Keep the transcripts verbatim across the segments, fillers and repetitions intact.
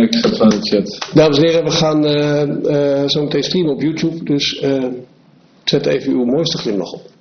ik schrijf aan de chat. Dames en heren, we gaan uh, uh, zo meteen streamen op YouTube. Dus uh, zet even uw mooiste glimlach op.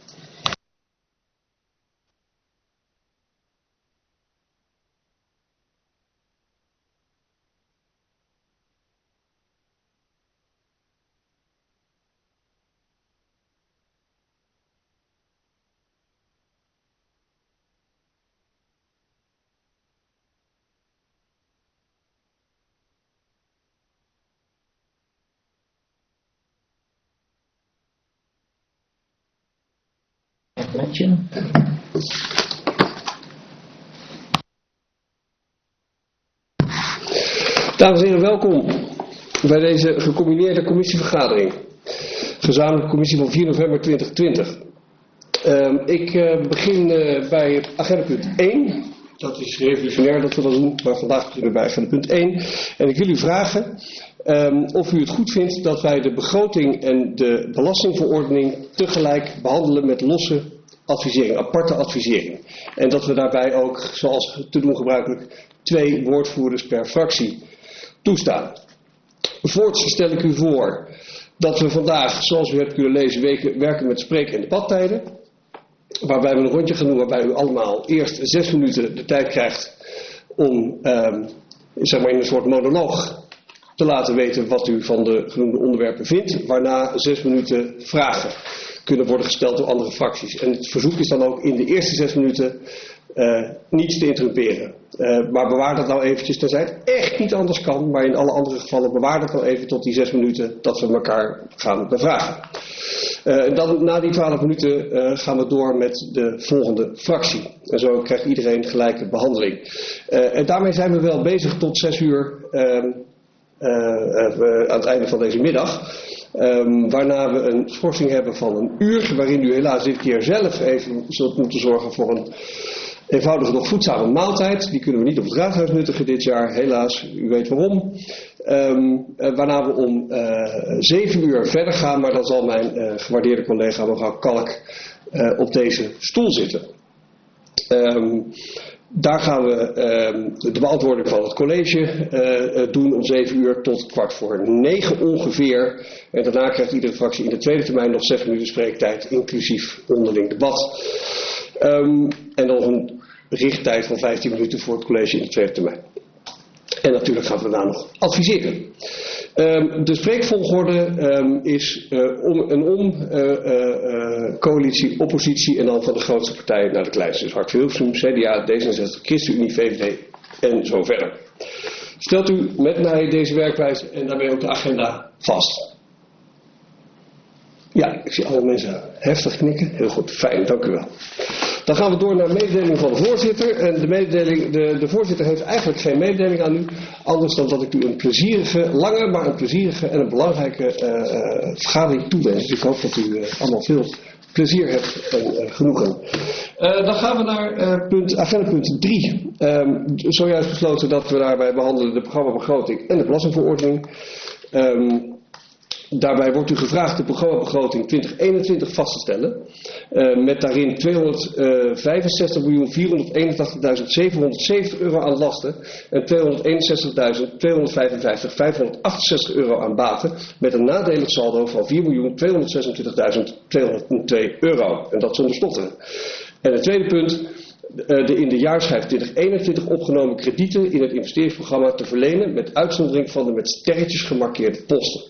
Dames en heren, welkom bij deze gecombineerde commissievergadering. Gezamenlijke commissie van vier november tweeduizend twintig. Uh, ik uh, begin uh, bij agendapunt één. Dat is revolutionair dat we dat doen, maar vandaag beginnen we bij agendapunt één. En ik wil u vragen um, of u het goed vindt dat wij de begroting en de belastingverordening tegelijk behandelen met losse advisering, aparte advisering. En dat we daarbij ook, zoals te doen gebruikelijk, twee woordvoerders per fractie toestaan. Voorts stel ik u voor dat we vandaag, zoals u hebt kunnen lezen, werken met spreek- en debattijden. Waarbij we een rondje gaan doen waarbij u allemaal eerst zes minuten de tijd krijgt om um, zeg maar in een soort monoloog te laten weten wat u van de genoemde onderwerpen vindt. Waarna zes minuten vragen kunnen worden gesteld door andere fracties. En het verzoek is dan ook in de eerste zes minuten uh, niets te interrumperen. Uh, maar bewaar dat nou eventjes, tenzij het echt niet anders kan. Maar in alle andere gevallen bewaar dat nou even tot die zes minuten dat we elkaar gaan bevragen. Uh, en dan na die twaalf minuten uh, gaan we door met de volgende fractie. En zo krijgt iedereen gelijke behandeling. Uh, en daarmee zijn we wel bezig tot zes uur uh, uh, uh, aan het einde van deze middag. Um, waarna we een schorsing hebben van een uur, waarin u helaas dit keer zelf even zult moeten zorgen voor een eenvoudige nog voedzame maaltijd. Die kunnen we niet op het raadhuis nuttigen dit jaar, helaas, u weet waarom. Um, uh, waarna we om uh, zeven uur verder gaan, maar dan zal mijn uh, gewaardeerde collega mevrouw Kalk uh, op deze stoel zitten. Um, Daar gaan we uh, de beantwoording van het college uh, doen om zeven uur tot kwart voor negen ongeveer. En daarna krijgt iedere fractie in de tweede termijn nog zes minuten spreektijd, inclusief onderling debat. Um, en dan een richttijd van vijftien minuten voor het college in de tweede termijn. En natuurlijk gaan we daarna nog adviseren. Um, de spreekvolgorde um, is uh, om en om uh, uh, uh, coalitie, oppositie en dan van de grootste partijen naar de kleinste. Dus Hart voor Hilversum, C D A, D zesenzestig, ChristenUnie, V V D en zo verder. Stelt u met mij deze werkwijze en daarmee ook de agenda vast? Ja, ik zie alle mensen heftig knikken. Heel goed, fijn, dank u wel. Dan gaan we door naar mededeling van de voorzitter. En de, mededeling, de, de voorzitter heeft eigenlijk geen mededeling aan u. Anders dan dat ik u een plezierige, lange, maar een plezierige en een belangrijke uh, uh, vergadering toewens. Dus ik hoop dat u uh, allemaal veel plezier hebt en uh, genoegen. Uh, dan gaan we naar uh, punt, agenda punt drie. Um, zojuist besloten dat we daarbij behandelen de programmabegroting en de belastingverordening. Um, Daarbij wordt u gevraagd de programmabegroting twintig eenentwintig vast te stellen. Uh, met daarin tweehonderdvijfenzestig miljoen vierhonderdeenentachtigduizend zevenhonderdzeventig euro aan lasten. En tweehonderdeenenzestigduizend tweehonderdvijfenvijftig vijfhonderdachtenzestig euro aan baten. Met een nadelig saldo van vier miljoen tweehonderdzesentwintigduizend tweehonderdtwee euro. En dat zonder stotteren. En het tweede punt. De in de jaarschijf twintig eenentwintig opgenomen kredieten in het investeringsprogramma te verlenen. Met uitzondering van de met sterretjes gemarkeerde posten.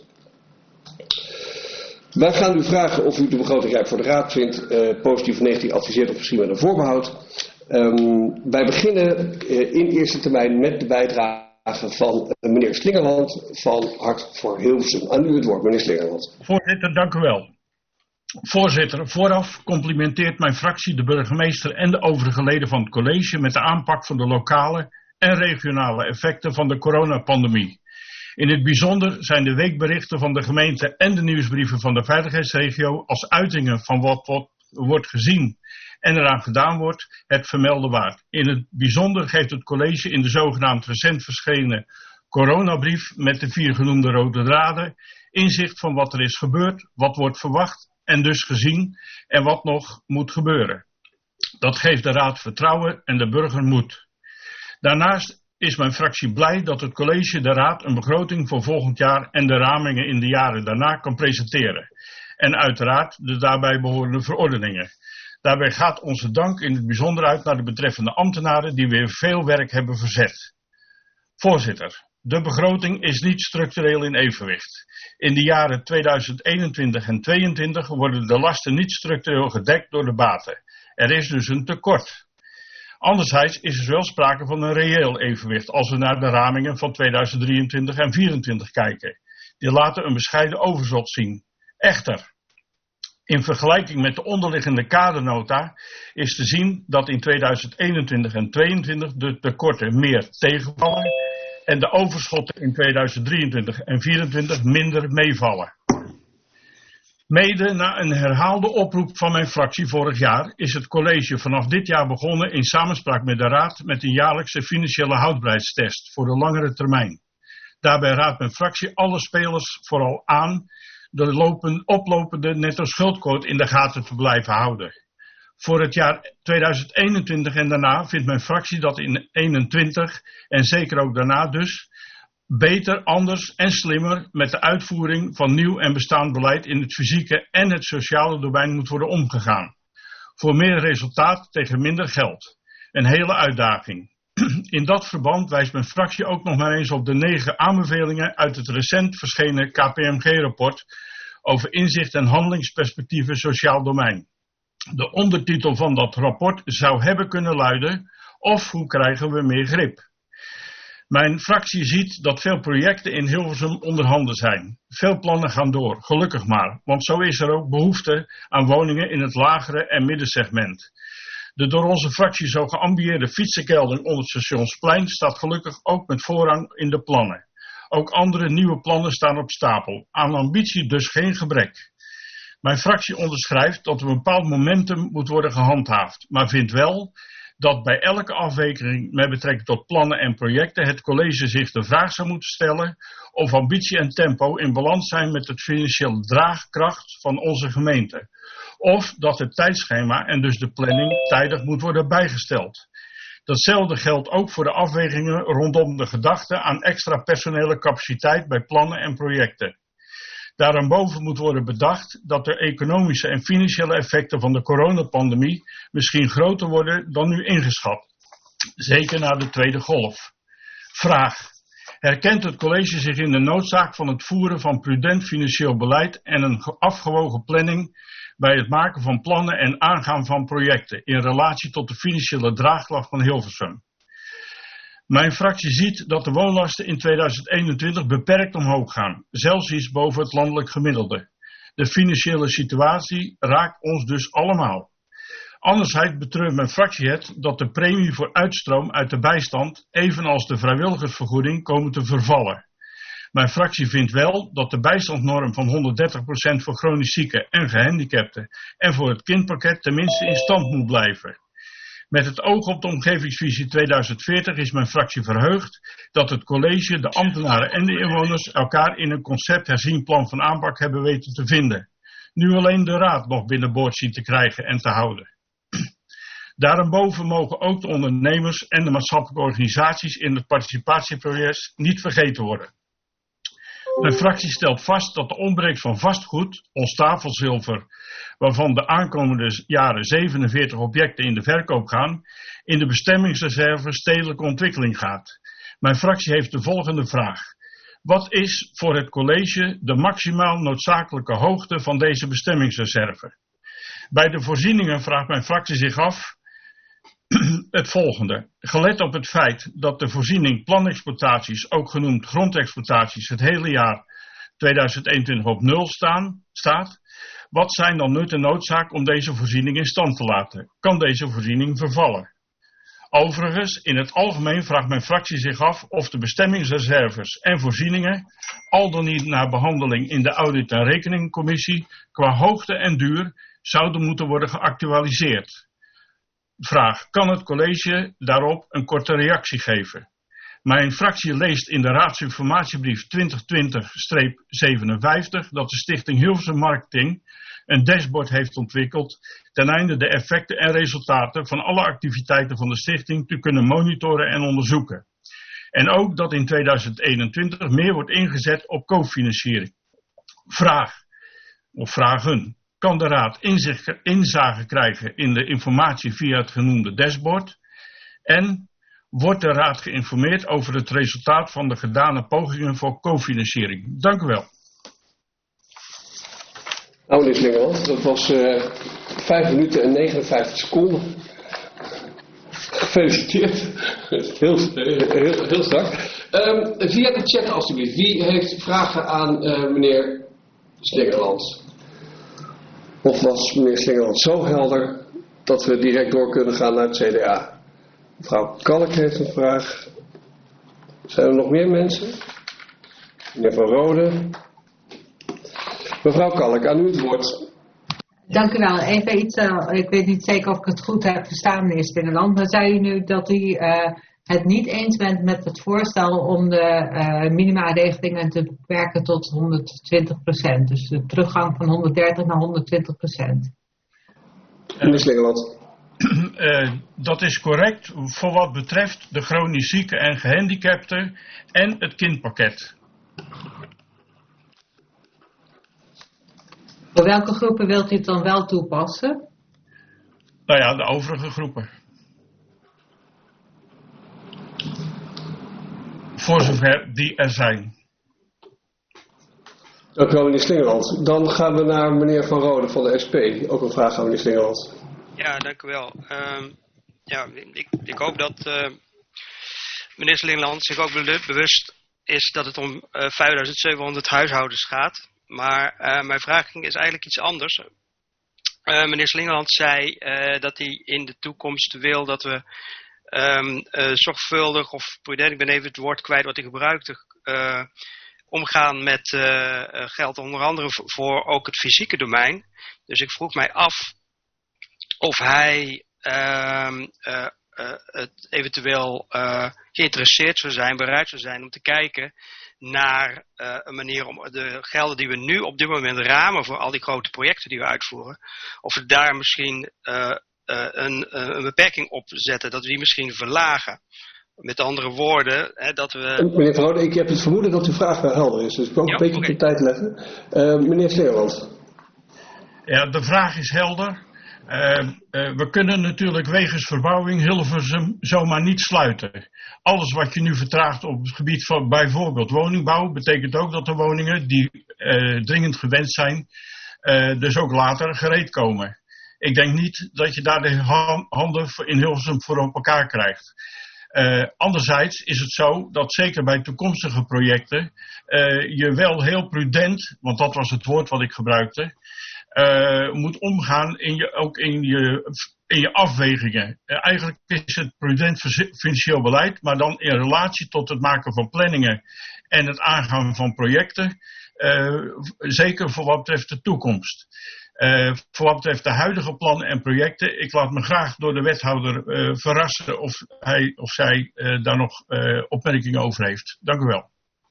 Wij gaan u vragen of u de begroting rijp voor de raad vindt, uh, positief of negatief adviseert of misschien met een voorbehoud. Um, wij beginnen uh, in eerste termijn met de bijdrage van uh, meneer Slingerland van Hart voor Hilversum. Aan u het woord, meneer Slingerland. Voorzitter, dank u wel. Voorzitter, vooraf complimenteert mijn fractie de burgemeester en de overige leden van het college met de aanpak van de lokale en regionale effecten van de coronapandemie. In het bijzonder zijn de weekberichten van de gemeente en de nieuwsbrieven van de veiligheidsregio als uitingen van wat, wat wordt gezien en eraan gedaan wordt het vermelden waard. In het bijzonder geeft het college in de zogenaamd recent verschenen coronabrief met de vier genoemde rode draden inzicht van wat er is gebeurd, wat wordt verwacht en dus gezien en wat nog moet gebeuren. Dat geeft de raad vertrouwen en de burger moed. Daarnaast is mijn fractie blij dat het college de raad een begroting voor volgend jaar en de ramingen in de jaren daarna kan presenteren. En uiteraard de daarbij behorende verordeningen. Daarbij gaat onze dank in het bijzonder uit naar de betreffende ambtenaren die weer veel werk hebben verzet. Voorzitter, de begroting is niet structureel in evenwicht. In de jaren tweeduizend eenentwintig en tweeëntwintig worden de lasten niet structureel gedekt door de baten. Er is dus een tekort. Anderzijds is er wel sprake van een reëel evenwicht als we naar de ramingen van tweeduizend drieëntwintig en vierentwintig kijken. Die laten een bescheiden overschot zien. Echter, in vergelijking met de onderliggende kadernota is te zien dat in tweeduizend eenentwintig en tweeëntwintig de tekorten meer tegenvallen en de overschotten in tweeduizend drieëntwintig en vierentwintig minder meevallen. Mede na een herhaalde oproep van mijn fractie vorig jaar is het college vanaf dit jaar begonnen in samenspraak met de raad met een jaarlijkse financiële houdbaarheidstest voor de langere termijn. Daarbij raadt mijn fractie alle spelers vooral aan de lopen, oplopende netto schuldquote in de gaten te blijven houden. Voor het jaar tweeduizend eenentwintig en daarna vindt mijn fractie dat in eenentwintig en zeker ook daarna dus beter, anders en slimmer met de uitvoering van nieuw en bestaand beleid in het fysieke en het sociale domein moet worden omgegaan. Voor meer resultaat tegen minder geld. Een hele uitdaging. In dat verband wijst mijn fractie ook nog maar eens op de negen aanbevelingen uit het recent verschenen K P M G-rapport over inzicht en handelingsperspectieven sociaal domein. De ondertitel van dat rapport zou hebben kunnen luiden: of hoe krijgen we meer grip? Mijn fractie ziet dat veel projecten in Hilversum onderhanden zijn. Veel plannen gaan door, gelukkig maar, want zo is er ook behoefte aan woningen in het lagere en middensegment. De door onze fractie zo geambieerde fietsenkelding onder het Stationsplein staat gelukkig ook met voorrang in de plannen. Ook andere nieuwe plannen staan op stapel. Aan ambitie dus geen gebrek. Mijn fractie onderschrijft dat er een bepaald momentum moet worden gehandhaafd, maar vindt wel dat bij elke afweging met betrekking tot plannen en projecten het college zich de vraag zou moeten stellen of ambitie en tempo in balans zijn met het financiële draagkracht van onze gemeente. Of dat het tijdschema en dus de planning tijdig moet worden bijgesteld. Datzelfde geldt ook voor de afwegingen rondom de gedachte aan extra personele capaciteit bij plannen en projecten. Daarboven moet worden bedacht dat de economische en financiële effecten van de coronapandemie misschien groter worden dan nu ingeschat. Zeker na de tweede golf. Vraag: herkent het college zich in de noodzaak van het voeren van prudent financieel beleid en een afgewogen planning bij het maken van plannen en aangaan van projecten in relatie tot de financiële draagkracht van Hilversum? Mijn fractie ziet dat de woonlasten in tweeduizend eenentwintig beperkt omhoog gaan, zelfs iets boven het landelijk gemiddelde. De financiële situatie raakt ons dus allemaal. Anderzijds betreurt mijn fractie het dat de premie voor uitstroom uit de bijstand, evenals de vrijwilligersvergoeding, komen te vervallen. Mijn fractie vindt wel dat de bijstandsnorm van honderddertig procent voor chronisch zieken en gehandicapten en voor het kindpakket tenminste in stand moet blijven. Met het oog op de omgevingsvisie tweeduizend veertig is mijn fractie verheugd dat het college, de ambtenaren en de inwoners elkaar in een concept herzien plan van aanpak hebben weten te vinden. Nu alleen de raad nog binnenboord zien te krijgen en te houden. Daarboven mogen ook de ondernemers en de maatschappelijke organisaties in het participatieproces niet vergeten worden. Mijn fractie stelt vast dat de opbrengst van vastgoed, ons tafelzilver, waarvan de aankomende jaren zevenenveertig objecten in de verkoop gaan, in de bestemmingsreserve stedelijke ontwikkeling gaat. Mijn fractie heeft de volgende vraag: wat is voor het college de maximaal noodzakelijke hoogte van deze bestemmingsreserve? Bij de voorzieningen vraagt mijn fractie zich af het volgende. Gelet op het feit dat de voorziening planexploitaties, ook genoemd grondexploitaties, het hele jaar tweeduizend eenentwintig op nul staan, staat, wat zijn dan nut en noodzaak om deze voorziening in stand te laten? Kan deze voorziening vervallen? Overigens, in het algemeen vraagt mijn fractie zich af of de bestemmingsreserves en voorzieningen, al dan niet na behandeling in de audit- en rekeningcommissie, qua hoogte en duur zouden moeten worden geactualiseerd. Vraag: kan het college daarop een korte reactie geven? Mijn fractie leest in de raadsinformatiebrief twintig twintig zevenenvijftig dat de Stichting Hilversum Marketing een dashboard heeft ontwikkeld ten einde de effecten en resultaten van alle activiteiten van de stichting te kunnen monitoren en onderzoeken. En ook dat in tweeduizend eenentwintig meer wordt ingezet op cofinanciering. Vraag, of vragen, kan de Raad inzicht, inzage krijgen in de informatie via het genoemde dashboard? En wordt de Raad geïnformeerd over het resultaat van de gedane pogingen voor cofinanciering? Dank u wel. Nou, meneer Slingeland, dat was uh, vijf minuten en negenenvijftig seconden. Gefeliciteerd. Heel, heel, heel strak. Um, via de chat alstublieft. Wie heeft vragen aan uh, meneer Slingeland? Of was meneer Slingeland zo helder dat we direct door kunnen gaan naar het C D A? Mevrouw Kalk heeft een vraag. Zijn er nog meer mensen? Meneer Van Rode. Mevrouw Kalk, aan u het woord. Dank u wel. Even iets, uh, ik weet niet zeker of ik het goed heb verstaan, meneer Slingeland. Maar zei u nu dat u uh, het niet eens bent met het voorstel om de uh, minimaregelingen te beperken tot honderdtwintig procent. Dus de teruggang van honderddertig naar honderdtwintig procent. Meneer Slingeland. Uh, dat is correct voor wat betreft de chronisch zieken en gehandicapten en het kindpakket. Voor welke groepen wilt u het dan wel toepassen? Nou ja, de overige groepen. Voor zover die er zijn. Dank u wel, meneer Slingeland. Dan gaan we naar meneer Van Rode van de S P. Ook een vraag aan meneer Slingeland. Ja, dank u wel. Uh, ja, ik, ik hoop dat uh, meneer Slingeland zich ook bewust is dat het om uh, vijfduizend zevenhonderd huishoudens gaat. Maar uh, mijn vraag is eigenlijk iets anders. Uh, meneer Slingeland zei uh, dat hij in de toekomst wil dat we um, uh, zorgvuldig of prudent, ik ben even het woord kwijt wat hij gebruikte, uh, omgaan met uh, uh, geld onder andere voor ook het fysieke domein. Dus ik vroeg mij af of hij uh, uh, uh, het eventueel uh, geïnteresseerd zou zijn, bereid zou zijn om te kijken naar uh, een manier om de gelden die we nu op dit moment ramen voor al die grote projecten die we uitvoeren, of we daar misschien uh, uh, een, uh, een beperking op zetten, dat we die misschien verlagen. Met andere woorden, hè, dat we... Meneer Van Rode, ik heb het vermoeden dat uw vraag wel helder is, dus ik wil ook ja, een beetje okay. op de tijd letten. Uh, meneer Slingeland. Ja, de vraag is helder. Uh, uh, we kunnen natuurlijk wegens verbouwing Hilversum zomaar niet sluiten. Alles wat je nu vertraagt op het gebied van bijvoorbeeld woningbouw, betekent ook dat de woningen die uh, dringend gewenst zijn, uh, dus ook later gereed komen. Ik denk niet dat je daar de ha- handen in Hilversum voor op elkaar krijgt. Uh, anderzijds is het zo dat zeker bij toekomstige projecten uh, je wel heel prudent, want dat was het woord wat ik gebruikte, Uh, moet omgaan in je, ook in je, in je afwegingen. Uh, eigenlijk is het prudent financieel beleid, maar dan in relatie tot het maken van planningen en het aangaan van projecten, uh, zeker voor wat betreft de toekomst. Uh, voor wat betreft de huidige plannen en projecten, ik laat me graag door de wethouder uh, verrassen of hij of zij uh, daar nog uh, opmerkingen over heeft. Dank u wel.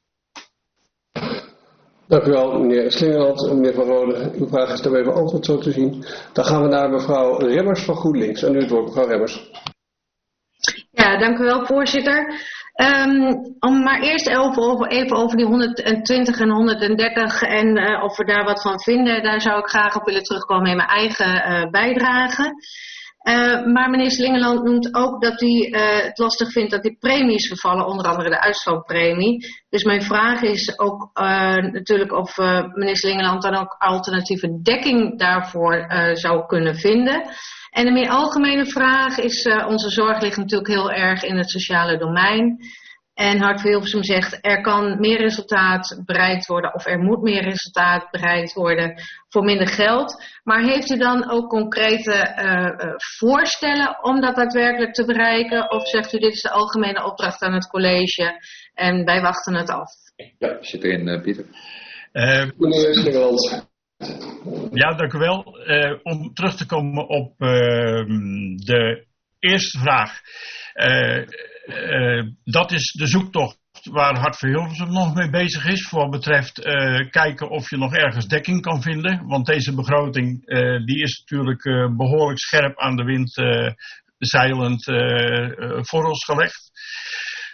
Dank u wel, meneer Slingeland en meneer Van Rode. Uw vraag is daarbij beantwoord, zo te zien. Dan gaan we naar mevrouw Remmers van GroenLinks. En u het woord, mevrouw Remmers. Ja, dank u wel, voorzitter. Um, om maar eerst even over, even over die honderdtwintig en honderddertig en uh, of we daar wat van vinden. Daar zou ik graag op willen terugkomen in mijn eigen uh, bijdrage. Uh, maar meneer Slingeland noemt ook dat hij uh, het lastig vindt dat die premies vervallen, onder andere de uitstroompremie. Dus mijn vraag is ook uh, natuurlijk of uh, meneer Slingeland dan ook alternatieve dekking daarvoor uh, zou kunnen vinden. En een meer algemene vraag is, uh, onze zorg ligt natuurlijk heel erg in het sociale domein. En Hart voor Hilversum zegt, er kan meer resultaat bereikt worden of er moet meer resultaat bereikt worden voor minder geld. Maar heeft u dan ook concrete uh, uh, voorstellen om dat daadwerkelijk te bereiken? Of zegt u, dit is de algemene opdracht aan het college en wij wachten het af? Ja, zit erin, uh, Pieter. Uh, Meneer Slingeland. Ja, dank u wel. Uh, om terug te komen op uh, de eerste vraag. Uh, uh, dat is de zoektocht waar Hart voor Hilversum nog mee bezig is. Voor wat betreft uh, kijken of je nog ergens dekking kan vinden. Want deze begroting uh, die is natuurlijk uh, behoorlijk scherp aan de wind uh, zeilend uh, uh, voor ons gelegd.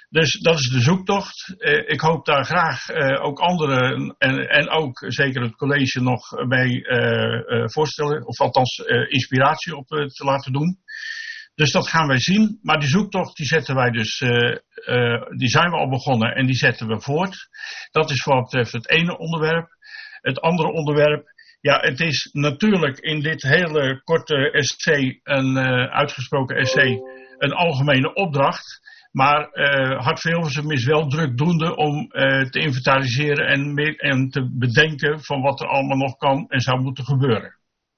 Dus dat is de zoektocht. Uh, ik hoop daar graag uh, ook anderen en, en ook zeker het college nog bij uh, uh, voorstellen, of althans uh, inspiratie op uh, te laten doen. Dus dat gaan wij zien. Maar die zoektocht die zetten wij dus, uh, uh, die zijn we al begonnen en die zetten we voort. Dat is wat betreft het ene onderwerp. Het andere onderwerp, ja, het is natuurlijk in dit hele korte essay, een uh, uitgesproken essay, een algemene opdracht. Maar uh, Hart van Hilversum is wel drukdoende om uh, te inventariseren en, meer, en te bedenken van wat er allemaal nog kan en zou moeten gebeuren.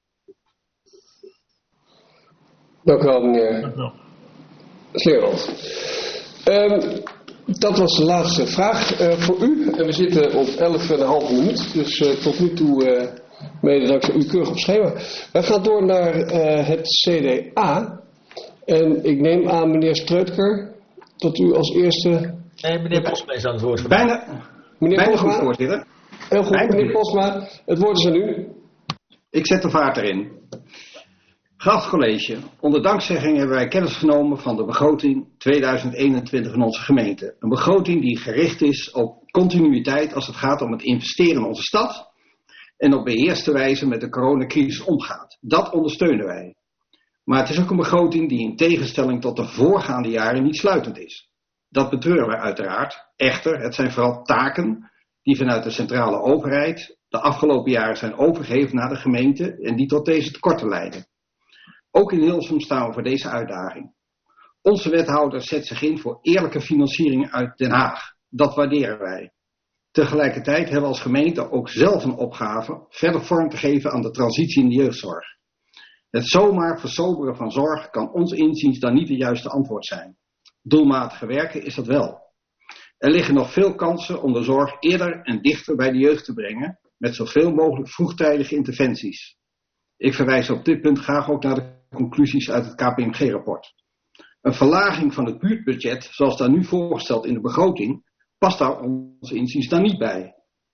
Dank u wel, meneer Dank u wel. Sleerholt. Um, dat was de laatste vraag uh, voor u. En we zitten op elf komma vijf minuut. Dus uh, tot nu toe, uh, mede dankzij u keurig op schema. Wij gaan door naar uh, het C D A. En ik neem aan, meneer Streutker, dat u als eerste... Nee, meneer Posma is aan het woord. Bijna, meneer bijna Posma, goed, voorzitter. Heel goed, Bijna meneer goed. Posma. Het woord is aan u. Ik zet de vaart erin. Geacht college, onder dankzegging hebben wij kennis genomen van de begroting tweeduizend eenentwintig in onze gemeente. Een begroting die gericht is op continuïteit als het gaat om het investeren in onze stad en op beheerste wijze met de coronacrisis omgaat. Dat ondersteunen wij. Maar het is ook een begroting die in tegenstelling tot de voorgaande jaren niet sluitend is. Dat betreuren wij uiteraard. Echter, het zijn vooral taken die vanuit de centrale overheid de afgelopen jaren zijn overgegeven naar de gemeente en die tot deze tekorten leiden. Ook in Hilversum staan we voor deze uitdaging. Onze wethouder zet zich in voor eerlijke financiering uit Den Haag. Dat waarderen wij. Tegelijkertijd hebben we als gemeente ook zelf een opgave verder vorm te geven aan de transitie in de jeugdzorg. Het zomaar versoberen van zorg kan ons inziens dan niet het juiste antwoord zijn. Doelmatig werken is dat wel. Er liggen nog veel kansen om de zorg eerder en dichter bij de jeugd te brengen, met zoveel mogelijk vroegtijdige interventies. Ik verwijs op dit punt graag ook naar de conclusies uit het K P M G-rapport. Een verlaging van het buurtbudget, zoals daar nu voorgesteld in de begroting, past daar ons inziens dan niet bij.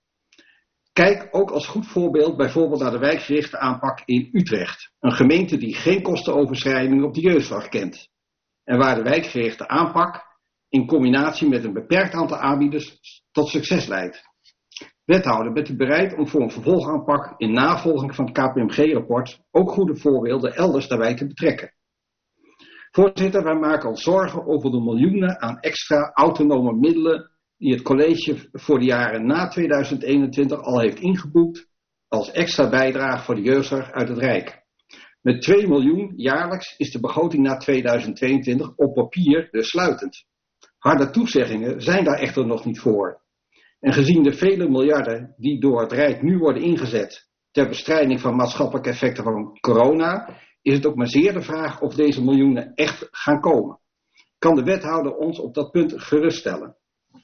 Kijk ook als goed voorbeeld bijvoorbeeld naar de wijkgerichte aanpak in Utrecht. Een gemeente die geen kostenoverschrijdingen op de jeugdzorg kent. En waar de wijkgerichte aanpak in combinatie met een beperkt aantal aanbieders tot succes leidt. Wethouder, bent u bereid om voor een vervolgaanpak in navolging van het K P M G-rapport ook goede voorbeelden elders daarbij te betrekken? Voorzitter, wij maken ons zorgen over de miljoenen aan extra autonome middelen die het college voor de jaren na tweeduizend eenentwintig al heeft ingeboekt als extra bijdrage voor de jeugdzorg uit het Rijk. Met twee miljoen jaarlijks is de begroting na tweeduizend tweeëntwintig op papier dus sluitend. Harde toezeggingen zijn daar echter nog niet voor. En gezien de vele miljarden die door het Rijk nu worden ingezet ter bestrijding van maatschappelijke effecten van corona, is het ook maar zeer de vraag of deze miljoenen echt gaan komen. Kan de wethouder ons op dat punt geruststellen?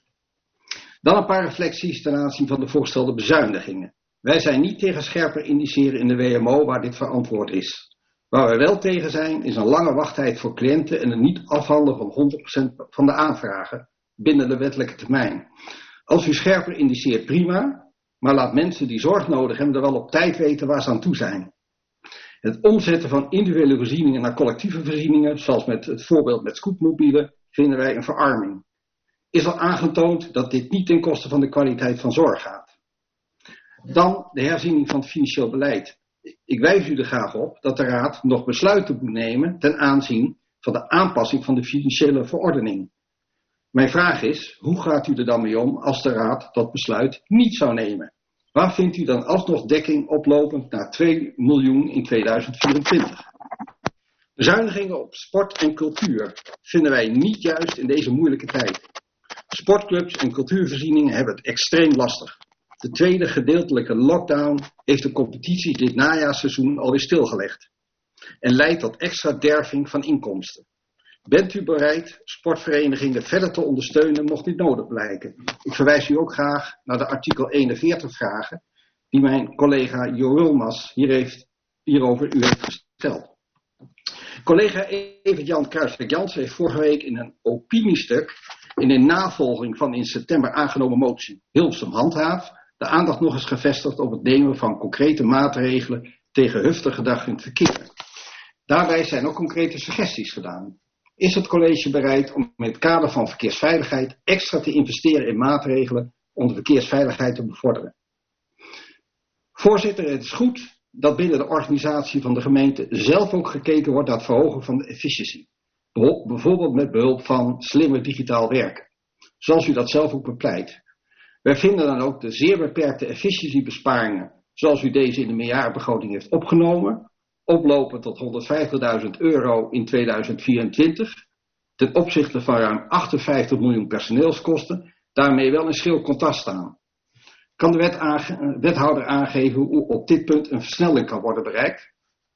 Dan een paar reflecties ten aanzien van de voorgestelde bezuinigingen. Wij zijn niet tegen scherper indiceren in de W M O waar dit verantwoord is. Waar wij wel tegen zijn is een lange wachttijd voor cliënten en het niet afhandelen van honderd procent van de aanvragen binnen de wettelijke termijn. Als u scherper indiceert, prima, maar laat mensen die zorg nodig hebben er wel op tijd weten waar ze aan toe zijn. Het omzetten van individuele voorzieningen naar collectieve voorzieningen, zoals met het voorbeeld met scootmobielen, vinden wij een verarming. Is al aangetoond dat dit niet ten koste van de kwaliteit van zorg gaat. Dan de herziening van het financieel beleid. Ik wijs u er graag op dat de Raad nog besluiten moet nemen ten aanzien van de aanpassing van de financiële verordening. Mijn vraag is, hoe gaat u er dan mee om als de Raad dat besluit niet zou nemen? Waar vindt u dan alsnog dekking oplopend naar twee miljoen in tweeduizend vierentwintig? Bezuinigingen op sport en cultuur vinden wij niet juist in deze moeilijke tijd. Sportclubs en cultuurvoorzieningen hebben het extreem lastig. De tweede gedeeltelijke lockdown heeft de competitie dit najaarsseizoen alweer stilgelegd. En leidt tot extra derving van inkomsten. Bent u bereid sportverenigingen verder te ondersteunen mocht dit nodig blijken? Ik verwijs u ook graag naar de artikel eenenveertig vragen die mijn collega Jo Wilmas hier heeft, hierover u heeft gesteld. Collega Evert-Jan Kruijswijk-Jansen heeft vorige week in een opiniestuk in een navolging van in september aangenomen motie Hilversum Handhaaf de aandacht nog eens gevestigd op het nemen van concrete maatregelen tegen huftig gedrag in het verkeer. Daarbij zijn ook concrete suggesties gedaan. is het college bereid om in het kader van verkeersveiligheid extra te investeren in maatregelen om de verkeersveiligheid te bevorderen. Voorzitter, het is goed dat binnen de organisatie van de gemeente zelf ook gekeken wordt naar het verhogen van de efficiëntie. Bijvoorbeeld met behulp van slimmer digitaal werken. Zoals u dat zelf ook bepleit. Wij vinden dan ook de zeer beperkte efficiëntiebesparingen, zoals u deze in de meerjarenbegroting heeft opgenomen, oplopen tot honderdvijftigduizend euro in tweeduizend vierentwintig, ten opzichte van ruim achtenvijftig miljoen personeelskosten, daarmee wel in schril contrast staan. Kan de wet aange- wethouder aangeven hoe op dit punt een versnelling kan worden bereikt?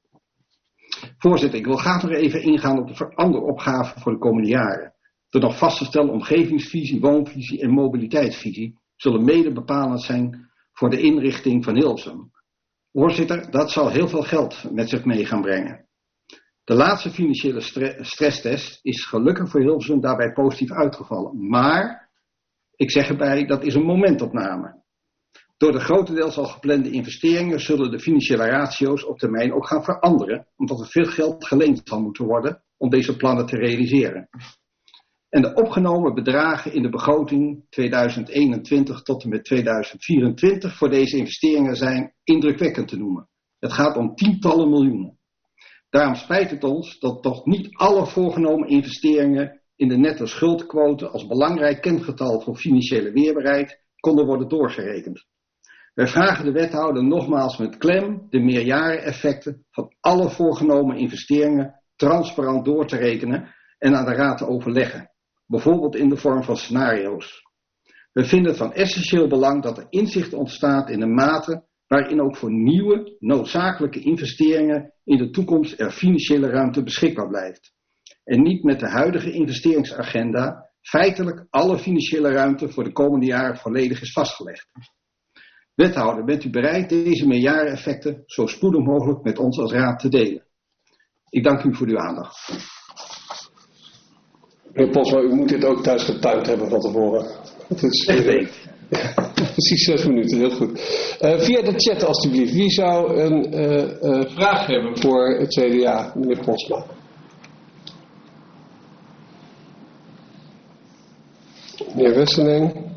Voorzitter, ik wil graag nog even ingaan op de andere opgaven voor de komende jaren. De nog vast te stellen omgevingsvisie, woonvisie en mobiliteitsvisie zullen mede bepalend zijn voor de inrichting van Hilversum. Voorzitter, dat zal heel veel geld met zich mee gaan brengen. De laatste financiële stre- stresstest is gelukkig voor Hilversum daarbij positief uitgevallen. Maar, ik zeg erbij, dat is een momentopname. Door de grotendeels al geplande investeringen zullen de financiële ratio's op termijn ook gaan veranderen, omdat er veel geld geleend zal moeten worden om deze plannen te realiseren. En de opgenomen bedragen in de begroting tweeduizend eenentwintig tot en met tweeduizend vierentwintig voor deze investeringen zijn indrukwekkend te noemen. Het gaat om tientallen miljoenen. Daarom spijt het ons dat toch niet alle voorgenomen investeringen in de netto schuldquote als belangrijk kengetal voor financiële weerbaarheid konden worden doorgerekend. Wij vragen de wethouder nogmaals met klem de meerjareneffecten van alle voorgenomen investeringen transparant door te rekenen en aan de raad te overleggen. Bijvoorbeeld in de vorm van scenario's. We vinden het van essentieel belang dat er inzicht ontstaat in de mate waarin ook voor nieuwe, noodzakelijke investeringen in de toekomst er financiële ruimte beschikbaar blijft. En niet met de huidige investeringsagenda feitelijk alle financiële ruimte voor de komende jaren volledig is vastgelegd. Wethouder, bent u bereid deze meerjareneffecten zo spoedig mogelijk met ons als raad te delen? Ik dank u voor uw aandacht. Meneer Posma, u moet dit ook thuis getimed hebben van tevoren. Het is uh, precies zes minuten, heel goed. Uh, via de chat alstublieft. Wie zou een uh, uh, vraag hebben voor het C D A, meneer Posma? Meneer Wesseling.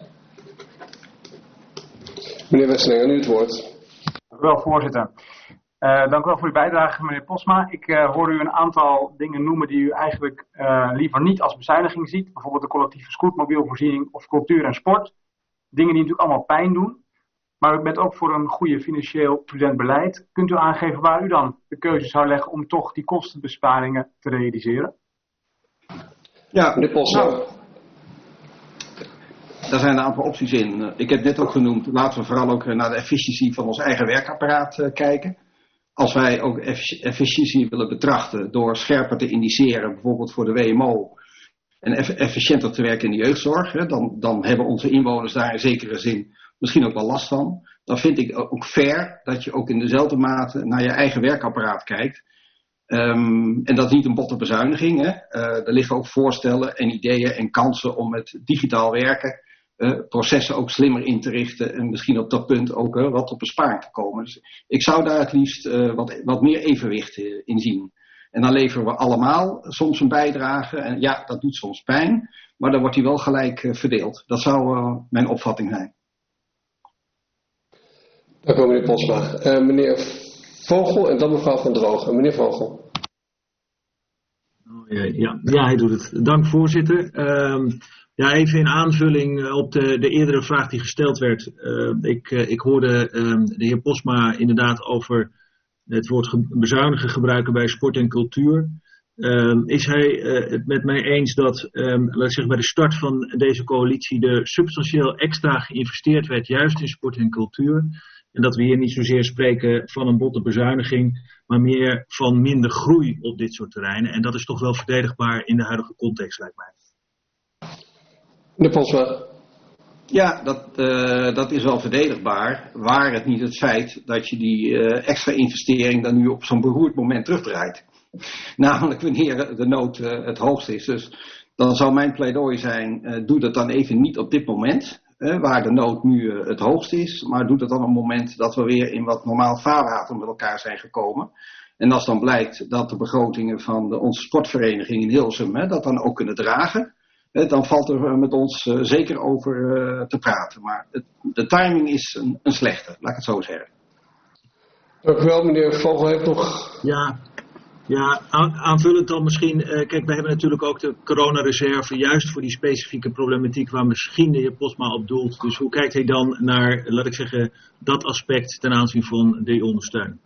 Meneer Wesseling, aan u het woord. Dank u wel, voorzitter. Uh, dank u wel voor uw bijdrage, meneer Posma. Ik uh, hoor u een aantal dingen noemen die u eigenlijk uh, liever niet als bezuiniging ziet. Bijvoorbeeld de collectieve scootmobielvoorziening of cultuur en sport. Dingen die natuurlijk allemaal pijn doen. Maar u bent ook voor een goede financieel prudent beleid. Kunt u aangeven waar u dan de keuze zou leggen om toch die kostenbesparingen te realiseren? Ja, meneer Posma. Nou, daar zijn een aantal opties in. Ik heb net ook genoemd, laten we vooral ook naar de efficiëntie van ons eigen werkapparaat uh, kijken. Als wij ook efficiëntie willen betrachten door scherper te indiceren, bijvoorbeeld voor de W M O, en eff- efficiënter te werken in de jeugdzorg, hè, dan, dan hebben onze inwoners daar in zekere zin misschien ook wel last van. Dan vind ik ook fair dat je ook in dezelfde mate naar je eigen werkapparaat kijkt. Um, en dat is niet een botte bezuiniging. Hè. Uh, er liggen ook voorstellen en ideeën en kansen om met digitaal werken Uh, processen ook slimmer in te richten en misschien op dat punt ook uh, wat op besparing te komen. Dus ik zou daar het liefst uh, wat, wat meer evenwicht uh, in zien. En dan leveren we allemaal soms een bijdrage. En ja, dat doet soms pijn, maar dan wordt die wel gelijk uh, verdeeld. Dat zou uh, mijn opvatting zijn. Dank u meneer Posma. Uh, meneer Vogel en dan mevrouw Van Drogen. Meneer Vogel. Oh, ja, ja. ja, hij doet het. Dank voorzitter. Um, Ja, even in aanvulling op de, de eerdere vraag die gesteld werd. Uh, ik, uh, ik hoorde uh, de heer Posma inderdaad over het woord ge- bezuinigen gebruiken bij sport en cultuur. Uh, is hij uh, het met mij eens dat, um, laat ik zeggen, bij de start van deze coalitie er substantieel extra geïnvesteerd werd, juist in sport en cultuur. En dat we hier niet zozeer spreken van een botte bezuiniging, maar meer van minder groei op dit soort terreinen. En dat is toch wel verdedigbaar in de huidige context, lijkt mij. Meneer Posma. Ja, dat, uh, dat is wel verdedigbaar. Waar het niet het feit dat je die uh, extra investering dan nu op zo'n beroerd moment terugdraait. Namelijk wanneer de nood uh, het hoogst is. Dus dan zou mijn pleidooi zijn, uh, doe dat dan even niet op dit moment. Uh, waar de nood nu uh, het hoogst is. Maar doe dat dan op het moment dat we weer in wat normaal vaarwater met elkaar zijn gekomen. En als dan blijkt dat de begrotingen van de, onze sportvereniging in Hilversum hè, dat dan ook kunnen dragen, hè, dan valt er met ons uh, zeker over uh, te praten. Maar het, de timing is een, een slechte, laat ik het zo zeggen. Dank u wel, meneer Vogel heeft nog... Ja, ja aan, aanvullend dan misschien. Uh, kijk, we hebben natuurlijk ook de coronareserve juist voor die specifieke problematiek waar misschien de heer Posma op doelt. Dus hoe kijkt hij dan naar, laat ik zeggen, dat aspect ten aanzien van de ondersteuning?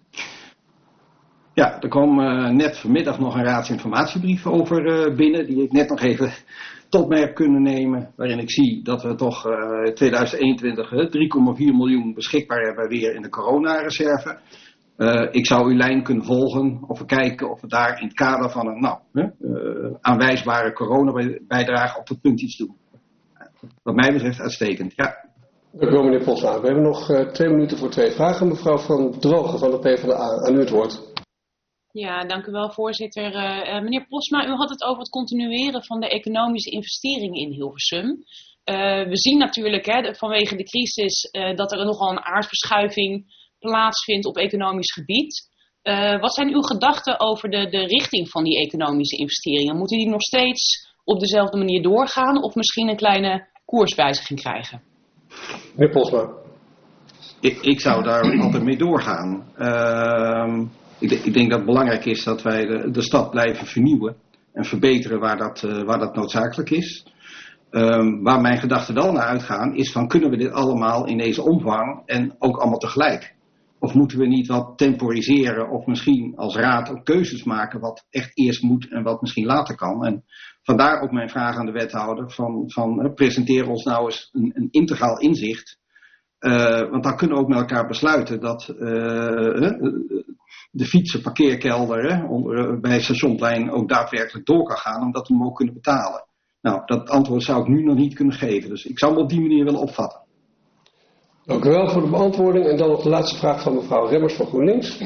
Ja, er kwam uh, net vanmiddag nog een raadsinformatiebrief over uh, binnen, die ik net nog even tot mij heb kunnen nemen. Waarin ik zie dat we toch uh, tweeduizend eenentwintig uh, drie komma vier miljoen beschikbaar hebben weer in de coronareserve. Uh, ik zou uw lijn kunnen volgen of we kijken of we daar in het kader van een nou, uh, aanwijsbare coronabijdrage op het punt iets doen. Wat mij betreft uitstekend, ja. Dank u wel, meneer Posma. We hebben nog uh, twee minuten voor twee vragen. Mevrouw Van Drogen van de PvdA, aan u het woord. Ja, dank u wel, voorzitter. Uh, uh, meneer Posma, u had het over het continueren van de economische investeringen in Hilversum. Uh, we zien natuurlijk hè, vanwege de crisis uh, dat er nogal een aardverschuiving plaatsvindt op economisch gebied. Uh, wat zijn uw gedachten over de, de richting van die economische investeringen? Moeten die nog steeds op dezelfde manier doorgaan of misschien een kleine koerswijziging krijgen? Meneer Posma. Ik, ik zou daar altijd mee doorgaan. Uh, ik, ik denk dat het belangrijk is dat wij de, de stad blijven vernieuwen en verbeteren waar dat, uh, waar dat noodzakelijk is. Um, waar mijn gedachten wel naar uitgaan is van kunnen we dit allemaal in deze omvang en ook allemaal tegelijk? Of moeten we niet wat temporiseren of misschien als raad ook keuzes maken wat echt eerst moet en wat misschien later kan? En vandaar ook mijn vraag aan de wethouder van, van uh, presenteer ons nou eens een, een integraal inzicht. Uh, want dan kunnen we ook met elkaar besluiten dat uh, uh, de fietsenparkeerkelder hè, onder, uh, bij Stationplein ook daadwerkelijk door kan gaan omdat we hem ook kunnen betalen. Nou, dat antwoord zou ik nu nog niet kunnen geven. Dus ik zou hem op die manier willen opvatten. Dank u wel voor de beantwoording. En dan nog de laatste vraag van mevrouw Remmers van GroenLinks.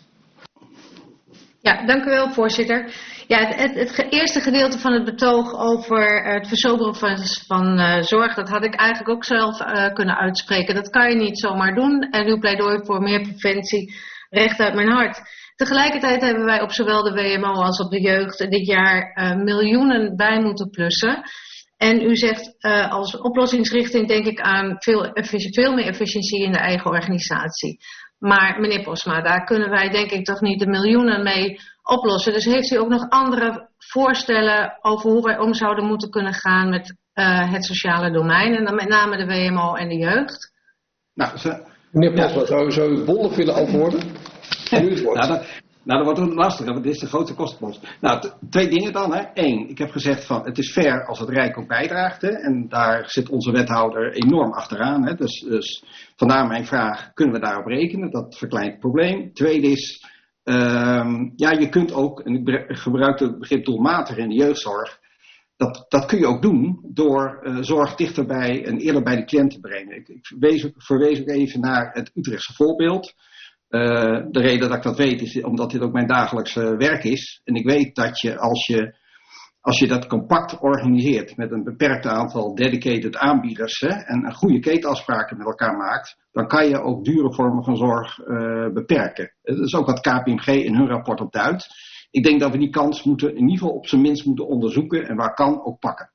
Ja, dank u wel, voorzitter. Ja, het, het, het eerste gedeelte van het betoog over het versoberen van, van uh, zorg, dat had ik eigenlijk ook zelf uh, kunnen uitspreken. Dat kan je niet zomaar doen. En uw pleidooi voor meer preventie recht uit mijn hart. Tegelijkertijd hebben wij op zowel de W M O als op de jeugd dit jaar uh, miljoenen bij moeten plussen. En u zegt uh, als oplossingsrichting denk ik aan veel, veel meer efficiëntie in de eigen organisatie. Maar meneer Posma, daar kunnen wij denk ik toch niet de miljoenen mee oplossen. Dus heeft u ook nog andere voorstellen over hoe wij om zouden moeten kunnen gaan met uh, het sociale domein. En dan met name de W M O en de jeugd? Nou, ze, meneer Posma, ja. zou, zou u bondig willen antwoorden? Nu het woord. Nou, dat, nou, dat wordt lastig, want dit is de grootste kostenpost. Nou, t- twee dingen dan. Hè. Eén, ik heb gezegd van het is fair als het Rijk ook bijdraagt. Hè. En daar zit onze wethouder enorm achteraan. Hè. Dus, dus vandaar mijn vraag, kunnen we daarop rekenen? Dat verkleint het probleem. Tweede is, um, ja, je kunt ook, en ik gebruik het begrip doelmatig in de jeugdzorg. Dat, dat kun je ook doen door uh, zorg dichterbij en eerder bij de cliënt te brengen. Ik, ik wees, verwees ook even naar het Utrechtse voorbeeld. Uh, de reden dat ik dat weet is omdat dit ook mijn dagelijkse werk is. En ik weet dat je als je, als je dat compact organiseert met een beperkt aantal dedicated aanbieders hè, en een goede ketenafspraken met elkaar maakt, dan kan je ook dure vormen van zorg uh, beperken. Dat is ook wat K P M G in hun rapport op duidt. Ik denk dat we die kans moeten in ieder geval op zijn minst moeten onderzoeken en waar kan ook pakken.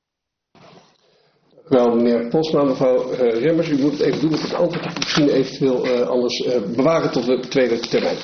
Wel, meneer Posma, mevrouw uh, Remmers, u moet het even doen met het antwoord of misschien eventueel uh, anders uh, bewaren tot de tweede termijn.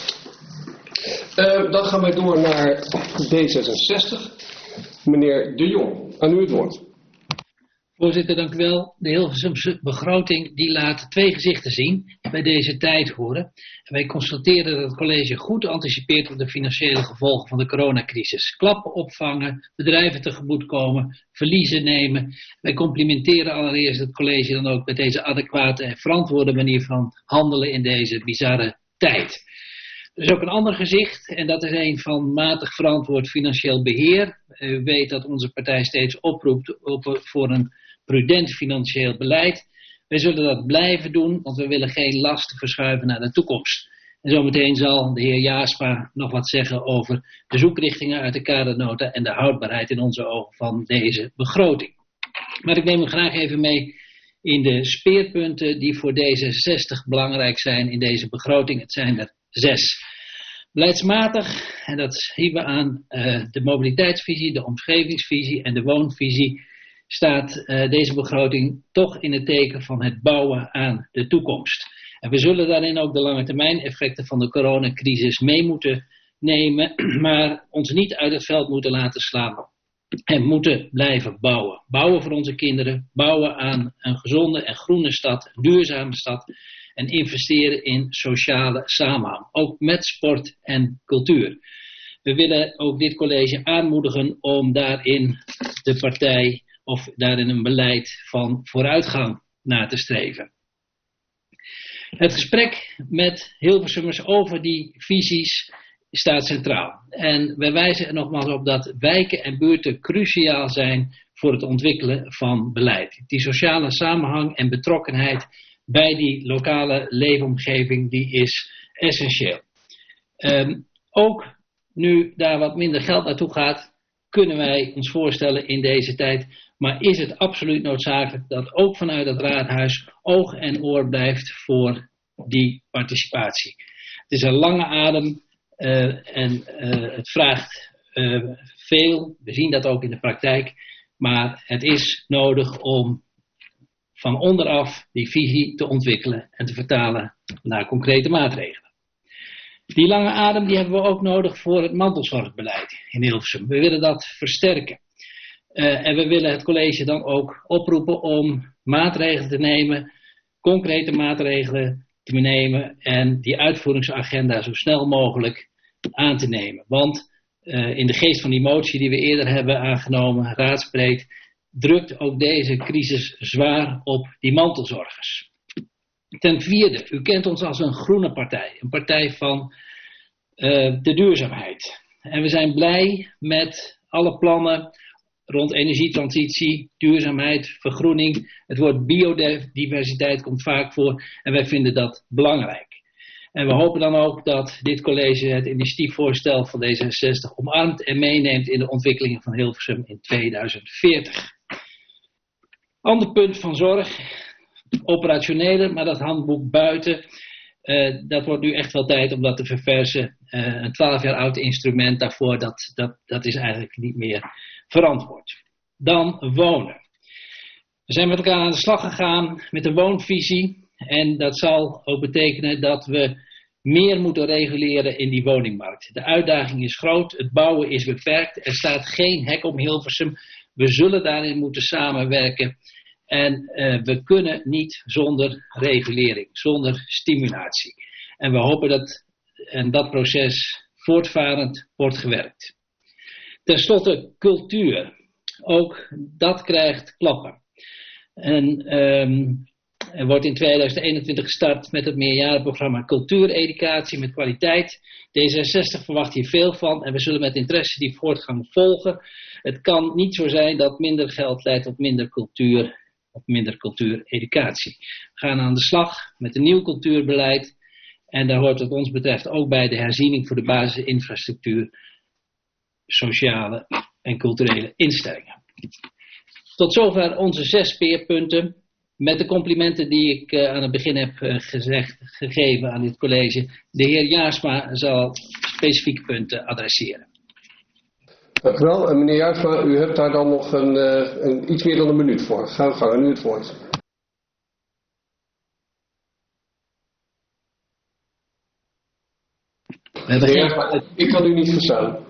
Uh, dan gaan wij door naar D zesenzestig. Meneer De Jong, aan u het woord. Voorzitter, dank u wel. De Hilversumse begroting die laat twee gezichten zien bij deze tijd horen. En wij constateren dat het college goed anticipeert op de financiële gevolgen van de coronacrisis. Klappen opvangen, bedrijven tegemoetkomen, verliezen nemen. Wij complimenteren allereerst het college dan ook met deze adequate en verantwoorde manier van handelen in deze bizarre tijd. Er is ook een ander gezicht en dat is een van matig verantwoord financieel beheer. U weet dat onze partij steeds oproept op, voor een prudent financieel beleid. Wij zullen dat blijven doen, want we willen geen lasten verschuiven naar de toekomst. En zometeen zal de heer Jaspa nog wat zeggen over de zoekrichtingen uit de kadernota en de houdbaarheid in onze ogen van deze begroting. Maar ik neem u graag even mee in de speerpunten die voor D zesenzestig belangrijk zijn in deze begroting. Het zijn er zes. Beleidsmatig, en dat zien we aan uh, de mobiliteitsvisie, de omgevingsvisie en de woonvisie, staat uh, deze begroting toch in het teken van het bouwen aan de toekomst. En we zullen daarin ook de lange termijn effecten van de coronacrisis mee moeten nemen, maar ons niet uit het veld moeten laten slaan. En moeten blijven bouwen. Bouwen voor onze kinderen, bouwen aan een gezonde en groene stad, een duurzame stad. En investeren in sociale samenhang, ook met sport en cultuur. We willen ook dit college aanmoedigen om daarin de partij of daarin een beleid van vooruitgang na te streven. Het gesprek met Hilversummers over die visies staat centraal. En wij wijzen er nogmaals op dat wijken en buurten cruciaal zijn voor het ontwikkelen van beleid. Die sociale samenhang en betrokkenheid bij die lokale leefomgeving, die is essentieel. Um, ook nu daar wat minder geld naartoe gaat, kunnen wij ons voorstellen in deze tijd, maar is het absoluut noodzakelijk dat ook vanuit het raadhuis oog en oor blijft voor die participatie. Het is een lange adem uh, en uh, het vraagt uh, veel, we zien dat ook in de praktijk, maar het is nodig om van onderaf die visie te ontwikkelen en te vertalen naar concrete maatregelen. Die lange adem die hebben we ook nodig voor het mantelzorgbeleid in Hilversum. We willen dat versterken. Uh, en we willen het college dan ook oproepen om maatregelen te nemen, concrete maatregelen te nemen en die uitvoeringsagenda zo snel mogelijk aan te nemen. Want uh, in de geest van die motie die we eerder hebben aangenomen, raadsbreed, drukt ook deze crisis zwaar op die mantelzorgers. Ten vierde, u kent ons als een groene partij. Een partij van uh, de duurzaamheid. En we zijn blij met alle plannen rond energietransitie, duurzaamheid, vergroening. Het woord biodiversiteit komt vaak voor en wij vinden dat belangrijk. En we hopen dan ook dat dit college het initiatiefvoorstel van D zesenzestig omarmt en meeneemt in de ontwikkelingen van Hilversum in tweeduizend veertig. Ander punt van zorg, operationele, maar dat handboek buiten, uh, dat wordt nu echt wel tijd om dat te verversen. Uh, een twaalf jaar oud instrument daarvoor, dat, dat, dat is eigenlijk niet meer verantwoord. Dan wonen. We zijn met elkaar aan de slag gegaan met de woonvisie en dat zal ook betekenen dat we meer moeten reguleren in die woningmarkt. De uitdaging is groot, het bouwen is beperkt, er staat geen hek om Hilversum. We zullen daarin moeten samenwerken en uh, we kunnen niet zonder regulering, zonder stimulatie. En we hopen dat en dat proces voortvarend wordt gewerkt. Ten slotte cultuur. Ook dat krijgt klappen. En um, er wordt in tweeduizend eenentwintig gestart met het meerjarenprogramma Cultuureducatie met kwaliteit. D zesenzestig verwacht hier veel van en we zullen met interesse die voortgang volgen. Het kan niet zo zijn dat minder geld leidt tot minder cultuur, of minder cultuureducatie. We gaan aan de slag met een nieuw cultuurbeleid en daar hoort wat ons betreft ook bij de herziening voor de basisinfrastructuur, sociale en culturele instellingen. Tot zover onze zes speerpunten. Met de complimenten die ik uh, aan het begin heb uh, gezegd, gegeven aan dit college. De heer Jaarsma zal specifieke punten adresseren. Dank u wel. En meneer Jaarsma, u hebt daar dan nog een, uh, een, iets meer dan een minuut voor. Ga uw gang, nu het woord. Meneer Jaarsma, ik kan u niet verstaan.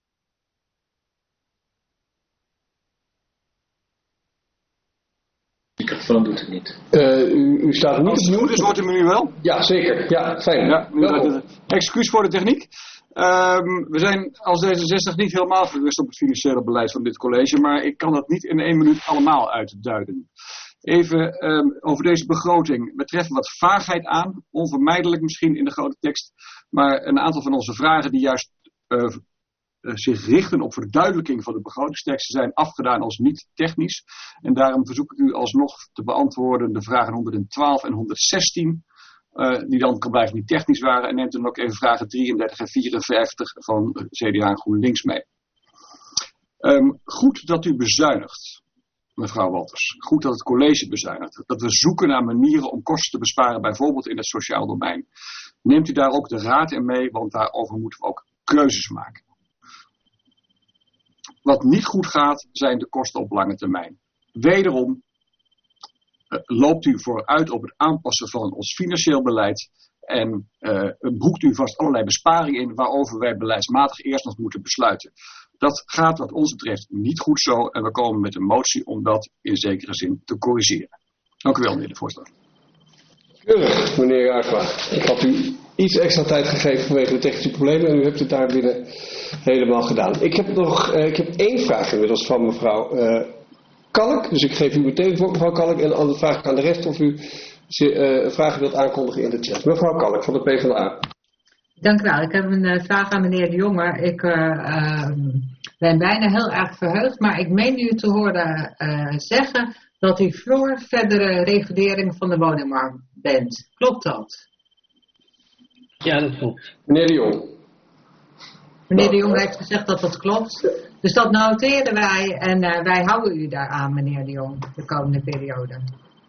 Microfoon doet het niet. Uh, u, u staat niet. Als het goed is, hoort u me nu wel? Ja, zeker. Ja, fijn. Ja, Welkom. Excuus voor de techniek. Um, we zijn als D zesenzestig niet helemaal gerust op het financiële beleid van dit college, maar ik kan dat niet in één minuut allemaal uitduiden. Even um, over deze begroting. We treffen wat vaagheid aan, onvermijdelijk misschien in de grote tekst, maar een aantal van onze vragen die juist uh, uh, zich richten op verduidelijking van de begrotingsteksten zijn afgedaan als niet technisch. En daarom verzoek ik u alsnog te beantwoorden de vragen honderdtwaalf en honderdzestien. Uh, die dan kan blijven niet technisch waren. En neemt dan ook even vragen drieëndertig en vierenvijftig van C D A en GroenLinks mee. Um, goed dat u bezuinigt. mevrouw Walters. Goed dat het college bezuinigt. Dat we zoeken naar manieren om kosten te besparen, bijvoorbeeld in het sociaal domein. Neemt u daar ook de raad in mee, want daarover moeten we ook keuzes maken. Wat niet goed gaat, zijn de kosten op lange termijn. Wederom uh, loopt u vooruit op het aanpassen van ons financieel beleid en uh, boekt u vast allerlei besparingen in waarover wij beleidsmatig eerst nog moeten besluiten. Dat gaat wat ons betreft niet goed zo en we komen met een motie om dat in zekere zin te corrigeren. Dank u wel, meneer de voorzitter. Keurig, meneer Jaarsma. Ik had u iets extra tijd gegeven vanwege de technische problemen en u hebt het daar binnen helemaal gedaan. Ik heb nog uh, ik heb één vraag inmiddels van mevrouw uh, Kalk, dus ik geef u meteen voor mevrouw Kalk en dan vraag ik aan de rest of u uh, vragen wilt aankondigen in de chat. Mevrouw Kalk van de PvdA. Dank u wel. Ik heb een uh, vraag aan meneer De Jonge. Ik uh, uh, ben bijna heel erg verheugd, maar ik meen u te horen uh, zeggen dat u voor verdere regulering van de woningmarkt bent. Klopt dat? Ja, dat klopt. Meneer De Jong. Meneer De Jong heeft gezegd dat dat klopt. Dus dat noteren wij en uh, wij houden u daaraan, meneer De Jong, de komende periode.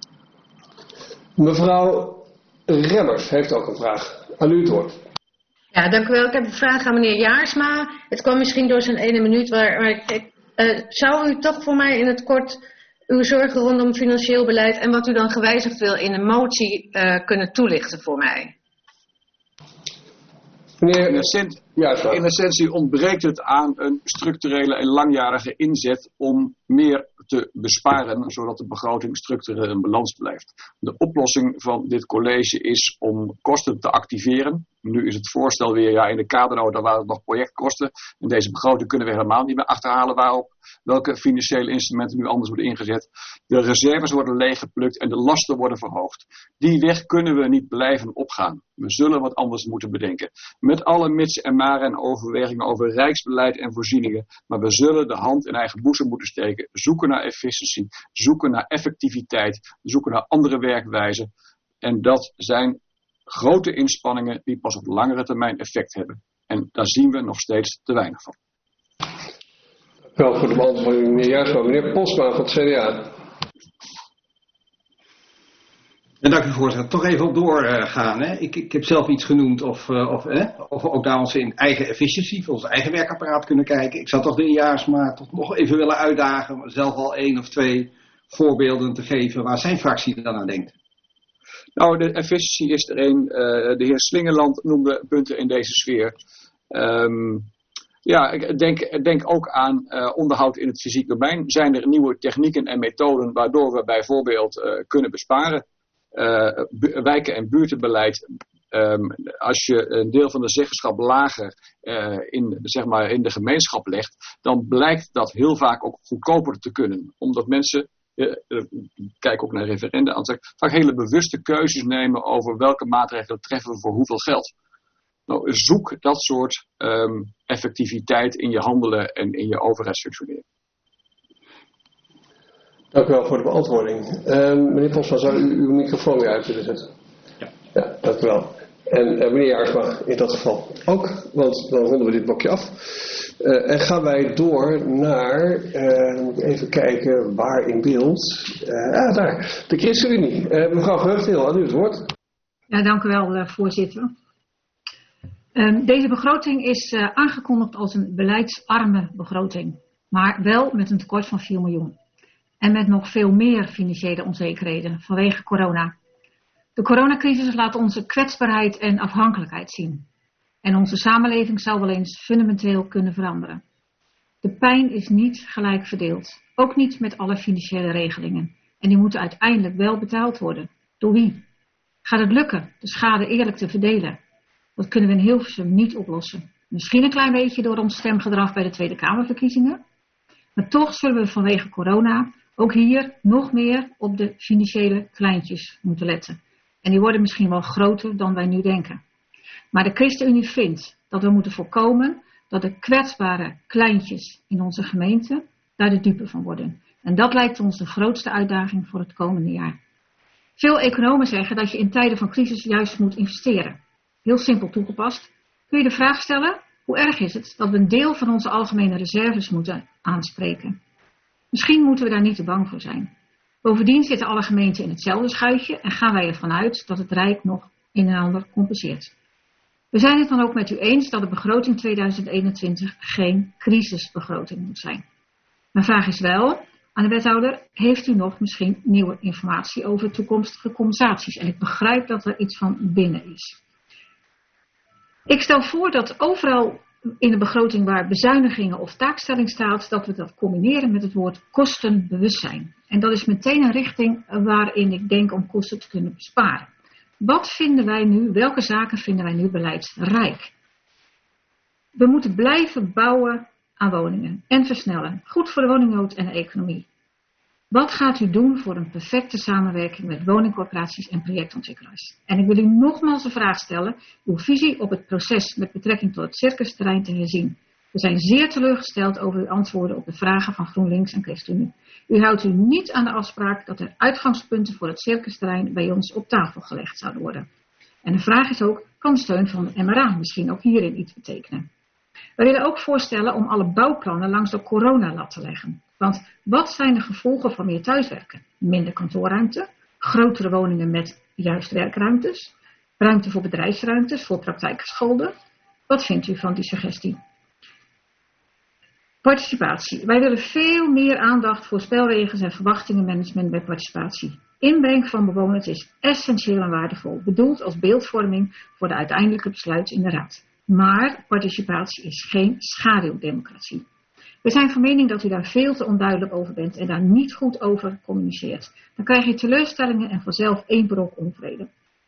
Mevrouw Remmers heeft ook een vraag. Aan u het woord. Ja, dank u wel. Ik heb een vraag aan meneer Jaarsma. Het kwam misschien door zijn ene minuut, maar, maar ik, uh, zou u toch voor mij in het kort uw zorgen rondom financieel beleid en wat u dan gewijzigd wil in een motie uh, kunnen toelichten voor mij? Meneer, in, essentie, ja, in essentie ontbreekt het aan een structurele en langjarige inzet om meer te besparen, zodat de begroting structureel in balans blijft. De oplossing van dit college is om kosten te activeren. Nu is het voorstel weer, ja, in de kadernota waren het nog projectkosten. In deze begroting kunnen we helemaal niet meer achterhalen waarop welke financiële instrumenten nu anders worden ingezet. De reserves worden leeggeplukt en de lasten worden verhoogd. Die weg kunnen we niet blijven opgaan. We zullen wat anders moeten bedenken. Met alle mits en maren en overwegingen over rijksbeleid en voorzieningen. Maar we zullen de hand in eigen boezem moeten steken. Zoeken naar efficiëntie, zoeken naar effectiviteit, zoeken naar andere werkwijzen. En dat zijn grote inspanningen die pas op langere termijn effect hebben. En daar zien we nog steeds te weinig van. Wel voor de beantwoording, meneer Jaarsma. Meneer Postma van het C D A. En dank u voorzitter. Toch even op doorgaan. Hè. Ik, ik heb zelf iets genoemd of, uh, of, hè, of we ook naar onze in eigen efficiëntie, voor ons eigen werkapparaat kunnen kijken. Ik zou toch de heer Jaarsma toch nog even willen uitdagen, zelf al één of twee voorbeelden te geven waar zijn fractie dan aan denkt. Nou, de efficiëntie is er een. Uh, de heer Slingerland noemde punten in deze sfeer. Um, ja, ik denk, denk ook aan uh, onderhoud in het fysiek domein. Zijn er nieuwe technieken en methoden waardoor we bijvoorbeeld uh, kunnen besparen? Uh, wijken- en buurtenbeleid. Um, als je een deel van de zeggenschap lager uh, in, zeg maar, in de gemeenschap legt, dan blijkt dat heel vaak ook goedkoper te kunnen. Omdat mensen, uh, uh, kijk ook naar referenda, vaak hele bewuste keuzes nemen over welke maatregelen treffen we voor hoeveel geld. Nou, zoek dat soort um, effectiviteit in je handelen en in je overheidsfunctioneren. Dank u wel voor de beantwoording. Uh, meneer Postma, zou u uw microfoon weer uit willen zetten? Ja. Ja, dank u wel. En uh, meneer Jaarsma in dat geval ook, want dan ronden we dit blokje af. Uh, en gaan wij door naar, uh, moet ik even kijken waar in beeld. Uh, ah, daar, de ChristenUnie. Uh, mevrouw Vreugdeel, aan u het woord. Ja, dank u wel, uh, voorzitter. Uh, deze begroting is uh, aangekondigd als een beleidsarme begroting, maar wel met een tekort van vier miljoen. En met nog veel meer financiële onzekerheden vanwege corona. De coronacrisis laat onze kwetsbaarheid en afhankelijkheid zien. En onze samenleving zou wel eens fundamenteel kunnen veranderen. De pijn is niet gelijk verdeeld. Ook niet met alle financiële regelingen. En die moeten uiteindelijk wel betaald worden. Door wie? Gaat het lukken de schade eerlijk te verdelen? Dat kunnen we in Hilversum niet oplossen. Misschien een klein beetje door ons stemgedrag bij de Tweede Kamerverkiezingen. Maar toch zullen we vanwege corona ook hier nog meer op de financiële kleintjes moeten letten. En die worden misschien wel groter dan wij nu denken. Maar de ChristenUnie vindt dat we moeten voorkomen dat de kwetsbare kleintjes in onze gemeente daar de dupe van worden. En dat lijkt ons de grootste uitdaging voor het komende jaar. Veel economen zeggen dat je in tijden van crisis juist moet investeren. Heel simpel toegepast. Kun je de vraag stellen, hoe erg is het dat we een deel van onze algemene reserves moeten aanspreken? Misschien moeten we daar niet te bang voor zijn. Bovendien zitten alle gemeenten in hetzelfde schuitje en gaan wij ervan uit dat het Rijk nog een en ander compenseert. We zijn het dan ook met u eens dat de begroting tweeduizend eenentwintig geen crisisbegroting moet zijn. Mijn vraag is wel aan de wethouder, heeft u nog misschien nieuwe informatie over toekomstige compensaties? En ik begrijp dat er iets van binnen is. Ik stel voor dat overal in de begroting waar bezuinigingen of taakstelling staat, dat we dat combineren met het woord kostenbewustzijn. En dat is meteen een richting waarin ik denk om kosten te kunnen besparen. Wat vinden wij nu, welke zaken vinden wij nu beleidsrijk? We moeten blijven bouwen aan woningen en versnellen. Goed voor de woningnood en de economie. Wat gaat u doen voor een perfecte samenwerking met woningcorporaties en projectontwikkelaars? En ik wil u nogmaals de vraag stellen, uw visie op het proces met betrekking tot het circusterrein te herzien. We zijn zeer teleurgesteld over uw antwoorden op de vragen van GroenLinks en ChristenUnie. U houdt u niet aan de afspraak dat er uitgangspunten voor het circusterrein bij ons op tafel gelegd zouden worden. En de vraag is ook, kan steun van de M R A misschien ook hierin iets betekenen? We willen ook voorstellen om alle bouwplannen langs de coronalat te leggen. Want wat zijn de gevolgen van meer thuiswerken? Minder kantoorruimte, grotere woningen met juist werkruimtes, ruimte voor bedrijfsruimtes, voor praktijkgescholden. Wat vindt u van die suggestie? Participatie. Wij willen veel meer aandacht voor spelregels en verwachtingenmanagement bij participatie. Inbreng van bewoners is essentieel en waardevol, bedoeld als beeldvorming voor de uiteindelijke besluit in de raad. Maar participatie is geen schaduwdemocratie. We zijn van mening dat u daar veel te onduidelijk over bent en daar niet goed over communiceert. Dan krijg je teleurstellingen en vanzelf één brok onvrede.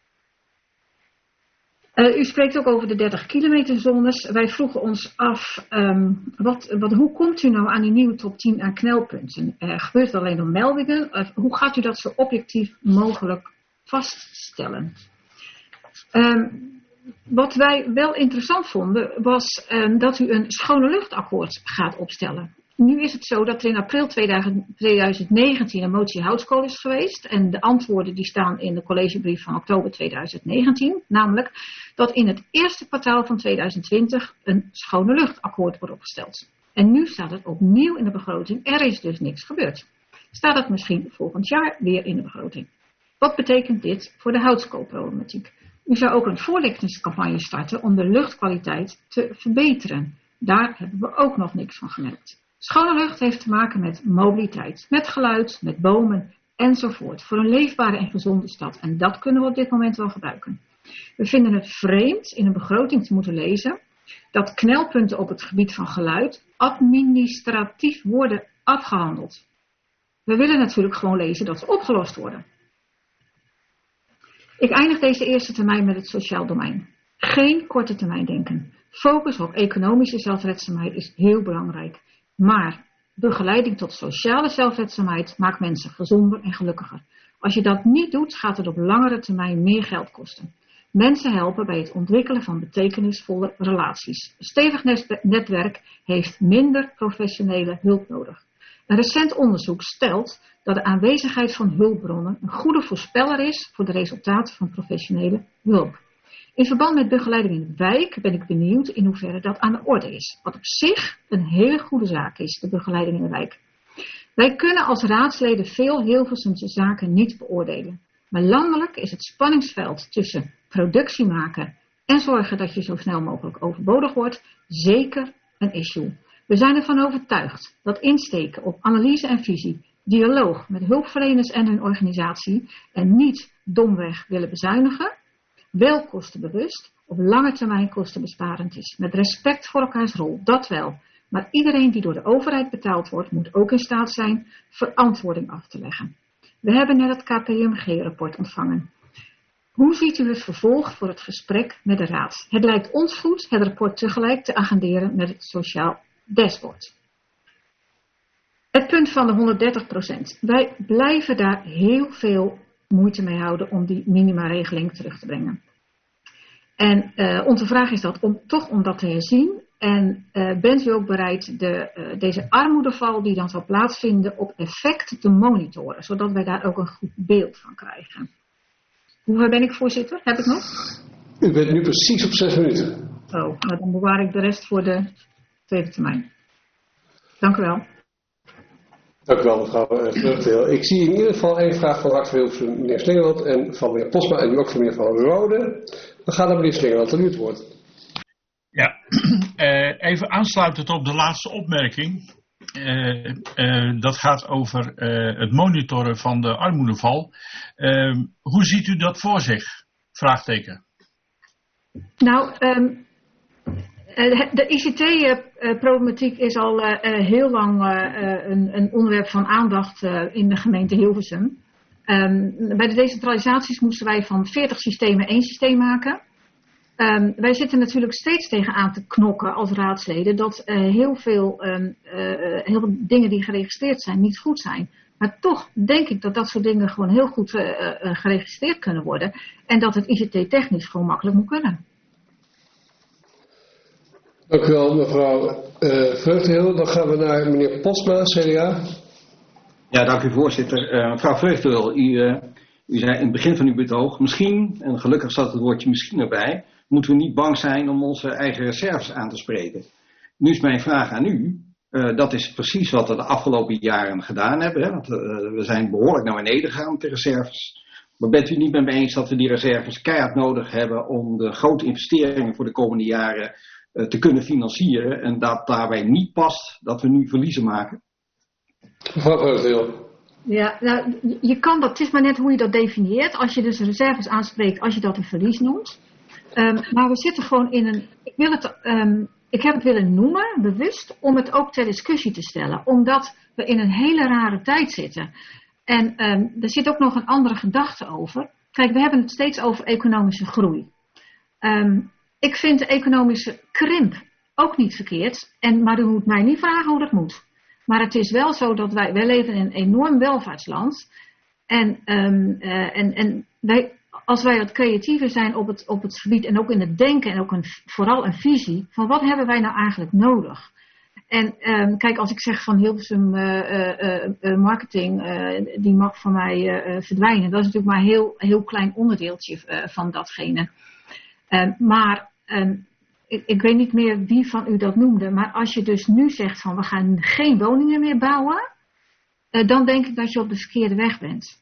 Uh, u spreekt ook over de dertig kilometer zones. Wij vroegen ons af, um, wat, wat, hoe komt u nou aan die nieuwe top tien aan knelpunten? Uh, gebeurt het alleen door meldingen? Uh, hoe gaat u dat zo objectief mogelijk vaststellen? Um, wat wij wel interessant vonden was um, dat u een schone luchtakkoord gaat opstellen. Nu is het zo dat er in april tweeduizend negentien een motie houtskool is geweest. En de antwoorden die staan in de collegebrief van oktober tweeduizend negentien. Namelijk dat in het eerste kwartaal van tweeduizend twintig een schone luchtakkoord wordt opgesteld. En nu staat het opnieuw in de begroting. Er is dus niks gebeurd. Staat het misschien volgend jaar weer in de begroting. Wat betekent dit voor de houtskoolproblematiek? U zou ook een voorlichtingscampagne starten om de luchtkwaliteit te verbeteren. Daar hebben we ook nog niks van gemerkt. Schone lucht heeft te maken met mobiliteit, met geluid, met bomen enzovoort. Voor een leefbare en gezonde stad. En dat kunnen we op dit moment wel gebruiken. We vinden het vreemd in een begroting te moeten lezen dat knelpunten op het gebied van geluid administratief worden afgehandeld. We willen natuurlijk gewoon lezen dat ze opgelost worden. Ik eindig deze eerste termijn met het sociaal domein. Geen korte termijn denken. Focus op economische zelfredzaamheid is heel belangrijk. Maar begeleiding tot sociale zelfredzaamheid maakt mensen gezonder en gelukkiger. Als je dat niet doet, gaat het op langere termijn meer geld kosten. Mensen helpen bij het ontwikkelen van betekenisvolle relaties. Een stevig netwerk heeft minder professionele hulp nodig. Een recent onderzoek stelt dat de aanwezigheid van hulpbronnen een goede voorspeller is voor de resultaten van professionele hulp. In verband met begeleiding in de wijk ben ik benieuwd in hoeverre dat aan de orde is. Wat op zich een hele goede zaak is, de begeleiding in de wijk. Wij kunnen als raadsleden veel Hilversumse zaken niet beoordelen. Maar landelijk is het spanningsveld tussen productie maken en zorgen dat je zo snel mogelijk overbodig wordt zeker een issue. We zijn ervan overtuigd dat insteken op analyse en visie, dialoog met hulpverleners en hun organisatie en niet domweg willen bezuinigen, wel kostenbewust, op lange termijn kostenbesparend is. Met respect voor elkaars rol, dat wel. Maar iedereen die door de overheid betaald wordt, moet ook in staat zijn verantwoording af te leggen. We hebben net het K P M G-rapport ontvangen. Hoe ziet u het vervolg voor het gesprek met de Raad? Het lijkt ons goed het rapport tegelijk te agenderen met het sociaal dashboard. Het punt van de honderddertig procent. Wij blijven daar heel veel moeite mee houden om die minimaregeling terug te brengen. En uh, onze vraag is dat om, toch om dat te herzien. En uh, bent u ook bereid de, uh, deze armoedeval die dan zal plaatsvinden op effect te monitoren. Zodat wij daar ook een goed beeld van krijgen. Hoe ver ben ik, voorzitter? Heb ik nog? U bent nu precies op zes minuten. Oh, nou dan bewaar ik de rest voor de tweede termijn. Dank u wel. Dank u wel, mevrouw Vreugdeheel. Ik zie in ieder geval één vraag van Hart van Hilversum, meneer Slingeland, en van meneer Posma en ook van meneer Van Rode. We gaan naar meneer Slingeland, aan u het woord. Ja, uh, even aansluitend op de laatste opmerking. Uh, uh, dat gaat over uh, het monitoren van de armoedeval. Uh, hoe ziet u dat voor zich? Vraagteken. Nou, um, de I C T-problematiek is al uh, heel lang uh, een, een onderwerp van aandacht uh, in de gemeente Hilversum. Um, bij de decentralisaties moesten wij van veertig systemen één systeem maken. Um, wij zitten natuurlijk steeds tegenaan te knokken als raadsleden dat uh, heel, veel, um, uh, heel veel dingen die geregistreerd zijn niet goed zijn. Maar toch denk ik dat dat soort dingen gewoon heel goed uh, uh, geregistreerd kunnen worden. En dat het I C T-technisch gewoon makkelijk moet kunnen. Dank u wel, mevrouw uh, Vreugdeheel. Dan gaan we naar meneer Posma, C D A. Ja, dank u voorzitter. Uh, mevrouw Vreugdeheel, u, uh, u zei in het begin van uw betoog, misschien, en gelukkig zat het woordje misschien erbij, moeten we niet bang zijn om onze eigen reserves aan te spreken. Nu is mijn vraag aan u. Uh, dat is precies wat we de afgelopen jaren gedaan hebben. Hè? Want uh, we zijn behoorlijk naar beneden gegaan met de reserves. Maar bent u niet met me eens dat we die reserves keihard nodig hebben om de grote investeringen voor de komende jaren uh, te kunnen financieren. En dat daarbij niet past dat we nu verliezen maken? Mevrouw Vreugdeheel. Ja, nou, je kan dat, het is maar net hoe je dat definieert. Als je dus reserves aanspreekt, als je dat een verlies noemt. Um, maar we zitten gewoon in een, ik wil het, um, ik heb het willen noemen, bewust, om het ook ter discussie te stellen. Omdat we in een hele rare tijd zitten. En um, er zit ook nog een andere gedachte over. Kijk, we hebben het steeds over economische groei. Um, ik vind de economische krimp ook niet verkeerd. En, maar u moet mij niet vragen hoe dat moet. Maar het is wel zo dat wij, wij leven in een enorm welvaartsland. En, um, uh, en, en wij... Als wij wat creatiever zijn op het, op het gebied en ook in het denken en ook een, vooral een visie van wat hebben wij nou eigenlijk nodig. En um, kijk, als ik zeg van Hilversum uh, uh, uh, marketing, uh, die mag voor mij uh, verdwijnen. Dat is natuurlijk maar een heel, heel klein onderdeeltje uh, van datgene. Um, maar um, ik, ik weet niet meer wie van u dat noemde. Maar als je dus nu zegt van we gaan geen woningen meer bouwen, uh, dan denk ik dat je op de verkeerde weg bent.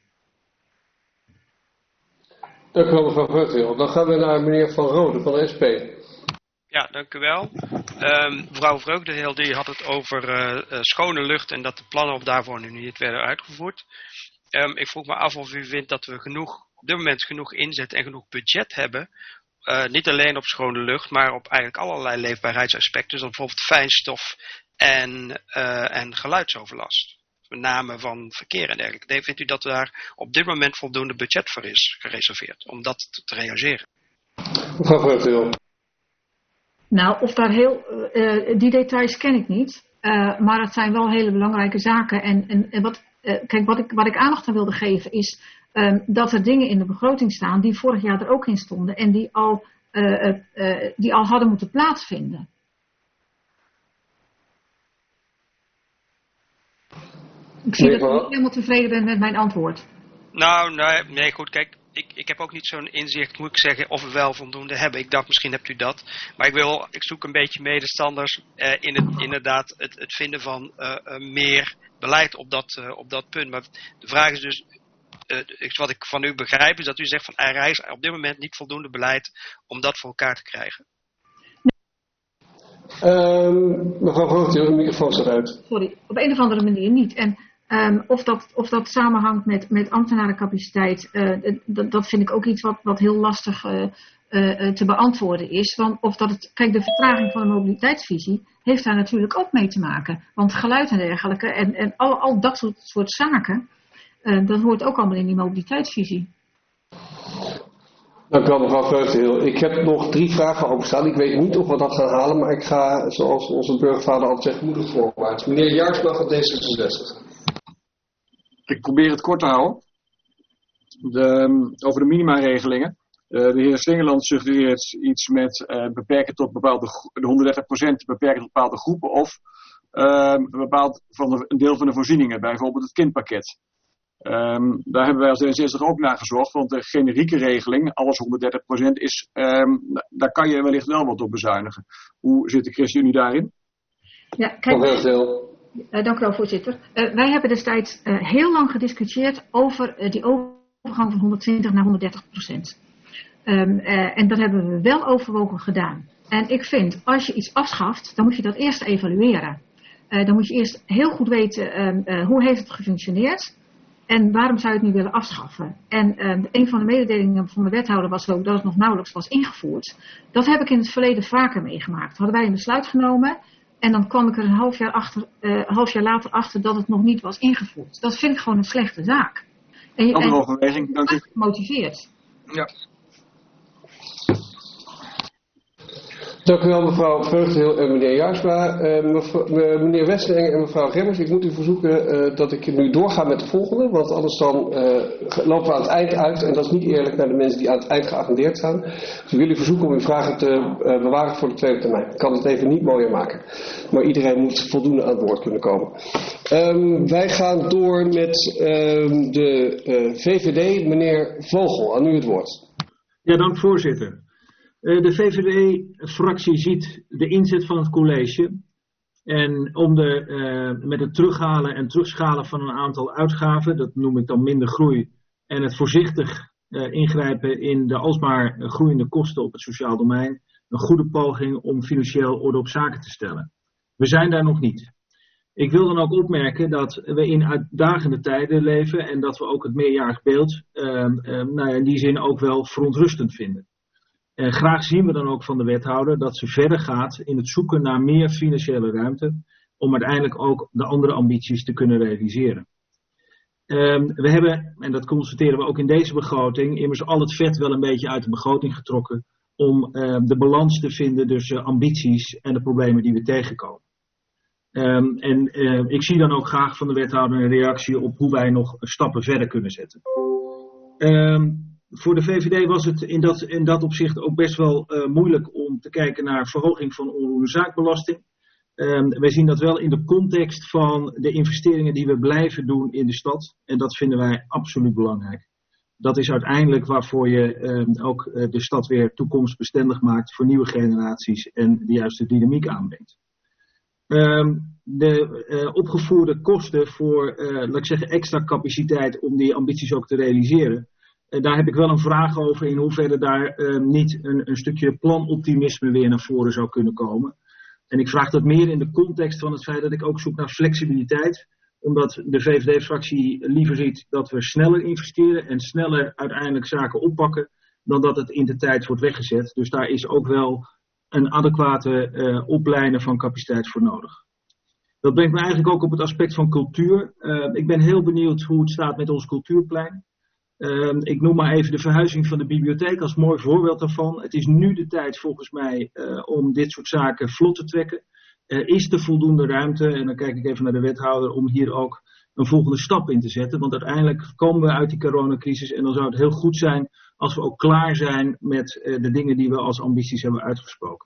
Dank u wel, mevrouw Vreugdeheel. Dan gaan we naar meneer Van Rode van de S P. Ja, dank u wel. Um, mevrouw Vreugdeheel die had het over uh, uh, schone lucht en dat de plannen op daarvoor nu niet werden uitgevoerd. Um, ik vroeg me af of u vindt dat we genoeg, op dit moment genoeg inzet en genoeg budget hebben. Uh, niet alleen op schone lucht, maar op eigenlijk allerlei leefbaarheidsaspecten. Zoals bijvoorbeeld fijnstof en, uh, en geluidsoverlast. Met name van verkeer en dergelijke. Vindt u dat daar op dit moment voldoende budget voor is gereserveerd om dat te, te realiseren? Mevrouw Vreugdeheel. Nou, of daar heel, uh, die details ken ik niet. Uh, maar het zijn wel hele belangrijke zaken. En, en, en wat, uh, kijk, wat ik, wat ik aandacht aan wilde geven is um, dat er dingen in de begroting staan die vorig jaar er ook in stonden. En die al, uh, uh, uh, die al hadden moeten plaatsvinden. Ik zie dat u niet helemaal tevreden bent met mijn antwoord. Nou, nee, nee goed, kijk, ik, ik heb ook niet zo'n inzicht, moet ik zeggen, of we wel voldoende hebben. Ik dacht, misschien hebt u dat. Maar ik, wil, ik zoek een beetje medestanders eh, in het, inderdaad het, het vinden van uh, uh, meer beleid op dat, uh, op dat punt. Maar de vraag is dus, uh, wat ik van u begrijp, is dat u zegt van er is op dit moment niet voldoende beleid om dat voor elkaar te krijgen. Um, mevrouw Vreugdeheel, de microfoon staat uit. Sorry, op een of andere manier niet. En um, of, dat, of dat samenhangt met, met ambtenarencapaciteit, uh, dat, dat vind ik ook iets wat, wat heel lastig uh, uh, te beantwoorden is. Want of dat het, kijk, de vertraging van de mobiliteitsvisie heeft daar natuurlijk ook mee te maken. Want geluid en dergelijke en, en al, al dat soort, soort zaken, uh, dat hoort ook allemaal in die mobiliteitsvisie. Dank u wel, mevrouw Vreugdeheel. Ik heb nog drie vragen openstaan. Ik weet niet of we dat gaan halen, maar ik ga, zoals onze burgervader altijd zegt, moedig voorwaarts. Meneer Jaarsma van D zesenzestig. Ik probeer het kort te houden. De, over de minimaregelingen. Uh, de heer Slingeland suggereert iets met uh, beperken tot bepaalde, de honderddertig procent beperken tot bepaalde groepen of uh, bepaald van de, een deel van de voorzieningen, bijvoorbeeld het kindpakket. Um, daar hebben wij als D zesenzestig ook naar gezocht, want de generieke regeling, alles honderddertig procent, is, um, daar kan je wellicht wel wat op bezuinigen. Hoe zit de ChristenUnie daarin? Ja, kijk, Uh, dank u wel, voorzitter. Uh, wij hebben destijds uh, heel lang gediscussieerd over uh, die overgang van honderdtwintig naar honderddertig procent. Um, uh, en dat hebben we wel overwogen gedaan. En ik vind, als je iets afschaft, dan moet je dat eerst evalueren. Uh, dan moet je eerst heel goed weten um, uh, hoe heeft het gefunctioneerd en waarom zou je het nu willen afschaffen. En um, een van de mededelingen van de wethouder was ook dat het nog nauwelijks was ingevoerd. Dat heb ik in het verleden vaker meegemaakt. Hadden wij een besluit genomen en dan kwam ik er een half jaar, achter, uh, een half jaar later achter dat het nog niet was ingevoerd. Dat vind ik gewoon een slechte zaak. En je bent overweging, dank u. Gemotiveerd. Ja. Dank u wel, mevrouw Vreugdeheel en meneer Jaarsma. Uh, mevrouw, uh, meneer Westering en mevrouw Remmers, ik moet u verzoeken uh, dat ik nu doorga met de volgende, want anders dan uh, lopen we aan het eind uit en dat is niet eerlijk naar de mensen die aan het eind geattendeerd staan. Dus ik wil u verzoeken om uw vragen te uh, bewaren voor de tweede termijn. Ik kan het even niet mooier maken, maar iedereen moet voldoende aan het woord kunnen komen. Um, wij gaan door met um, de uh, V V D, meneer Vogel, aan u het woord. Ja, dank voorzitter. De V V D-fractie ziet de inzet van het college en om de, uh, met het terughalen en terugschalen van een aantal uitgaven, dat noem ik dan minder groei, en het voorzichtig uh, ingrijpen in de alsmaar groeiende kosten op het sociaal domein, een goede poging om financieel orde op zaken te stellen. We zijn daar nog niet. Ik wil dan ook opmerken dat we in uitdagende tijden leven en dat we ook het meerjarig beeld uh, uh, nou, in die zin ook wel verontrustend vinden. Uh, graag zien we dan ook van de wethouder dat ze verder gaat in het zoeken naar meer financiële ruimte om uiteindelijk ook de andere ambities te kunnen realiseren. Um, we hebben, en dat constateren we ook in deze begroting, immers al het vet wel een beetje uit de begroting getrokken om uh, de balans te vinden tussen ambities en de problemen die we tegenkomen. Um, en uh, ik zie dan ook graag van de wethouder een reactie op hoe wij nog stappen verder kunnen zetten. Um, Voor de V V D was het in dat, in dat opzicht ook best wel uh, moeilijk om te kijken naar verhoging van onroerende zaakbelasting. Um, wij zien dat wel in de context van de investeringen die we blijven doen in de stad. En dat vinden wij absoluut belangrijk. Dat is uiteindelijk waarvoor je um, ook uh, de stad weer toekomstbestendig maakt voor nieuwe generaties en de juiste dynamiek aanbrengt. Um, de uh, opgevoerde kosten voor, uh, laat ik zeggen, extra capaciteit om die ambities ook te realiseren. Uh, daar heb ik wel een vraag over in hoeverre daar uh, niet een, een stukje planoptimisme weer naar voren zou kunnen komen. En ik vraag dat meer in de context van het feit dat ik ook zoek naar flexibiliteit. Omdat de V V D-fractie liever ziet dat we sneller investeren en sneller uiteindelijk zaken oppakken. Dan dat het in de tijd wordt weggezet. Dus daar is ook wel een adequate uh, opleiden van capaciteit voor nodig. Dat brengt me eigenlijk ook op het aspect van cultuur. Uh, ik ben heel benieuwd hoe het staat met ons cultuurplein. Uh, ik noem maar even de verhuizing van de bibliotheek als mooi voorbeeld daarvan. Het is nu de tijd volgens mij uh, om dit soort zaken vlot te trekken. Er is er voldoende ruimte, en dan kijk ik even naar de wethouder, om hier ook een volgende stap in te zetten. Want uiteindelijk komen we uit die coronacrisis en dan zou het heel goed zijn als we ook klaar zijn met uh, de dingen die we als ambities hebben uitgesproken.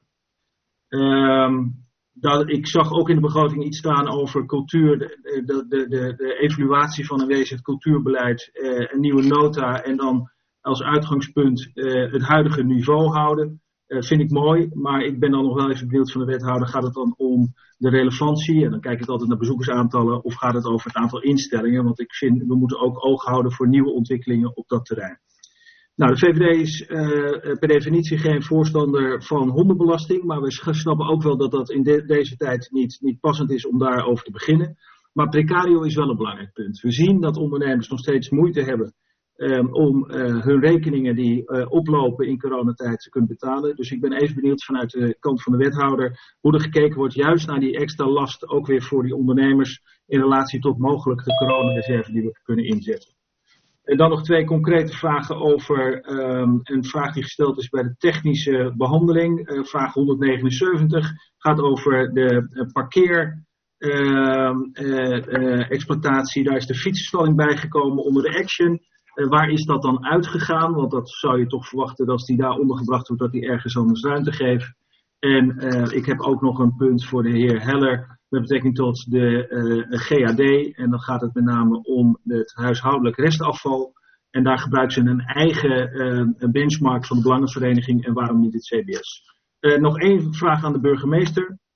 Um, dat, ik zag ook in de begroting iets staan over cultuur, de, de, de, de, de evaluatie van een wezenlijk cultuurbeleid, uh, een nieuwe nota en dan als uitgangspunt uh, het huidige niveau houden. Uh, vind ik mooi, maar ik ben dan nog wel even benieuwd van de wethouder. Gaat het dan om de relevantie? En dan kijk ik altijd naar bezoekersaantallen. Of gaat het over het aantal instellingen? Want ik vind, we moeten ook oog houden voor nieuwe ontwikkelingen op dat terrein. Nou, de V V D is uh, per definitie geen voorstander van hondenbelasting. Maar we snappen ook wel dat dat in de, deze tijd niet, niet passend is om daarover te beginnen. Maar precario is wel een belangrijk punt. We zien dat ondernemers nog steeds moeite hebben Um, om uh, hun rekeningen die uh, oplopen in coronatijd te kunnen betalen. Dus ik ben even benieuwd vanuit de kant van de wethouder hoe er gekeken wordt juist naar die extra last ook weer voor die ondernemers in relatie tot mogelijk de coronareserve die we kunnen inzetten. En dan nog twee concrete vragen over um, een vraag die gesteld is bij de technische behandeling. Uh, vraag honderdnegenenzeventig gaat over de uh, parkeer uh, uh, uh, exploitatie. Daar is de fietsenstalling bijgekomen onder de action. Uh, waar is dat dan uitgegaan? Want dat zou je toch verwachten dat als die daar ondergebracht wordt, dat die ergens anders ruimte geeft. En uh, ik heb ook nog een punt voor de heer Heller met betrekking tot de uh, G A D. En dan gaat het met name om het huishoudelijk restafval. En daar gebruiken ze een eigen uh, benchmark van de Belangenvereniging en waarom niet het C B S. Uh, nog één vraag aan de burgemeester.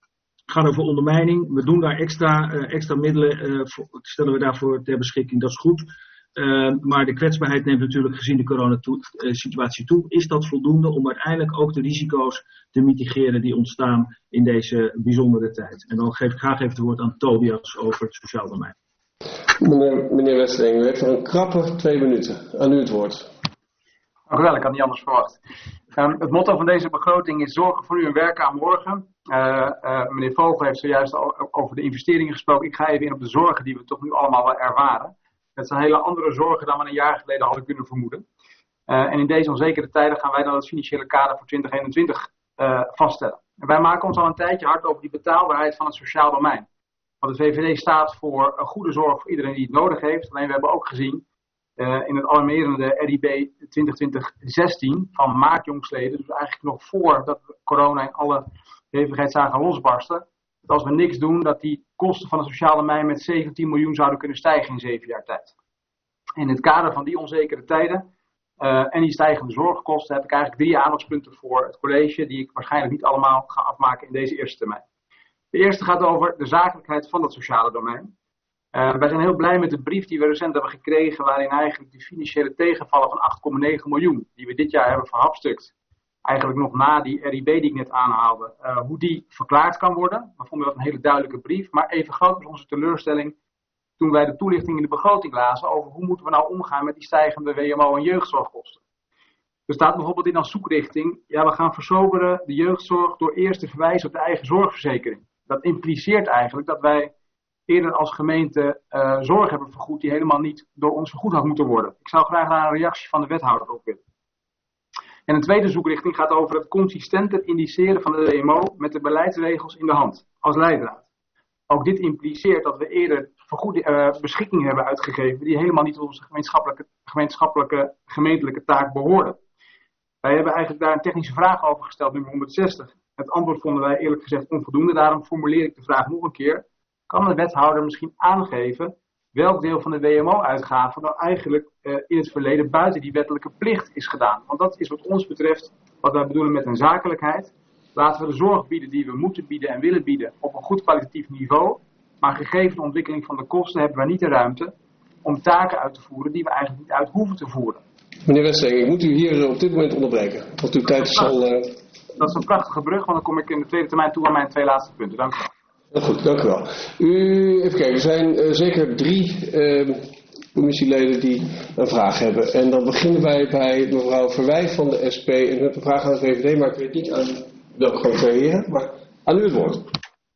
Het gaat over ondermijning. We doen daar extra, uh, extra middelen, uh, voor, stellen we daarvoor ter beschikking. Dat is goed. Uh, maar de kwetsbaarheid neemt natuurlijk gezien de coronasituatie toe. Is dat voldoende om uiteindelijk ook de risico's te mitigeren die ontstaan in deze bijzondere tijd? En dan geef ik graag even het woord aan Tobias over het sociaal domein. Meneer, meneer Westerling, u heeft nog een krappe twee minuten. Aan u het woord. Dank u wel, ik had niet anders verwacht. Um, het motto van deze begroting is zorgen voor u en werken aan morgen. Uh, uh, meneer Vogel heeft zojuist al over de investeringen gesproken. Ik ga even in op de zorgen die we toch nu allemaal wel ervaren. Het zijn hele andere zorgen dan we een jaar geleden hadden kunnen vermoeden. Uh, en in deze onzekere tijden gaan wij dan het financiële kader voor twintig eenentwintig uh, vaststellen. En wij maken ons al een tijdje hard over die betaalbaarheid van het sociaal domein. Want de V V D staat voor een goede zorg voor iedereen die het nodig heeft. Alleen we hebben ook gezien uh, in het alarmerende R I B twintig twintig zestien van maart jongsleden, dus eigenlijk nog voordat corona en alle hevigheid zagen losbarsten, dat als we niks doen, dat die kosten van het sociaal domein met zeventien miljoen zouden kunnen stijgen in zeven jaar tijd. In het kader van die onzekere tijden uh, en die stijgende zorgkosten heb ik eigenlijk drie aandachtspunten voor het college, die ik waarschijnlijk niet allemaal ga afmaken in deze eerste termijn. De eerste gaat over de zakelijkheid van het sociale domein. Uh, wij zijn heel blij met de brief die we recent hebben gekregen, waarin eigenlijk de financiële tegenvallen van acht komma negen miljoen, die we dit jaar hebben verhapstukt, eigenlijk nog na die R I B die ik net aanhaalde, uh, hoe die verklaard kan worden. We vonden dat een hele duidelijke brief, maar even groot was onze teleurstelling toen wij de toelichting in de begroting lazen over hoe moeten we nou omgaan met die stijgende W M O en jeugdzorgkosten. Er staat bijvoorbeeld in als zoekrichting, ja, we gaan versoberen de jeugdzorg door eerst te verwijzen op de eigen zorgverzekering. Dat impliceert eigenlijk dat wij eerder als gemeente uh, zorg hebben vergoed die helemaal niet door ons vergoed had moeten worden. Ik zou graag naar een reactie van de wethouder op willen. En een tweede zoekrichting gaat over het consistenter indiceren van de W M O met de beleidsregels in de hand, als leidraad. Ook dit impliceert dat we eerder vergoed, uh, beschikking hebben uitgegeven die helemaal niet tot onze gemeenschappelijke, gemeenschappelijke gemeentelijke taak behoren. Wij hebben eigenlijk daar een technische vraag over gesteld, nummer honderdzestig. Het antwoord vonden wij eerlijk gezegd onvoldoende, daarom formuleer ik de vraag nog een keer. Kan de wethouder misschien aangeven welk deel van de W M O-uitgaven nou eigenlijk uh, in het verleden buiten die wettelijke plicht is gedaan? Want dat is wat ons betreft wat wij bedoelen met een zakelijkheid. Laten we de zorg bieden die we moeten bieden en willen bieden op een goed kwalitatief niveau. Maar gegeven de ontwikkeling van de kosten hebben we niet de ruimte om taken uit te voeren die we eigenlijk niet uit hoeven te voeren. Meneer Westerling, ik moet u hier op dit moment onderbreken. Want uw tijd is al... Uh... Dat is een prachtige brug, want dan kom ik in de tweede termijn toe aan mijn twee laatste punten. Dank u wel. Heel goed, dank u wel. U, even kijken, er zijn uh, zeker drie uh, commissieleden die een vraag hebben. En dan beginnen wij bij mevrouw Verwij van de S P. En u hebt een vraag aan de V V D, maar ik weet niet aan welke van de twee heren. Maar aan u het woord. Dank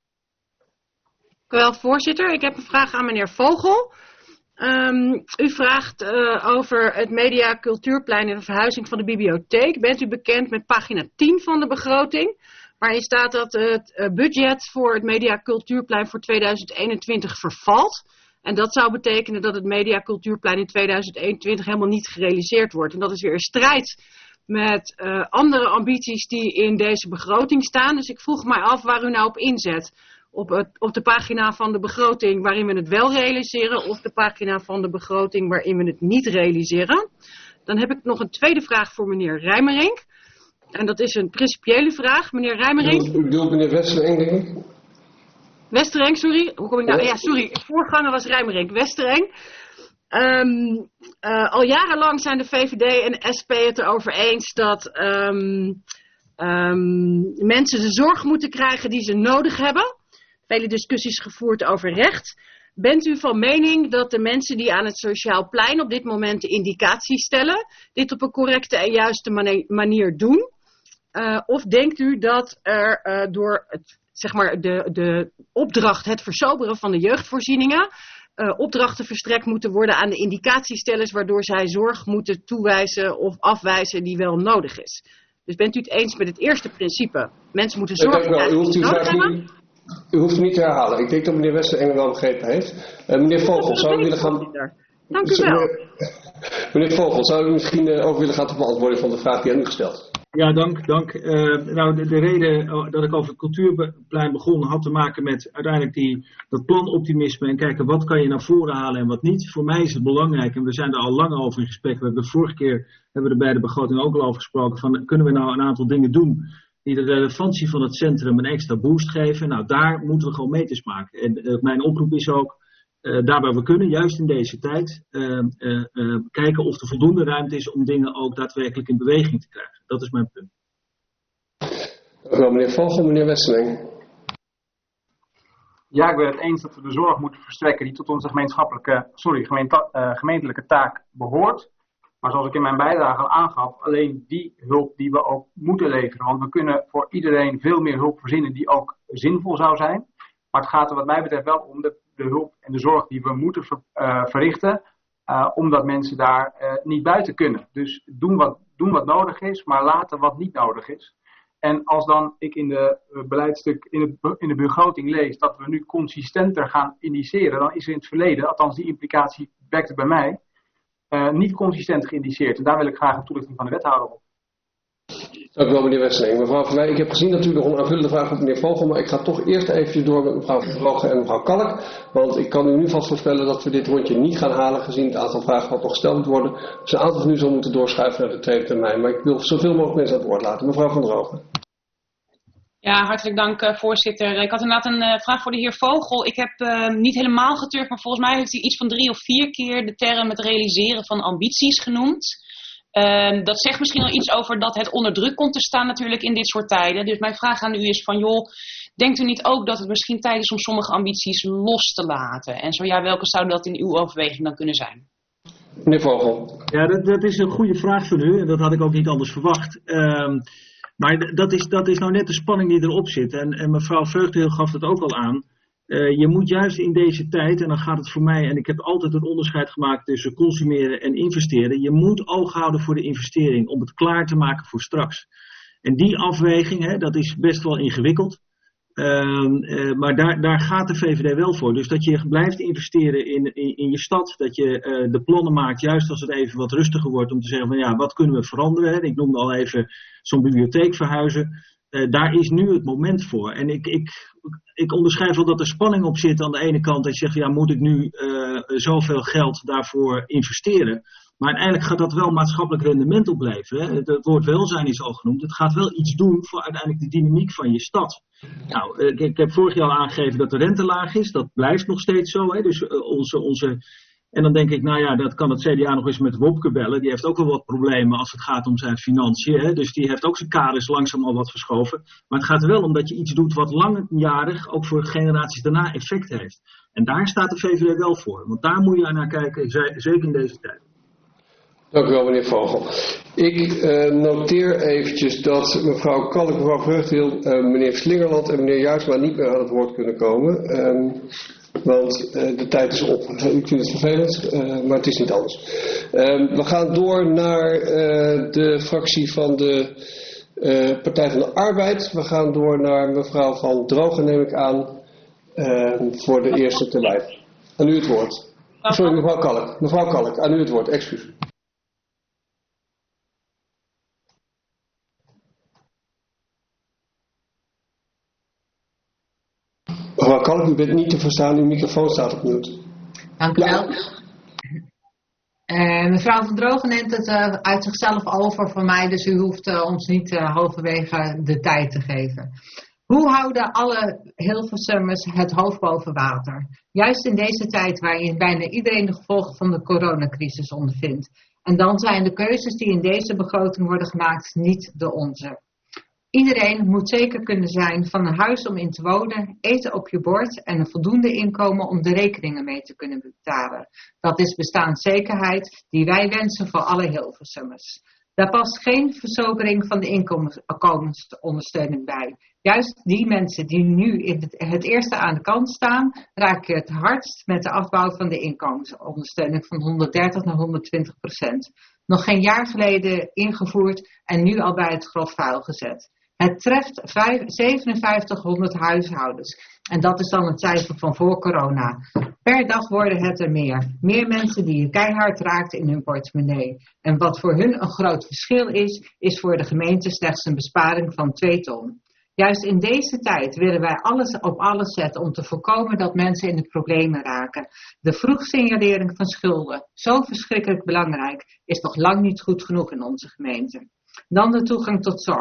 u wel, voorzitter. Ik heb een vraag aan meneer Vogel. Um, u vraagt uh, over het media cultuurplein en de verhuizing van de bibliotheek. Bent u bekend met pagina tien van de begroting? Waarin staat dat het budget voor het Media Cultuurplein voor tweeduizend eenentwintig vervalt. En dat zou betekenen dat het Media Cultuurplein in tweeduizend eenentwintig helemaal niet gerealiseerd wordt. En dat is weer in strijd met uh, andere ambities die in deze begroting staan. Dus ik vroeg mij af waar u nou op inzet. Op, het, op de pagina van de begroting waarin we het wel realiseren of de pagina van de begroting waarin we het niet realiseren. Dan heb ik nog een tweede vraag voor meneer Rijmerink. En dat is een principiële vraag, meneer Rijmerink. U bedoelt meneer Westereng, denk ik? Westereng, sorry. Hoe kom ik nou? Ja, sorry. Voorganger was Rijmerink. Westereng. Um, uh, al jarenlang zijn de V V D en de S P het erover eens dat um, um, mensen de zorg moeten krijgen die ze nodig hebben. Vele discussies gevoerd over recht. Bent u van mening dat de mensen die aan het sociaal plein op dit moment de indicatie stellen, dit op een correcte en juiste manier doen? Uh, of denkt u dat er uh, door het, zeg maar de, de opdracht, het versoberen van de jeugdvoorzieningen, uh, opdrachten verstrekt moeten worden aan de indicatiestellers, waardoor zij zorg moeten toewijzen of afwijzen die wel nodig is? Dus bent u het eens met het eerste principe? Mensen moeten zorg krijgen die ze nodig hebben? U hoeft het niet te herhalen. Ik denk dat meneer Westereng wel begrepen heeft. Uh, meneer Vogel, zou u willen gaan... Dank u wel. Meneer Vogel, zou u misschien uh, ook willen gaan tot beantwoording van de vraag die aan u gesteld? Ja, dank. dank. Uh, nou, de, de reden dat ik over het cultuurplein begon had te maken met uiteindelijk die, dat planoptimisme en kijken wat kan je naar voren halen en wat niet. Voor mij is het belangrijk, en we zijn er al lang over in gesprek, we hebben de vorige keer hebben we er bij de begroting ook al over gesproken, van kunnen we nou een aantal dingen doen die de relevantie van het centrum een extra boost geven. Nou, daar moeten we gewoon meters maken. En uh, mijn oproep is ook, uh, daar waar we kunnen, juist in deze tijd, uh, uh, uh, kijken of er voldoende ruimte is om dingen ook daadwerkelijk in beweging te krijgen. Dat is mijn punt. Dank u wel, meneer Vogel. Meneer Wesseling. Ja, ik ben het eens dat we de zorg moeten verstrekken die tot onze gemeenschappelijke, sorry, gemeente, uh, gemeentelijke taak behoort. Maar zoals ik in mijn bijdrage al aangaf, alleen die hulp die we ook moeten leveren. Want we kunnen voor iedereen veel meer hulp verzinnen die ook zinvol zou zijn. Maar het gaat er wat mij betreft wel om de, de hulp en de zorg die we moeten ver, uh, verrichten. Uh, omdat mensen daar uh, niet buiten kunnen. Dus doen wat, doen wat nodig is, maar laten wat niet nodig is. En als dan ik in de uh, beleidstuk, in, het, in de begroting lees dat we nu consistenter gaan indiceren, dan is er in het verleden, althans die implicatie werkte bij mij, uh, niet consistent geïndiceerd. En daar wil ik graag een toelichting van de wethouder op. Dank u wel, meneer Wesseling. Mevrouw Van Wij, ik heb gezien dat u nog een aanvullende vraag op meneer Vogel, maar ik ga toch eerst even door met mevrouw Van Drogen en mevrouw Kalk. Want ik kan u nu vast voorspellen dat we dit rondje niet gaan halen, gezien het aantal vragen wat nog gesteld moet worden. Dus een aantal van u zal moeten doorschuiven naar de tweede termijn. Maar ik wil zoveel mogelijk mensen aan het woord laten. Mevrouw Van Drogen. Ja, hartelijk dank, uh, voorzitter. Ik had inderdaad een uh, vraag voor de heer Vogel. Ik heb uh, niet helemaal geturfd, maar volgens mij heeft hij iets van drie of vier keer de term het realiseren van ambities genoemd. Uh, dat zegt misschien al iets over dat het onder druk komt te staan natuurlijk in dit soort tijden. Dus mijn vraag aan u is van, joh, denkt u niet ook dat het misschien tijd is om sommige ambities los te laten? En zo ja, welke zouden dat in uw overweging dan kunnen zijn? Meneer Vogel. Ja, dat, dat is een goede vraag van u en dat had ik ook niet anders verwacht. Um, maar dat is, dat is nou net de spanning die erop zit. En, en mevrouw Vreugdeheel gaf het ook al aan. Uh, je moet juist in deze tijd, en dan gaat het voor mij, en ik heb altijd een onderscheid gemaakt tussen consumeren en investeren. Je moet oog houden voor de investering om het klaar te maken voor straks. En die afweging, hè, dat is best wel ingewikkeld. Uh, uh, maar daar, daar gaat de V V D wel voor. Dus dat je blijft investeren in, in, in je stad. Dat je uh, de plannen maakt, juist als het even wat rustiger wordt. Om te zeggen van ja, wat kunnen we veranderen. Hè? Ik noemde al even zo'n bibliotheek verhuizen. Uh, daar is nu het moment voor. En ik, ik, ik onderschrijf wel dat er spanning op zit aan de ene kant. Dat je zegt, ja, moet ik nu uh, zoveel geld daarvoor investeren? Maar uiteindelijk gaat dat wel maatschappelijk rendement opleveren. Hè? Het woord welzijn is al genoemd. Het gaat wel iets doen voor uiteindelijk de dynamiek van je stad. Nou, ik, ik heb vorig jaar al aangegeven dat de rente laag is. Dat blijft nog steeds zo. Hè? Dus uh, onze, onze... En dan denk ik, nou ja, dat kan het C D A nog eens met Wopke bellen. Die heeft ook wel wat problemen als het gaat om zijn financiën. Hè? Dus die heeft ook zijn kaders langzaam al wat verschoven. Maar het gaat er wel om dat je iets doet wat langjarig ook voor generaties daarna effect heeft. En daar staat de V V D wel voor. Want daar moet je naar kijken, zeker in deze tijd. Dank u wel, meneer Vogel. Ik uh, noteer eventjes dat mevrouw Kalk, mevrouw Vreugdeheel, uh, meneer Slingerland en meneer Juitsma niet meer aan het woord kunnen komen. Um, want uh, de tijd is op. Ik vind het vervelend, uh, maar het is niet anders. Um, we gaan door naar uh, de fractie van de uh, Partij van de Arbeid. We gaan door naar mevrouw Van Drogen, neem ik aan, uh, voor de eerste termijn. Aan u het woord. Sorry, mevrouw Kalk. Mevrouw Kalk, aan u het woord. Excuus. Mevrouw Kalk, u bent niet te verstaan, uw microfoon staat op mute. Dank u wel. Uh, mevrouw Van Drogen neemt het uh, uit zichzelf over van mij, dus u hoeft uh, ons niet uh, halverwege de tijd te geven. Hoe houden alle Hilversummers het hoofd boven water? Juist in deze tijd waarin bijna iedereen de gevolgen van de coronacrisis ondervindt. En dan zijn de keuzes die in deze begroting worden gemaakt niet de onze. Iedereen moet zeker kunnen zijn van een huis om in te wonen, eten op je bord en een voldoende inkomen om de rekeningen mee te kunnen betalen. Dat is bestaanszekerheid die wij wensen voor alle Hilversummers. Daar past geen verzobering van de inkomensondersteuning bij. Juist die mensen die nu in het, het eerste aan de kant staan, raken het hardst met de afbouw van de inkomensondersteuning van honderddertig naar honderdtwintig procent. Nog geen jaar geleden ingevoerd en nu al bij het grof vuil gezet. Het treft zevenenvijftighonderd huishoudens. En dat is dan een cijfer van voor corona. Per dag worden het er meer. Meer mensen die je keihard raakt in hun portemonnee. En wat voor hun een groot verschil is, is voor de gemeente slechts een besparing van twee ton. Juist in deze tijd willen wij alles op alles zetten om te voorkomen dat mensen in de problemen raken. De vroegsignalering van schulden, zo verschrikkelijk belangrijk, is nog lang niet goed genoeg in onze gemeente. Dan de toegang tot zorg.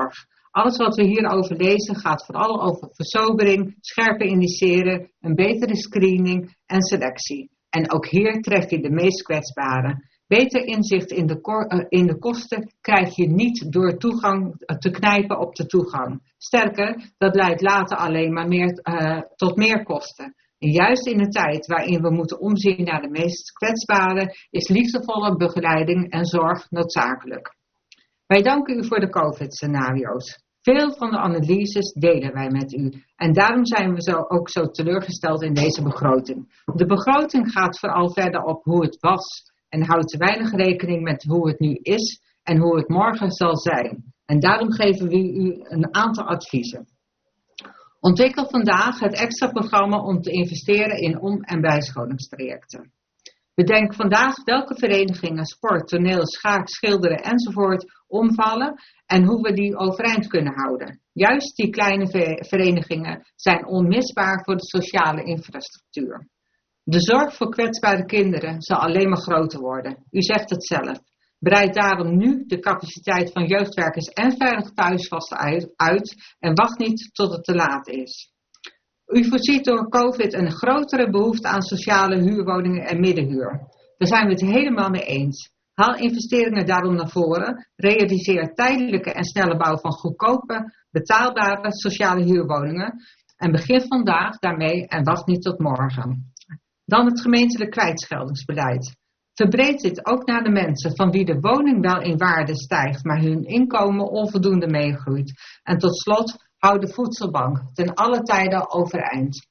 Alles wat we hierover lezen gaat vooral over versobering, scherper indiceren, een betere screening en selectie. En ook hier tref je de meest kwetsbaren. Beter inzicht in de, ko- uh, in de kosten krijg je niet door toegang uh, te knijpen op de toegang. Sterker, dat leidt later alleen maar meer, uh, tot meer kosten. En juist in een tijd waarin we moeten omzien naar de meest kwetsbaren, is liefdevolle begeleiding en zorg noodzakelijk. Wij danken u voor de COVID-scenario's. Veel van de analyses delen wij met u. En daarom zijn we zo ook zo teleurgesteld in deze begroting. De begroting gaat vooral verder op hoe het was en houdt te weinig rekening met hoe het nu is en hoe het morgen zal zijn. En daarom geven we u een aantal adviezen. Ontwikkel vandaag het extra programma om te investeren in om- en bijscholingstrajecten. Bedenk vandaag welke verenigingen, sport, toneel, schaak, schilderen enzovoort omvallen en hoe we die overeind kunnen houden. Juist die kleine verenigingen zijn onmisbaar voor de sociale infrastructuur. De zorg voor kwetsbare kinderen zal alleen maar groter worden. U zegt het zelf. Breid daarom nu de capaciteit van jeugdwerkers en veilig thuisvast uit en wacht niet tot het te laat is. U voorziet door COVID een grotere behoefte aan sociale huurwoningen en middenhuur. Daar zijn we het helemaal mee eens. Haal investeringen daarom naar voren. Realiseer tijdelijke en snelle bouw van goedkope, betaalbare sociale huurwoningen. En begin vandaag daarmee en wacht niet tot morgen. Dan het gemeentelijk kwijtscheldingsbeleid. Verbreed dit ook naar de mensen van wie de woning wel in waarde stijgt, maar hun inkomen onvoldoende meegroeit. En tot slot, hou de voedselbank ten alle tijden overeind.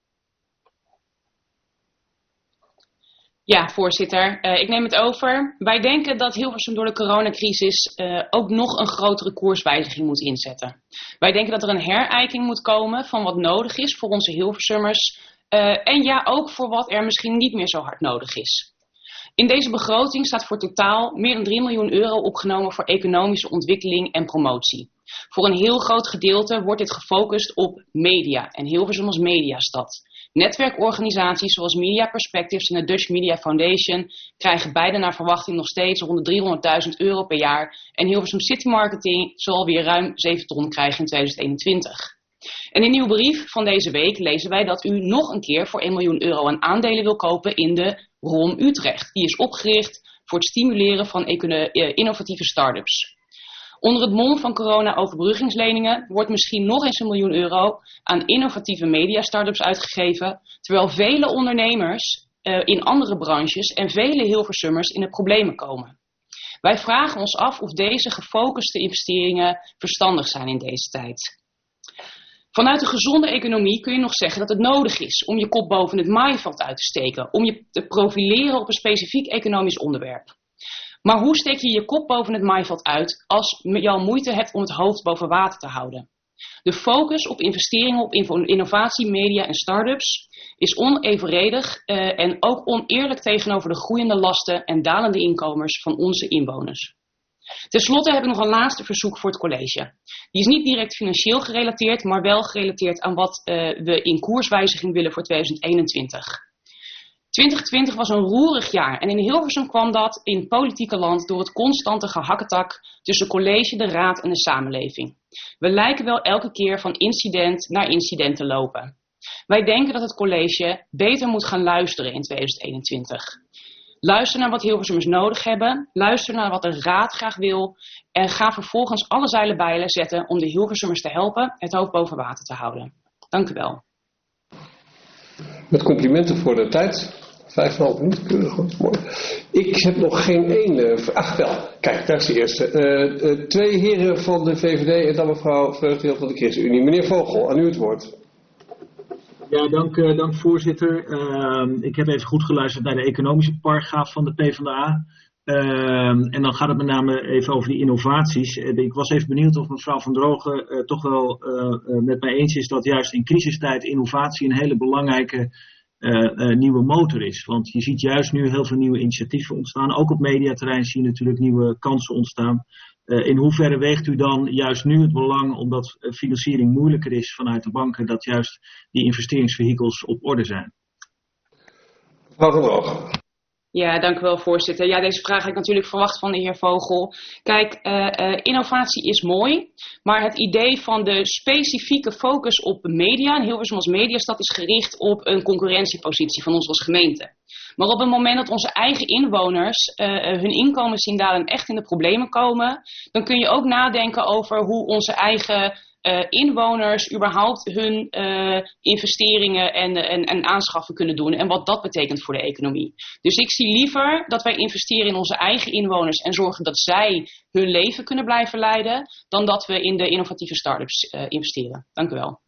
Ja, voorzitter. Uh, ik neem het over. Wij denken dat Hilversum door de coronacrisis uh, ook nog een grotere koerswijziging moet inzetten. Wij denken dat er een herijking moet komen van wat nodig is voor onze Hilversummers. Uh, en ja, ook voor wat er misschien niet meer zo hard nodig is. In deze begroting staat voor totaal meer dan drie miljoen euro opgenomen voor economische ontwikkeling en promotie. Voor een heel groot gedeelte wordt dit gefocust op media en Hilversum als mediastad. Netwerkorganisaties zoals Media Perspectives en de Dutch Media Foundation krijgen beide naar verwachting nog steeds rond de driehonderdduizend euro per jaar. En Hilversum City Marketing zal weer ruim zeven ton krijgen in tweeduizend eenentwintig. En in uw brief van deze week lezen wij dat u nog een keer voor één miljoen euro aan aandelen wil kopen in de R O M Utrecht. Die is opgericht voor het stimuleren van innovatieve start-ups. Onder het mom van corona-overbruggingsleningen wordt misschien nog eens een miljoen euro aan innovatieve media-startups uitgegeven, terwijl vele ondernemers uh, in andere branches en vele Hilversummers in de problemen komen. Wij vragen ons af of deze gefocuste investeringen verstandig zijn in deze tijd. Vanuit een gezonde economie kun je nog zeggen dat het nodig is om je kop boven het maaiveld uit te steken, om je te profileren op een specifiek economisch onderwerp. Maar hoe steek je je kop boven het maaiveld uit als je al moeite hebt om het hoofd boven water te houden? De focus op investeringen op innovatie, media en start-ups is onevenredig uh, en ook oneerlijk tegenover de groeiende lasten en dalende inkomens van onze inwoners. Ten slotte heb ik nog een laatste verzoek voor het college. Die is niet direct financieel gerelateerd, maar wel gerelateerd aan wat uh, we in koerswijziging willen voor tweeduizend eenentwintig. twintig twintig was een roerig jaar en in Hilversum kwam dat in het politieke land door het constante gehakketak tussen college, de raad en de samenleving. We lijken wel elke keer van incident naar incident te lopen. Wij denken dat het college beter moet gaan luisteren in tweeduizend eenentwintig. Luister naar wat Hilversummers nodig hebben, luister naar wat de raad graag wil en ga vervolgens alle zeilen bijlen zetten om de Hilversummers te helpen het hoofd boven water te houden. Dank u wel. Met complimenten voor de tijd. Vijf en een half minuten, keurig, goed, mooi. Ik heb nog geen ene... Ach wel, kijk, daar is de eerste. Uh, uh, twee heren van de V V D en dan mevrouw Vreugdeel van de ChristenUnie. Meneer Vogel, aan u het woord. Ja, dank, uh, dank voorzitter. Uh, ik heb even goed geluisterd naar de economische paragraaf van de PvdA. Uh, en dan gaat het met name even over die innovaties. Uh, ik was even benieuwd of mevrouw Van Drogen uh, toch wel uh, uh, met mij eens is dat juist in crisistijd innovatie een hele belangrijke uh, uh, nieuwe motor is. Want je ziet juist nu heel veel nieuwe initiatieven ontstaan. Ook op mediaterrein zie je natuurlijk nieuwe kansen ontstaan. Uh, in hoeverre weegt u dan juist nu het belang, omdat uh, financiering moeilijker is vanuit de banken, dat juist die investeringsvehikels op orde zijn? Mevrouw Van Drogen. Ja, dank u wel, voorzitter. Ja, deze vraag heb ik natuurlijk verwacht van de heer Vogel. Kijk, uh, uh, innovatie is mooi, maar het idee van de specifieke focus op media, en Hilversum als mediastad, is gericht op een concurrentiepositie van ons als gemeente. Maar op het moment dat onze eigen inwoners uh, hun inkomens zien dalen en echt in de problemen komen, dan kun je ook nadenken over hoe onze eigen uh, inwoners überhaupt hun uh, investeringen en, en, en aanschaffen kunnen doen en wat dat betekent voor de economie. Dus ik zie liever dat wij investeren in onze eigen inwoners en zorgen dat zij hun leven kunnen blijven leiden, dan dat we in de innovatieve start-ups uh, investeren. Dank u wel.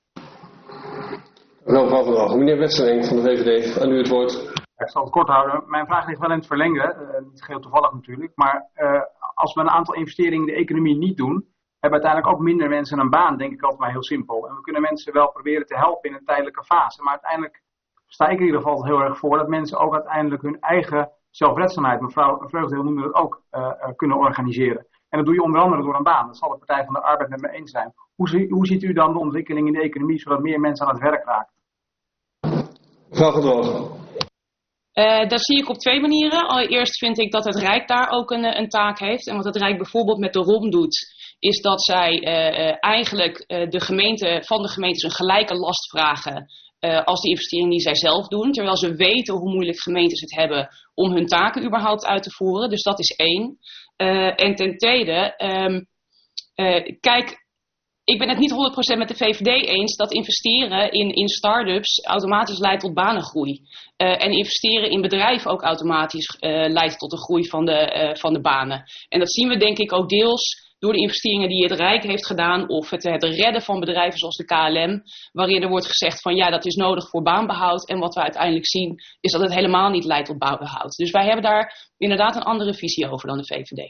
Wel, mevrouw Meneer Wetseling van de V V D, aan u het woord. Ik zal het kort houden. Mijn vraag ligt wel in het verlengde, uh, niet geheel toevallig natuurlijk, maar uh, als we een aantal investeringen in de economie niet doen, hebben uiteindelijk ook minder mensen een baan, denk ik altijd maar heel simpel. En we kunnen mensen wel proberen te helpen in een tijdelijke fase, maar uiteindelijk sta ik in ieder geval heel erg voor dat mensen ook uiteindelijk hun eigen zelfredzaamheid, mevrouw Vreugdeel noemde dat ook, uh, uh, kunnen organiseren. En dat doe je onder andere door een baan. Dat zal de Partij van de Arbeid met me eens zijn. Hoe, hoe ziet u dan de ontwikkeling in de economie, zodat meer mensen aan het werk raken? Mevrouw Van Drogen. Uh, dat zie ik op twee manieren. Allereerst vind ik dat het Rijk daar ook een, een taak heeft. En wat het Rijk bijvoorbeeld met de R O M doet, is dat zij uh, uh, eigenlijk uh, de gemeente, van de gemeentes een gelijke last vragen uh, als de investeringen die zij zelf doen. Terwijl ze weten hoe moeilijk gemeentes het hebben om hun taken überhaupt uit te voeren. Dus dat is één. Uh, en ten tweede, um, uh, kijk, ik ben het niet honderd procent met de V V D eens dat investeren in, in start-ups automatisch leidt tot banengroei. Uh, en investeren in bedrijven ook automatisch uh, leidt tot de groei van de, uh, van de banen. En dat zien we denk ik ook deels door de investeringen die het Rijk heeft gedaan of het, het redden van bedrijven zoals de K L M. Waarin er wordt gezegd van ja, dat is nodig voor baanbehoud. En wat we uiteindelijk zien is dat het helemaal niet leidt tot baanbehoud. Dus wij hebben daar inderdaad een andere visie over dan de V V D.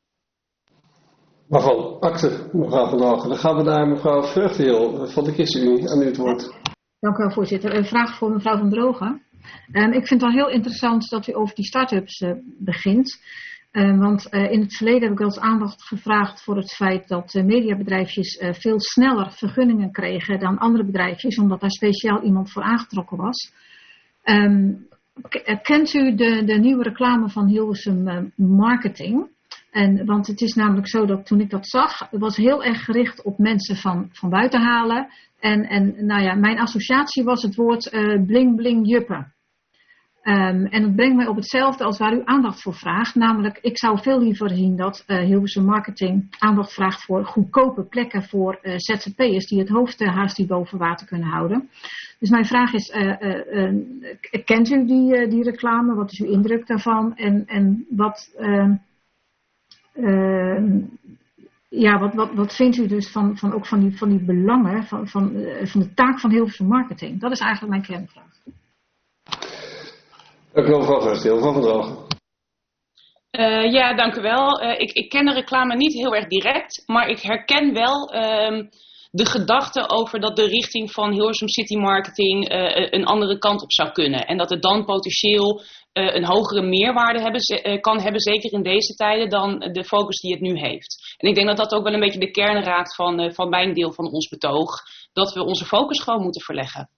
Waarvan? Akte, mevrouw Van Drogen. Dan gaan we naar mevrouw Vreugdeel van de ChristenUnie. Aan u het woord. Dank u wel, voorzitter. Een vraag voor mevrouw Van Drogen. Um, ik vind het wel heel interessant dat u over die start-ups uh, begint. Uh, want uh, in het verleden heb ik wel eens aandacht gevraagd voor het feit dat uh, mediabedrijfjes uh, veel sneller vergunningen kregen dan andere bedrijfjes, omdat daar speciaal iemand voor aangetrokken was. Um, k- kent u de, de nieuwe reclame van Hilversum uh, Marketing? En, want het is namelijk zo dat toen ik dat zag, het was heel erg gericht op mensen van, van buiten halen. En, en nou ja, mijn associatie was het woord uh, bling bling juppen. Um, en dat brengt mij op hetzelfde als waar u aandacht voor vraagt. Namelijk, ik zou veel liever zien dat uh, Hilversum Marketing aandacht vraagt voor goedkope plekken voor uh, Z Z P'ers die het hoofd uh, haast niet boven water kunnen houden. Dus mijn vraag is, uh, uh, uh, kent u die, uh, die reclame? Wat is uw indruk daarvan? En, en wat... Uh, Uh, ja, wat, wat, wat vindt u dus van, van ook van die, van die belangen, van, van, uh, van de taak van Hilversum Marketing? Dat is eigenlijk mijn kernvraag. Dank u wel, mevrouw Vreugdeel. Mevrouw Van Drogen. Uh, ja, dank u wel. Uh, ik, ik ken de reclame niet heel erg direct, maar ik herken wel uh, de gedachte over dat de richting van Hilversum City Marketing uh, een andere kant op zou kunnen. En dat het dan potentieel uh, een hogere meerwaarde hebben, uh, kan hebben, zeker in deze tijden, dan de focus die het nu heeft. En ik denk dat dat ook wel een beetje de kern raakt van, uh, van mijn deel van ons betoog. Dat we onze focus gewoon moeten verleggen.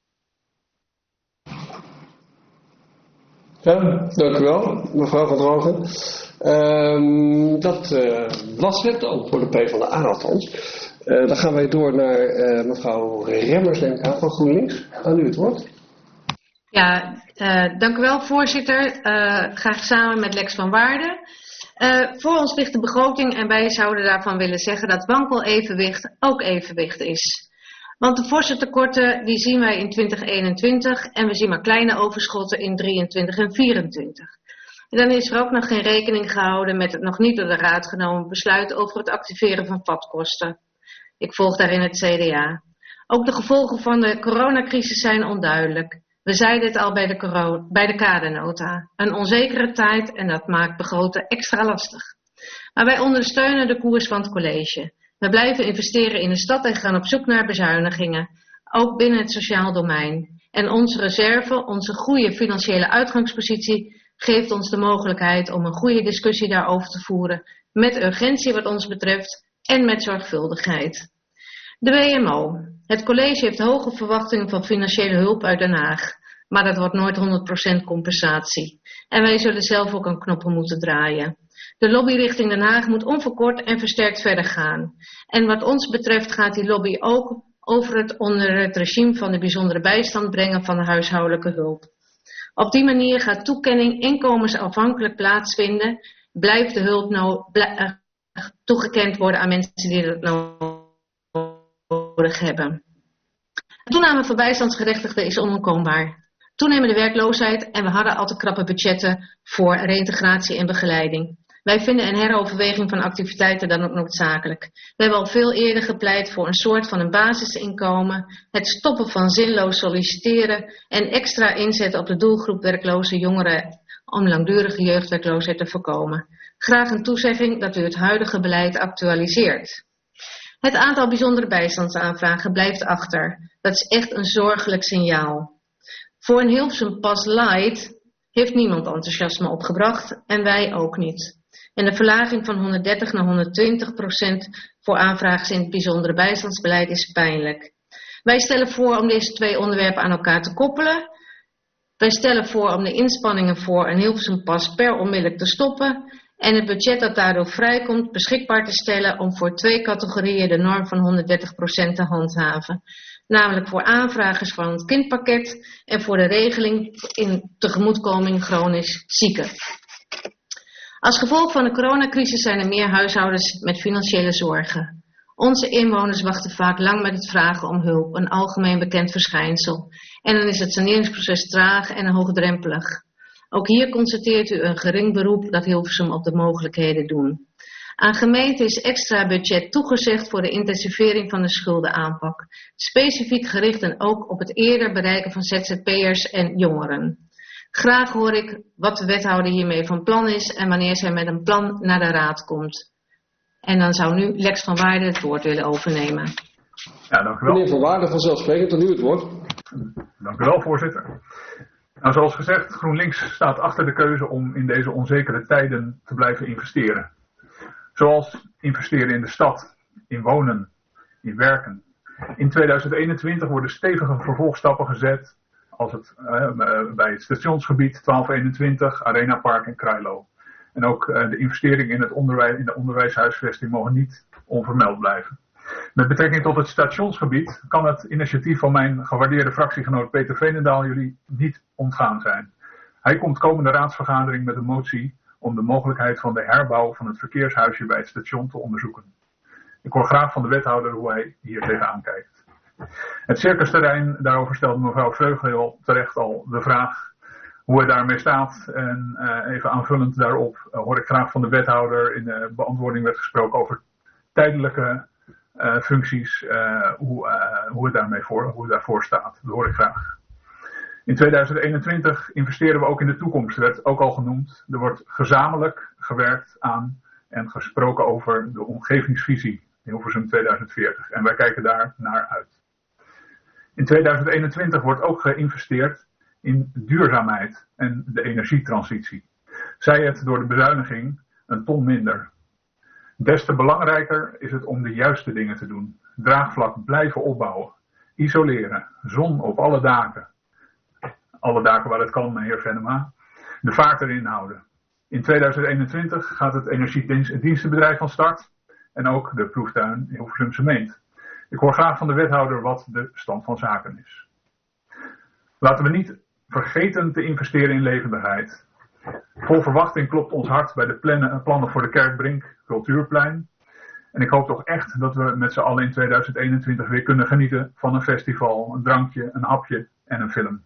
Ja, dank u wel, mevrouw Van Drogen. Um, dat uh, was het dan voor de PvdA althans. Uh, dan gaan wij door naar uh, mevrouw Remmers, denk ik aan, van GroenLinks. Aan u het woord. Ja, uh, dank u wel, voorzitter. Uh, graag samen met Lex van Waarden. Uh, voor ons ligt de begroting en wij zouden daarvan willen zeggen dat wankel evenwicht ook evenwicht is. Want de forse tekorten die zien wij in twintig eenentwintig en we zien maar kleine overschotten in drieëntwintig en vierentwintig. En dan is er ook nog geen rekening gehouden met het nog niet door de Raad genomen besluit over het activeren van vatkosten. Ik volg daarin het C D A. Ook de gevolgen van de coronacrisis zijn onduidelijk. We zeiden het al bij de, corona, bij de kadernota. Een onzekere tijd en dat maakt begroten extra lastig. Maar wij ondersteunen de koers van het college. We blijven investeren in de stad en gaan op zoek naar bezuinigingen. Ook binnen het sociaal domein. En onze reserve, onze goede financiële uitgangspositie, geeft ons de mogelijkheid om een goede discussie daarover te voeren. Met urgentie wat ons betreft en met zorgvuldigheid. De W M O. Het college heeft hoge verwachtingen van financiële hulp uit Den Haag. Maar dat wordt nooit honderd procent compensatie. En wij zullen zelf ook aan knoppen moeten draaien. De lobby richting Den Haag moet onverkort en versterkt verder gaan. En wat ons betreft gaat die lobby ook over het onder het regime van de bijzondere bijstand brengen van de huishoudelijke hulp. Op die manier gaat toekenning inkomensafhankelijk plaatsvinden. Blijft de hulp nou blij, uh, toegekend worden aan mensen die dat nodig hebben. De toename van bijstandsgerechtigden is onontkoombaar. Toenemende werkloosheid en we hadden al te krappe budgetten voor reïntegratie en begeleiding. Wij vinden een heroverweging van activiteiten dan ook noodzakelijk. We hebben al veel eerder gepleit voor een soort van een basisinkomen, het stoppen van zinloos solliciteren en extra inzetten op de doelgroep werkloze jongeren om langdurige jeugdwerkloosheid te voorkomen. Graag een toezegging dat u het huidige beleid actualiseert. Het aantal bijzondere bijstandsaanvragen blijft achter. Dat is echt een zorgelijk signaal. Voor een Hilversum Pas Light heeft niemand enthousiasme opgebracht en wij ook niet. En de verlaging van honderddertig naar honderdtwintig procent voor aanvragers in het bijzondere bijstandsbeleid is pijnlijk. Wij stellen voor om deze twee onderwerpen aan elkaar te koppelen. Wij stellen voor om de inspanningen voor een Hilversum Pas per onmiddellijk te stoppen en het budget dat daardoor vrijkomt beschikbaar te stellen om voor twee categorieën de norm van honderddertig procent te handhaven. Namelijk voor aanvragers van het kindpakket en voor de regeling in tegemoetkoming chronisch zieken. Als gevolg van de coronacrisis zijn er meer huishoudens met financiële zorgen. Onze inwoners wachten vaak lang met het vragen om hulp, een algemeen bekend verschijnsel. En dan is het saneringsproces traag en hoogdrempelig. Ook hier constateert u een gering beroep dat Hilversum op de mogelijkheden doen. Aan gemeenten is extra budget toegezegd voor de intensivering van de schuldenaanpak. Specifiek gericht en ook op het eerder bereiken van Z Z P'ers en jongeren. Graag hoor ik wat de wethouder hiermee van plan is en wanneer zij met een plan naar de raad komt. En dan zou nu Lex van Waarden het woord willen overnemen. Ja, dank u wel. Meneer Van Waarden, vanzelfsprekend, dan nu het woord. Dank u wel, voorzitter. Nou, zoals gezegd, GroenLinks staat achter de keuze om in deze onzekere tijden te blijven investeren. Zoals investeren in de stad, in wonen, in werken. In tweeduizend eenentwintig worden stevige vervolgstappen gezet als het, uh, bij het stationsgebied twaalf eenentwintig, Arena Park en Krailo. En ook uh, de investeringen in, het onderwijs, in de onderwijshuisvesting mogen niet onvermeld blijven. Met betrekking tot het stationsgebied kan het initiatief van mijn gewaardeerde fractiegenoot Peter Veenendaal jullie niet ontgaan zijn. Hij komt komende raadsvergadering met een motie om de mogelijkheid van de herbouw van het verkeershuisje bij het station te onderzoeken. Ik hoor graag van de wethouder hoe hij hier tegenaan kijkt. Het circusterrein, daarover stelde mevrouw Vreugel terecht al de vraag hoe het daarmee staat. En uh, even aanvullend daarop uh, hoor ik graag van de wethouder, in de beantwoording werd gesproken over tijdelijke uh, functies, uh, hoe, uh, hoe, het daarmee voor, hoe het daarvoor staat. Dat hoor ik graag. In tweeduizend eenentwintig investeren we ook in de toekomst, werd ook al genoemd. Er wordt gezamenlijk gewerkt aan en gesproken over de omgevingsvisie in Hilversum tweeduizend veertig. En wij kijken daar naar uit. In tweeduizend eenentwintig wordt ook geïnvesteerd in duurzaamheid en de energietransitie. Zij het door de bezuiniging een ton minder. Des te belangrijker is het om de juiste dingen te doen. Draagvlak blijven opbouwen. Isoleren. Zon op alle daken. Alle daken waar het kan, meneer Venema. De vaart erin houden. In tweeduizend eenentwintig gaat het energiedienstenbedrijf van start. En ook de proeftuin Hilversumse Meent. Ik hoor graag van de wethouder wat de stand van zaken is. Laten we niet vergeten te investeren in levendigheid. Vol verwachting klopt ons hart bij de plannen, plannen voor de Kerkbrink Cultuurplein. En ik hoop toch echt dat we met z'n allen in tweeduizend eenentwintig weer kunnen genieten van een festival, een drankje, een hapje en een film.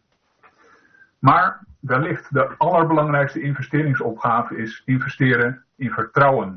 Maar wellicht de allerbelangrijkste investeringsopgave is investeren in vertrouwen.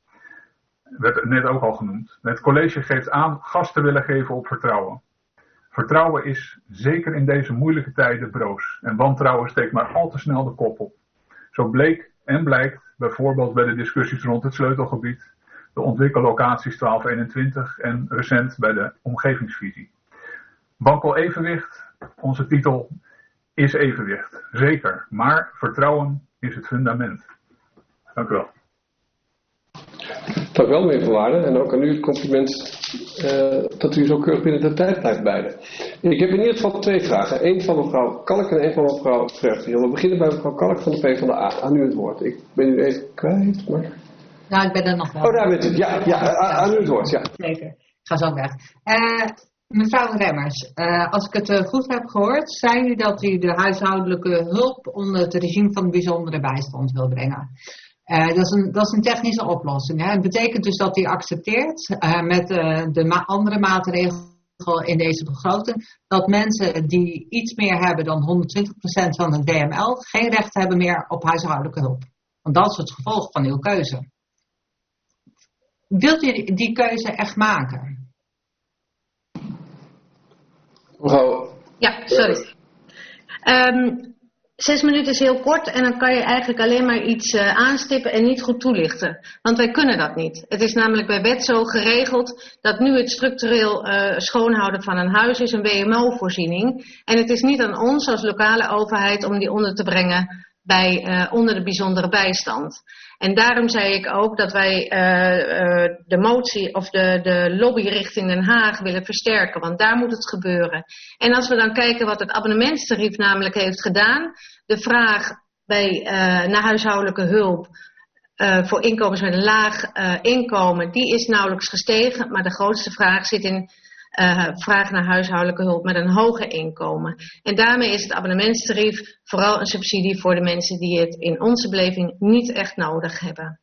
Werd net ook al genoemd. Het college geeft aan gas te willen geven op vertrouwen. Vertrouwen is zeker in deze moeilijke tijden broos. En wantrouwen steekt maar al te snel de kop op. Zo bleek en blijkt bijvoorbeeld bij de discussies rond het sleutelgebied, de ontwikkellocaties twaalf eenentwintig en recent bij de omgevingsvisie. Wankel evenwicht, onze titel, is evenwicht. Zeker, maar vertrouwen is het fundament. Dank u wel. Dank u wel, meneer Van Waarden. En ook aan u het compliment uh, dat u zo keurig binnen de tijd blijft beide. Ik heb in ieder geval twee vragen. Eén van mevrouw Kalk en één van mevrouw Vreugdenhil. We beginnen bij mevrouw Kalk van de PvdA. Aan u het woord. Ik ben u even kwijt, maar... Nou, ik ben er nog wel. Oh, daar bent u. Ja, ja, aan u het woord, ja. Zeker. Ik ga zo weg. Uh, mevrouw Remmers, uh, als ik het uh, goed heb gehoord, zei u dat u de huishoudelijke hulp onder het regime van bijzondere bijstand wil brengen. Uh, dat, is een, dat is een technische oplossing. Hè. Het betekent dus dat u accepteert uh, met uh, de ma- andere maatregelen in deze begroting, dat mensen die iets meer hebben dan honderdtwintig procent van het W M L geen recht hebben meer op huishoudelijke hulp. Want dat is het gevolg van uw keuze. Wilt u die keuze echt maken? Mevrouw. Ja, sorry. Um, Zes minuten is heel kort en dan kan je eigenlijk alleen maar iets uh, aanstippen en niet goed toelichten. Want wij kunnen dat niet. Het is namelijk bij wet zo geregeld dat nu het structureel uh, schoonhouden van een huis is een W M O-voorziening. En het is niet aan ons als lokale overheid om die onder te brengen bij, uh, onder de bijzondere bijstand. En daarom zei ik ook dat wij uh, uh, de motie of de, de lobby richting Den Haag willen versterken. Want daar moet het gebeuren. En als we dan kijken wat het abonnementstarief namelijk heeft gedaan. De vraag bij, uh, naar huishoudelijke hulp uh, voor inkomens met een laag uh, inkomen. Die is nauwelijks gestegen. Maar de grootste vraag zit in uh, vraag naar huishoudelijke hulp met een hoger inkomen. En daarmee is het abonnementstarief vooral een subsidie voor de mensen die het in onze beleving niet echt nodig hebben.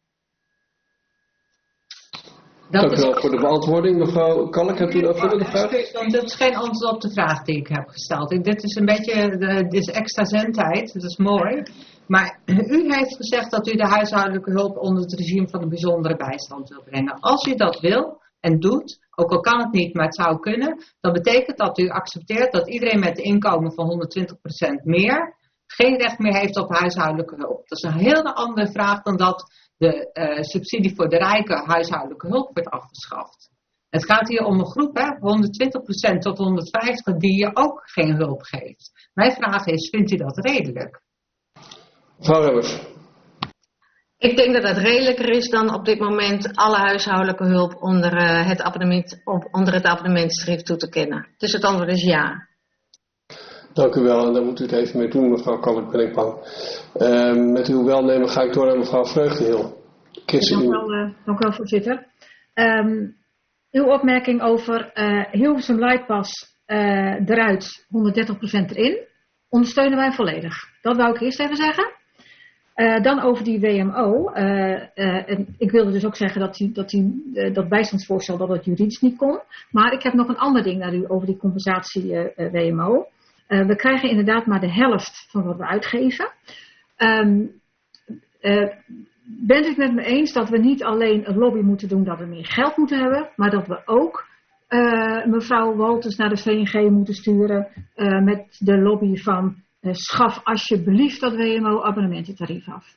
Dat Dank u wel voor de beantwoording. Mevrouw Kalk, hebt u een aanvullende vraag? Dat is geen antwoord op de vraag die ik heb gesteld. Ik, dit is een beetje, de, dit is extra zendtijd, dat is mooi. Maar u heeft gezegd dat u de huishoudelijke hulp onder het regime van de bijzondere bijstand wil brengen. Als u dat wil en doet, ook al kan het niet, maar het zou kunnen, dan betekent dat u accepteert dat iedereen met een inkomen van honderdtwintig procent meer geen recht meer heeft op huishoudelijke hulp. Dat is een hele andere vraag dan dat de uh, subsidie voor de rijke huishoudelijke hulp wordt afgeschaft. Het gaat hier om een groep, hè, honderdtwintig procent tot honderdvijftig, die je ook geen hulp geeft. Mijn vraag is, vindt u dat redelijk? Mevrouw Remmers. Ik denk dat het redelijker is dan op dit moment alle huishoudelijke hulp onder, uh, het, abonnement, op, onder het abonnementstarief toe te kennen. Dus het antwoord is ja. Dank u wel, en daar moet u het even mee doen, mevrouw Kalk, ben ik bang. Uh, met uw welnemen ga ik door naar mevrouw Vreugdenhil. Dank u wel, uh, dank u wel, voorzitter. Um, uw opmerking over uh, Hilversum Lightpass uh, eruit, honderddertig procent erin, ondersteunen wij volledig. Dat wou ik eerst even zeggen. Uh, dan over die W M O. Uh, uh, en ik wilde dus ook zeggen dat, die, dat, die, uh, dat bijstandsvoorstel dat het juridisch niet kon. Maar ik heb nog een ander ding naar u over die compensatie uh, uh, W M O. Uh, we krijgen inderdaad maar de helft van wat we uitgeven. Um, uh, bent u het met me eens dat we niet alleen een lobby moeten doen dat we meer geld moeten hebben, maar dat we ook uh, mevrouw Wolters naar de V N G moeten sturen uh, met de lobby van uh, schaf alsjeblieft dat W M O-abonnemententarief af?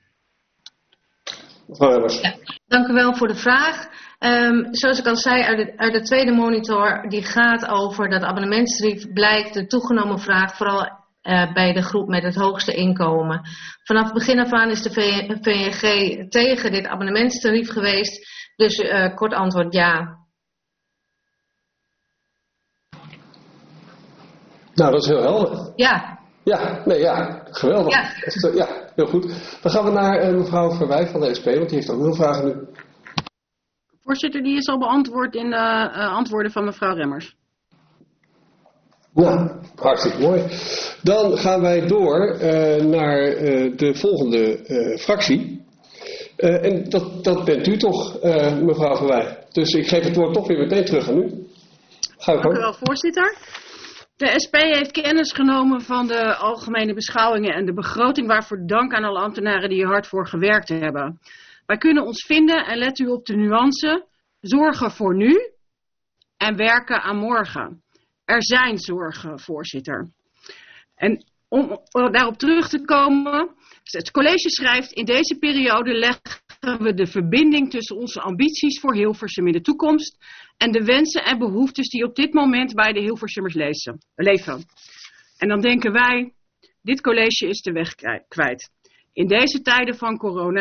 Ja, dank u wel voor de vraag. Um, zoals ik al zei, uit de, uit de tweede monitor die gaat over dat abonnementstarief blijkt de toegenomen vraag vooral uh, bij de groep met het hoogste inkomen. Vanaf het begin af aan is de V N G tegen dit abonnementstarief geweest, dus uh, kort antwoord ja. Nou, dat is heel helder. Ja. Ja, nee, ja, geweldig. Ja, ja heel goed. Dan gaan we naar uh, mevrouw Verwij van de S P, want die heeft ook nog vragen nu. Voorzitter, die is al beantwoord in de uh, antwoorden van mevrouw Remmers. Nou, hartstikke mooi. Dan gaan wij door uh, naar uh, de volgende uh, fractie. Uh, en dat, dat bent u toch, uh, mevrouw Verwij. Dus ik geef het woord toch weer meteen terug aan u. Ga Dank u wel, voorzitter. De S P heeft kennis genomen van de algemene beschouwingen en de begroting, waarvoor dank aan alle ambtenaren die er hard voor gewerkt hebben. Wij kunnen ons vinden, en let u op de nuance, zorgen voor nu en werken aan morgen. Er zijn zorgen, voorzitter. En om daarop terug te komen, het college schrijft, in deze periode leggen we de verbinding tussen onze ambities voor Hilversum in de toekomst en de wensen en behoeftes die op dit moment bij de Hilversummers lezen, leven. En dan denken wij, dit college is de weg kwijt. In deze tijden van corona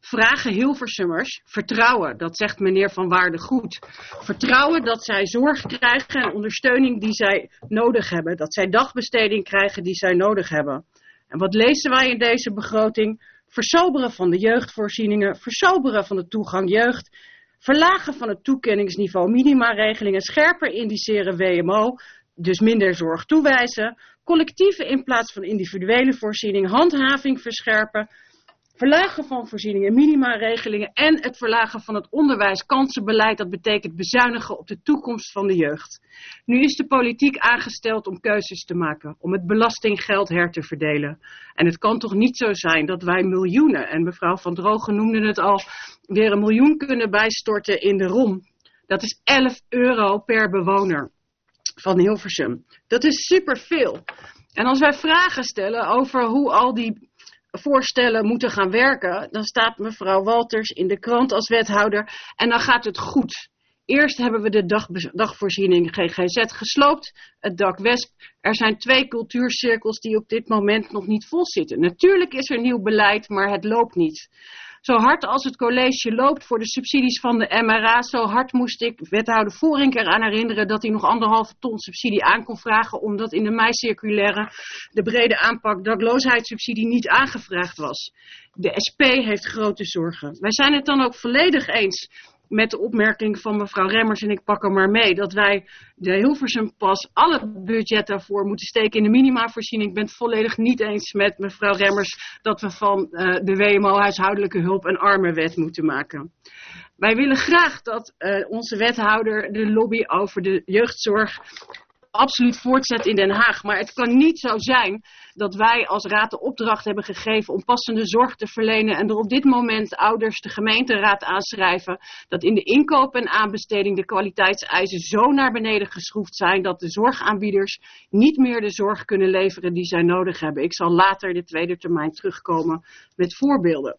vragen Hilversummers vertrouwen. Dat zegt meneer Van Waarden goed. Vertrouwen dat zij zorg krijgen en ondersteuning die zij nodig hebben. Dat zij dagbesteding krijgen die zij nodig hebben. En wat lezen wij in deze begroting? Versoberen van de jeugdvoorzieningen, versoberen van de toegang jeugd, verlagen van het toekenningsniveau minimaregelingen, scherper indiceren W M O, dus minder zorg toewijzen, collectieve in plaats van individuele voorziening, handhaving verscherpen, verlagen van voorzieningen, minimaregelingen en het verlagen van het onderwijskansenbeleid. Dat betekent bezuinigen op de toekomst van de jeugd. Nu is de politiek aangesteld om keuzes te maken, om het belastinggeld her te verdelen. En het kan toch niet zo zijn dat wij miljoenen, en mevrouw Van Drogen noemde het al, weer een miljoen kunnen bijstorten in de R O M. Dat is elf euro per bewoner van Hilversum. Dat is superveel. En als wij vragen stellen over hoe al die voorstellen moeten gaan werken, dan staat mevrouw Walters in de krant als wethouder en dan gaat het goed. Eerst hebben we de dag, dagvoorziening G G Z gesloopt, het dak Wesp. Er zijn twee cultuurcirkels die op dit moment nog niet vol zitten. Natuurlijk is er nieuw beleid, maar het loopt niet. Zo hard als het college loopt voor de subsidies van de M R A, zo hard moest ik wethouder Voering eraan herinneren dat hij nog anderhalve ton subsidie aan kon vragen, omdat in de meicirculaire de brede aanpak dakloosheidsubsidie niet aangevraagd was. De S P heeft grote zorgen. Wij zijn het dan ook volledig eens met de opmerking van mevrouw Remmers, en ik pak hem maar mee, dat wij de Hilversum pas alle budget daarvoor moeten steken in de minimavoorziening. Ik ben het volledig niet eens met mevrouw Remmers dat we van uh, de W M O huishoudelijke hulp een armenwet moeten maken. Wij willen graag dat uh, onze wethouder de lobby over de jeugdzorg absoluut voortzet in Den Haag. Maar het kan niet zo zijn dat wij als raad de opdracht hebben gegeven om passende zorg te verlenen en er op dit moment ouders de gemeenteraad aanschrijven dat in de inkoop en aanbesteding de kwaliteitseisen zo naar beneden geschroefd zijn dat de zorgaanbieders niet meer de zorg kunnen leveren die zij nodig hebben. Ik zal later de tweede termijn terugkomen met voorbeelden.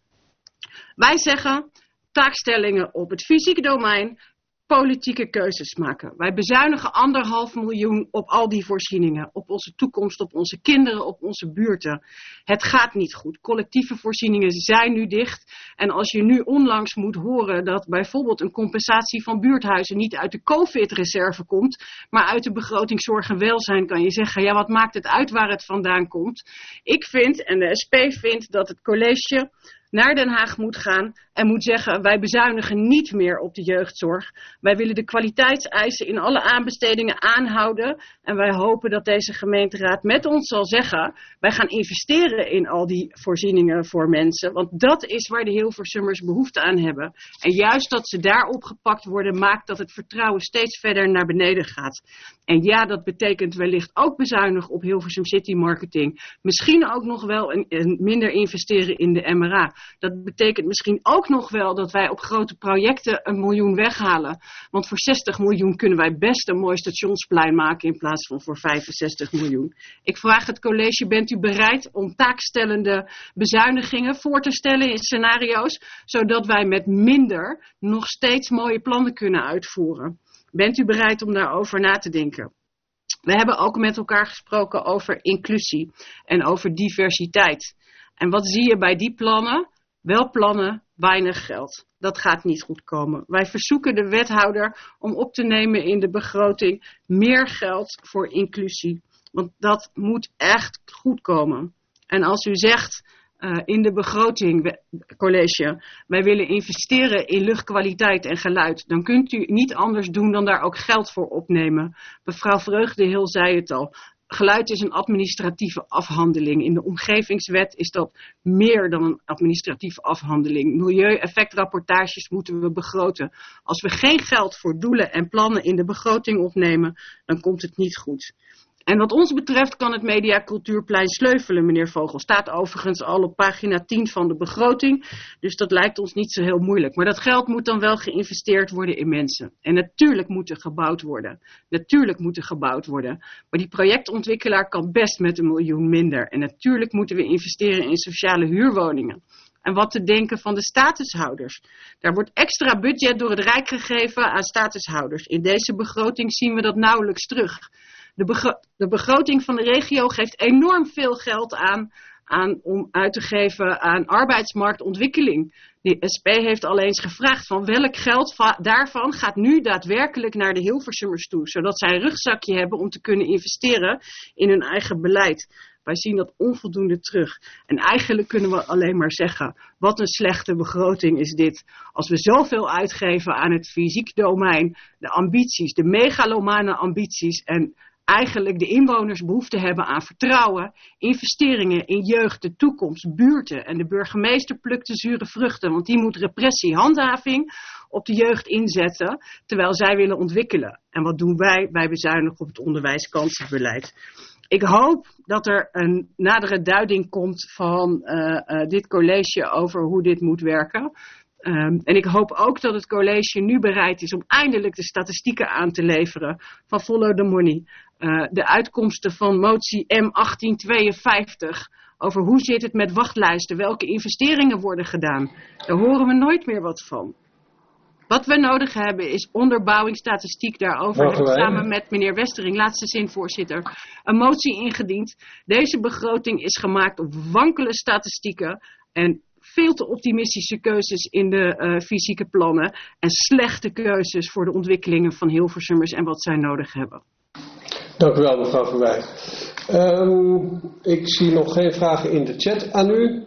Wij zeggen taakstellingen op het fysieke domein, politieke keuzes maken. Wij bezuinigen anderhalf miljoen op al die voorzieningen, op onze toekomst, op onze kinderen, op onze buurten. Het gaat niet goed. Collectieve voorzieningen zijn nu dicht. En als je nu onlangs moet horen dat bijvoorbeeld een compensatie van buurthuizen niet uit de COVID-reserve komt, maar uit de begroting zorg en welzijn, kan je zeggen, ja, wat maakt het uit waar het vandaan komt? Ik vind, en de S P vindt, dat het college naar Den Haag moet gaan en moet zeggen, wij bezuinigen niet meer op de jeugdzorg. Wij willen de kwaliteitseisen in alle aanbestedingen aanhouden. En wij hopen dat deze gemeenteraad met ons zal zeggen, wij gaan investeren in al die voorzieningen voor mensen. Want dat is waar de Hilversummers behoefte aan hebben. En juist dat ze daar opgepakt worden, maakt dat het vertrouwen steeds verder naar beneden gaat. En ja, dat betekent wellicht ook bezuinigen op Hilversum City Marketing. Misschien ook nog wel een, een minder investeren in de M R A. Dat betekent misschien ook nog wel dat wij op grote projecten een miljoen weghalen. Want voor zestig miljoen kunnen wij best een mooi stationsplein maken in plaats van voor vijfenzestig miljoen. Ik vraag het college, bent u bereid om taakstellende bezuinigingen voor te stellen in scenario's, zodat wij met minder nog steeds mooie plannen kunnen uitvoeren? Bent u bereid om daarover na te denken? We hebben ook met elkaar gesproken over inclusie en over diversiteit. En wat zie je bij die plannen? Wel plannen, weinig geld. Dat gaat niet goed komen. Wij verzoeken de wethouder om op te nemen in de begroting meer geld voor inclusie. Want dat moet echt goed komen. En als u zegt uh, in de begroting, college, wij willen investeren in luchtkwaliteit en geluid, dan kunt u niet anders doen dan daar ook geld voor opnemen. Mevrouw Vreugdehil zei het al. Geluid is een administratieve afhandeling. In de omgevingswet is dat meer dan een administratieve afhandeling. Milieueffectrapportages moeten we begroten. Als we geen geld voor doelen en plannen in de begroting opnemen, dan komt het niet goed. En wat ons betreft kan het Mediacultuurplein sleuvelen, meneer Vogel. Staat overigens al op pagina tien van de begroting. Dus dat lijkt ons niet zo heel moeilijk. Maar dat geld moet dan wel geïnvesteerd worden in mensen. En natuurlijk moet er gebouwd worden. Natuurlijk moet er gebouwd worden. Maar die projectontwikkelaar kan best met een miljoen minder. En natuurlijk moeten we investeren in sociale huurwoningen. En wat te denken van de statushouders. Daar wordt extra budget door het Rijk gegeven aan statushouders. In deze begroting zien we dat nauwelijks terug. De, begro- de begroting van de regio geeft enorm veel geld aan aan, om uit te geven aan arbeidsmarktontwikkeling. De S P heeft al eens gevraagd van welk geld va- daarvan gaat nu daadwerkelijk naar de Hilversummers toe. Zodat zij een rugzakje hebben om te kunnen investeren in hun eigen beleid. Wij zien dat onvoldoende terug. En eigenlijk kunnen we alleen maar zeggen, wat een slechte begroting is dit. Als we zoveel uitgeven aan het fysiek domein, de ambities, de megalomane ambities en eigenlijk de inwoners behoefte hebben aan vertrouwen, investeringen in jeugd, de toekomst, buurten. En de burgemeester plukt de zure vruchten, want die moet repressie, handhaving op de jeugd inzetten, terwijl zij willen ontwikkelen. En wat doen wij? Wij bezuinigen op het onderwijskansenbeleid. Ik hoop dat er een nadere duiding komt van uh, uh, dit college over hoe dit moet werken. Um, en ik hoop ook dat het college nu bereid is om eindelijk de statistieken aan te leveren van Follow the Money. Uh, de uitkomsten van motie M achttien tweeënvijftig over hoe zit het met wachtlijsten, welke investeringen worden gedaan. Daar horen we nooit meer wat van. Wat we nodig hebben is onderbouwing, statistiek daarover. Ik heb samen met meneer Westering, laatste zin voorzitter, een motie ingediend. Deze begroting is gemaakt op wankele statistieken en veel te optimistische keuzes in de uh, fysieke plannen. En slechte keuzes voor de ontwikkelingen van Hilversummers en wat zij nodig hebben. Dank u wel, mevrouw Verwij. Um, ik zie nog geen vragen in de chat aan u.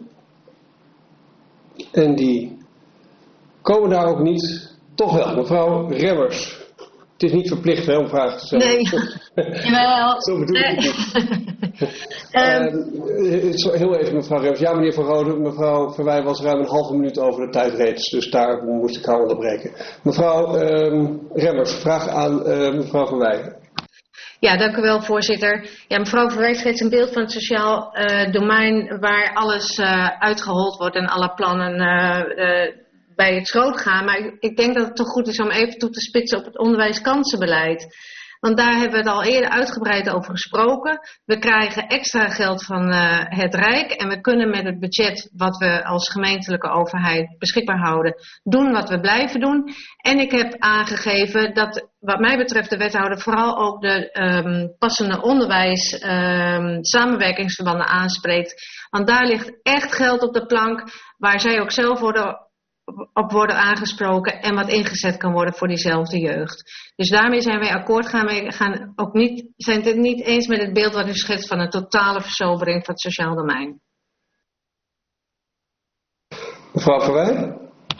En die komen daar ook niet. Toch wel, mevrouw Remmers. Het is niet verplicht hè, om vragen te stellen. Nee, jawel. Zo bedoel ik het niet. uh, heel even mevrouw Remmers. Ja, meneer Van Rode, mevrouw Verwij was ruim een halve minuut over de tijd reeds. Dus daar moest ik haar onderbreken. Mevrouw uh, Remmers, vraag aan uh, mevrouw Verwij. Ja, dank u wel, voorzitter. Ja, mevrouw Verwij schetst een beeld van het sociaal uh, domein waar alles uh, uitgehold wordt en alle plannen uh, uh, bij het schroot gaan. Maar ik denk dat het toch goed is om even toe te spitsen op het onderwijskansenbeleid. Want daar hebben we het al eerder uitgebreid over gesproken. We krijgen extra geld van uh, het Rijk. En we kunnen met het budget wat we als gemeentelijke overheid beschikbaar houden, doen wat we blijven doen. En ik heb aangegeven dat wat mij betreft de wethouder vooral ook de um, passende onderwijs um, samenwerkingsverbanden aanspreekt. Want daar ligt echt geld op de plank waar zij ook zelf worden op worden aangesproken en wat ingezet kan worden voor diezelfde jeugd. Dus daarmee zijn wij akkoord gaan. Wij gaan ook niet, zijn het niet eens met het beeld wat u schetst van een totale verzobering van het sociaal domein. Mevrouw Verwij.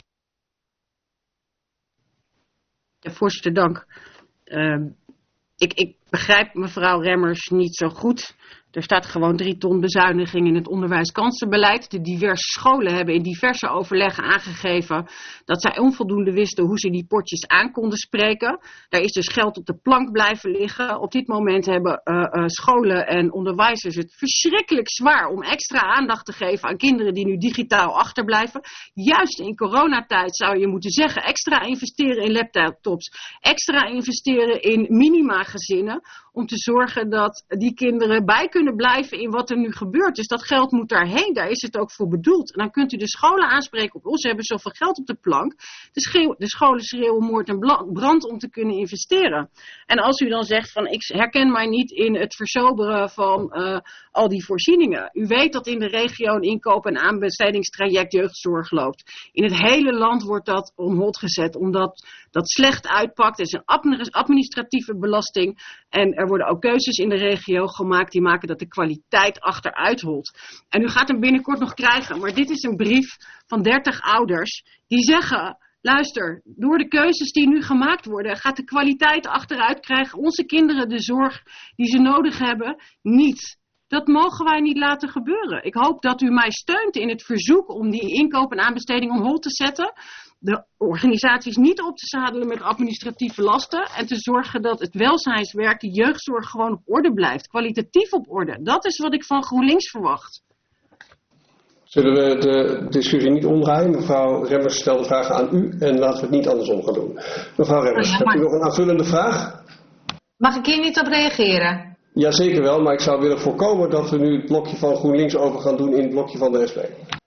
Ja, voorzitter, dank. Uh, ik, ik begrijp mevrouw Remmers niet zo goed. Er staat gewoon drie ton bezuiniging in het onderwijskansenbeleid. De diverse scholen hebben in diverse overleggen aangegeven dat zij onvoldoende wisten hoe ze die potjes aan konden spreken. Daar is dus geld op de plank blijven liggen. Op dit moment hebben uh, uh, scholen en onderwijzers het verschrikkelijk zwaar om extra aandacht te geven aan kinderen die nu digitaal achterblijven. Juist in coronatijd zou je moeten zeggen extra investeren in laptops, extra investeren in minimagezinnen om te zorgen dat die kinderen bij kunnen blijven in wat er nu gebeurt. Dus dat geld moet daarheen, daar is het ook voor bedoeld. En dan kunt u de scholen aanspreken op ons, we hebben zoveel geld op de plank. De, schreeuw, de scholen schreeuwen moord en brand om te kunnen investeren. En als u dan zegt van ik herken mij niet in het verzoberen van uh, al die voorzieningen. U weet dat in de regio een inkoop- en aanbestedingstraject jeugdzorg loopt. In het hele land wordt dat on hold gezet, omdat dat slecht uitpakt. Het is een administratieve belasting en er worden ook keuzes in de regio gemaakt die maken dat de kwaliteit achteruit holt. En u gaat hem binnenkort nog krijgen, maar dit is een brief van dertig ouders die zeggen, luister, door de keuzes die nu gemaakt worden, gaat de kwaliteit achteruit, krijgen onze kinderen de zorg die ze nodig hebben niet. Dat mogen wij niet laten gebeuren. Ik hoop dat u mij steunt in het verzoek om die inkoop en aanbesteding on hold te zetten. De organisaties niet op te zadelen met administratieve lasten en te zorgen dat het welzijnswerk, de jeugdzorg gewoon op orde blijft. Kwalitatief op orde. Dat is wat ik van GroenLinks verwacht. Zullen we de discussie niet omdraaien? Mevrouw Remmers stelde vragen aan u en laten we het niet andersom gaan doen. Mevrouw Remmers, ja, maar... hebt u nog een aanvullende vraag? Mag ik hier niet op reageren? Jazeker wel, maar ik zou willen voorkomen dat we nu het blokje van GroenLinks over gaan doen in het blokje van de S P.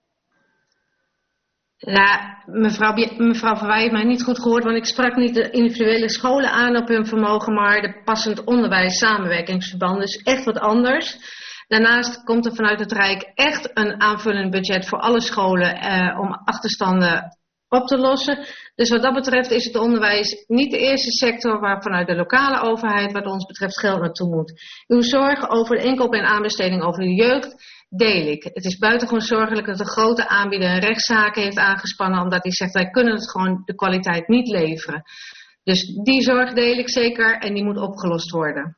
Ja, mevrouw, mevrouw Verwij heeft mij niet goed gehoord, want ik sprak niet de individuele scholen aan op hun vermogen, maar de passend onderwijs samenwerkingsverband. Dus echt wat anders. Daarnaast komt er vanuit het Rijk echt een aanvullend budget voor alle scholen uh, om achterstanden op te lossen. Dus wat dat betreft is het onderwijs niet de eerste sector waar vanuit de lokale overheid wat ons betreft geld naartoe moet. Uw zorg over de inkoop en aanbesteding over de jeugd deel ik. Het is buitengewoon zorgelijk dat de grote aanbieder een rechtszaken heeft aangespannen omdat hij zegt wij kunnen het gewoon de kwaliteit niet leveren. Dus die zorg deel ik zeker en die moet opgelost worden.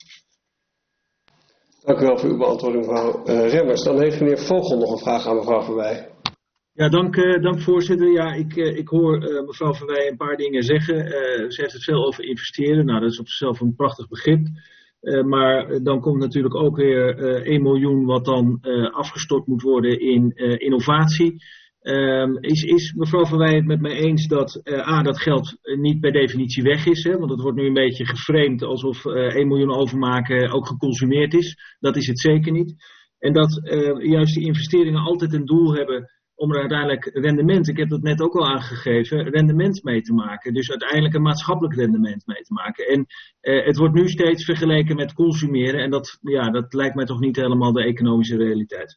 Dank u wel voor uw beantwoording, mevrouw uh, Remmers. Dan heeft meneer Vogel nog een vraag aan mevrouw Verwij. Ja, dank, uh, dank voorzitter. Ja, ik, uh, ik hoor uh, mevrouw Verwij een paar dingen zeggen. Uh, ze heeft het veel over investeren. Nou, dat is op zichzelf een prachtig begrip. Uh, maar uh, dan komt natuurlijk ook weer uh, één miljoen wat dan uh, afgestort moet worden in uh, innovatie. Um, is, is mevrouw Verwij het met mij eens dat uh, A, dat geld niet per definitie weg is? Hè? Want het wordt nu een beetje geframed alsof uh, één miljoen overmaken ook geconsumeerd is. Dat is het zeker niet. En dat uh, juist die investeringen altijd een doel hebben om er uiteindelijk rendement, ik heb dat net ook al aangegeven, rendement mee te maken. Dus uiteindelijk een maatschappelijk rendement mee te maken. En uh, het wordt nu steeds vergeleken met consumeren en dat, ja, dat lijkt mij toch niet helemaal de economische realiteit.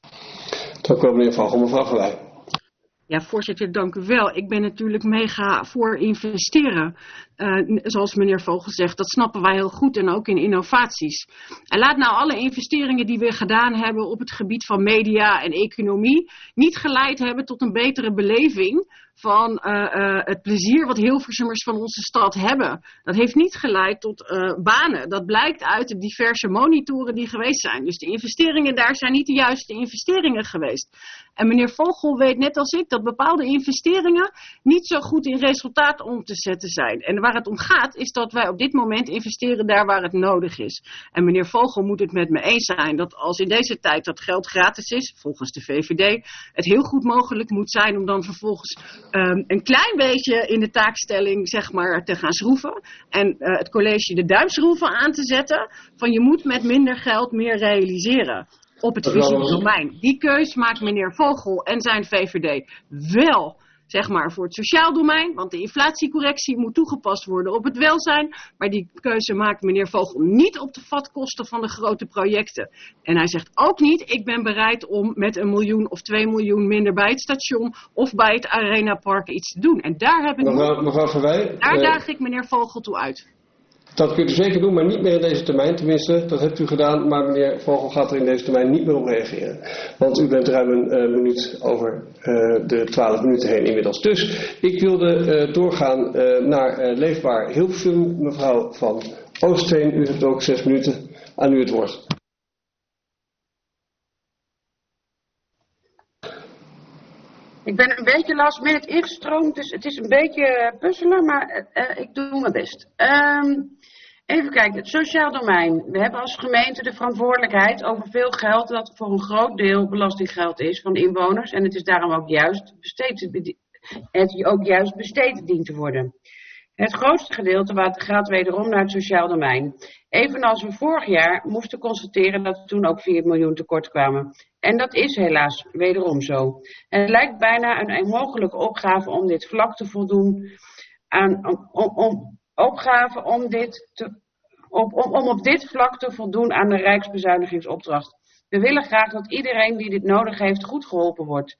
Dank u wel, meneer Vogel. Mevrouw Verwij. Ja, voorzitter, dank u wel. Ik ben natuurlijk mega voor investeren. Uh, zoals meneer Vogel zegt, dat snappen wij heel goed en ook in innovaties. En laat nou alle investeringen die we gedaan hebben op het gebied van media en economie niet geleid hebben tot een betere beleving van uh, uh, het plezier wat Hilversummers van onze stad hebben. Dat heeft niet geleid tot uh, banen. Dat blijkt uit de diverse monitoren die geweest zijn. Dus de investeringen daar zijn niet de juiste investeringen geweest. En meneer Vogel weet net als ik dat bepaalde investeringen niet zo goed in resultaat om te zetten zijn. En waar het om gaat is dat wij op dit moment investeren daar waar het nodig is. En meneer Vogel moet het met me eens zijn dat als in deze tijd dat geld gratis is, volgens de V V D, het heel goed mogelijk moet zijn om dan vervolgens um, een klein beetje in de taakstelling zeg maar te gaan schroeven. En uh, het college de duimschroeven aan te zetten van je moet met minder geld meer realiseren. Op het fysieke domein. Die keus maakt meneer Vogel en zijn V V D wel, zeg maar, voor het sociaal domein. Want de inflatiecorrectie moet toegepast worden op het welzijn. Maar die keuze maakt meneer Vogel niet op de vatkosten van de grote projecten. En hij zegt ook niet, ik ben bereid om met een miljoen of twee miljoen minder bij het station of bij het Arenapark iets te doen. En daar heb ik mevrouw, mevrouw Verwij, daar uh, daag ik meneer Vogel toe uit. Dat kunt u zeker doen, maar niet meer in deze termijn. Tenminste, dat hebt u gedaan, maar meneer Vogel gaat er in deze termijn niet meer op reageren. Want u bent ruim een uh, minuut over uh, de twaalf minuten heen inmiddels. Dus ik wilde uh, doorgaan uh, naar uh, Leefbaar Hilversum. Mevrouw van Oostveen, u hebt ook zes minuten. Aan u het woord. Ik ben een beetje last minute ingestroomd, dus het is een beetje puzzelen, maar uh, ik doe mijn best. Um, even kijken, het sociaal domein. We hebben als gemeente de verantwoordelijkheid over veel geld dat voor een groot deel belastinggeld is van de inwoners. En het is daarom ook juist besteed, het ook juist besteed dient te worden. Het grootste gedeelte gaat wederom naar het sociaal domein. Evenals we vorig jaar moesten constateren dat we toen ook vier miljoen tekort kwamen. En dat is helaas wederom zo. En het lijkt bijna een onmogelijke opgave om dit vlak te voldoen aan, om, om, om, opgave om, dit te, op, om, om op dit vlak te voldoen aan de Rijksbezuinigingsopdracht. We willen graag dat iedereen die dit nodig heeft goed geholpen wordt.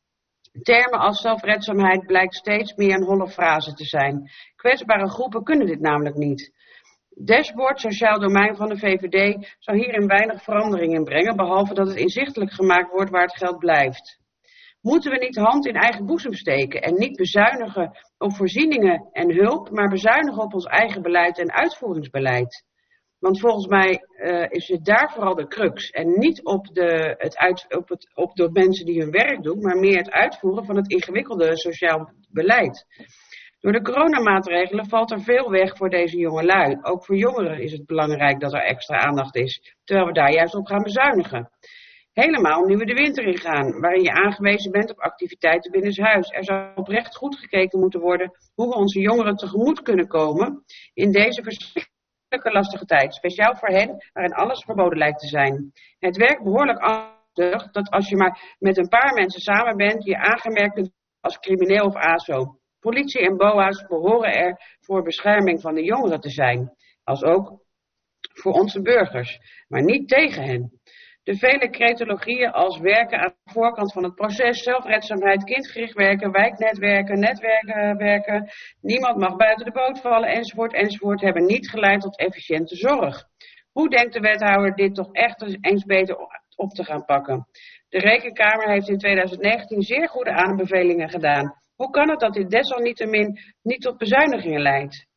Termen als zelfredzaamheid blijkt steeds meer een holle frase te zijn. Kwetsbare groepen kunnen dit namelijk niet. Dashboard sociaal domein van de V V D zou hierin weinig verandering in brengen, behalve dat het inzichtelijk gemaakt wordt waar het geld blijft. Moeten we niet hand in eigen boezem steken en niet bezuinigen op voorzieningen en hulp, maar bezuinigen op ons eigen beleid en uitvoeringsbeleid? Want volgens mij uh, is het daar vooral de crux. En niet op de, het uit, op, het, op de mensen die hun werk doen, maar meer het uitvoeren van het ingewikkelde sociaal beleid. Door de coronamaatregelen valt er veel weg voor deze jongelui. Ook voor jongeren is het belangrijk dat er extra aandacht is, terwijl we daar juist op gaan bezuinigen. Helemaal nu we de winter ingaan, waarin je aangewezen bent op activiteiten binnenshuis. Er zou oprecht goed gekeken moeten worden hoe we onze jongeren tegemoet kunnen komen in deze verschrikkelijke lastige tijd. Speciaal voor hen, waarin alles verboden lijkt te zijn. Het werkt behoorlijk angstig dat als je maar met een paar mensen samen bent, je aangemerkt kunt als crimineel of A S O. Politie en B O A's behoren er voor bescherming van de jongeren te zijn, als ook voor onze burgers, maar niet tegen hen. De vele cretologieën als werken aan de voorkant van het proces, zelfredzaamheid, kindgericht werken, wijknetwerken, netwerken werken, niemand mag buiten de boot vallen, enzovoort, enzovoort, hebben niet geleid tot efficiënte zorg. Hoe denkt de wethouder dit toch echt eens beter op te gaan pakken? De Rekenkamer heeft in tweeduizend negentien zeer goede aanbevelingen gedaan. Hoe kan het dat dit desalniettemin niet tot bezuinigingen leidt?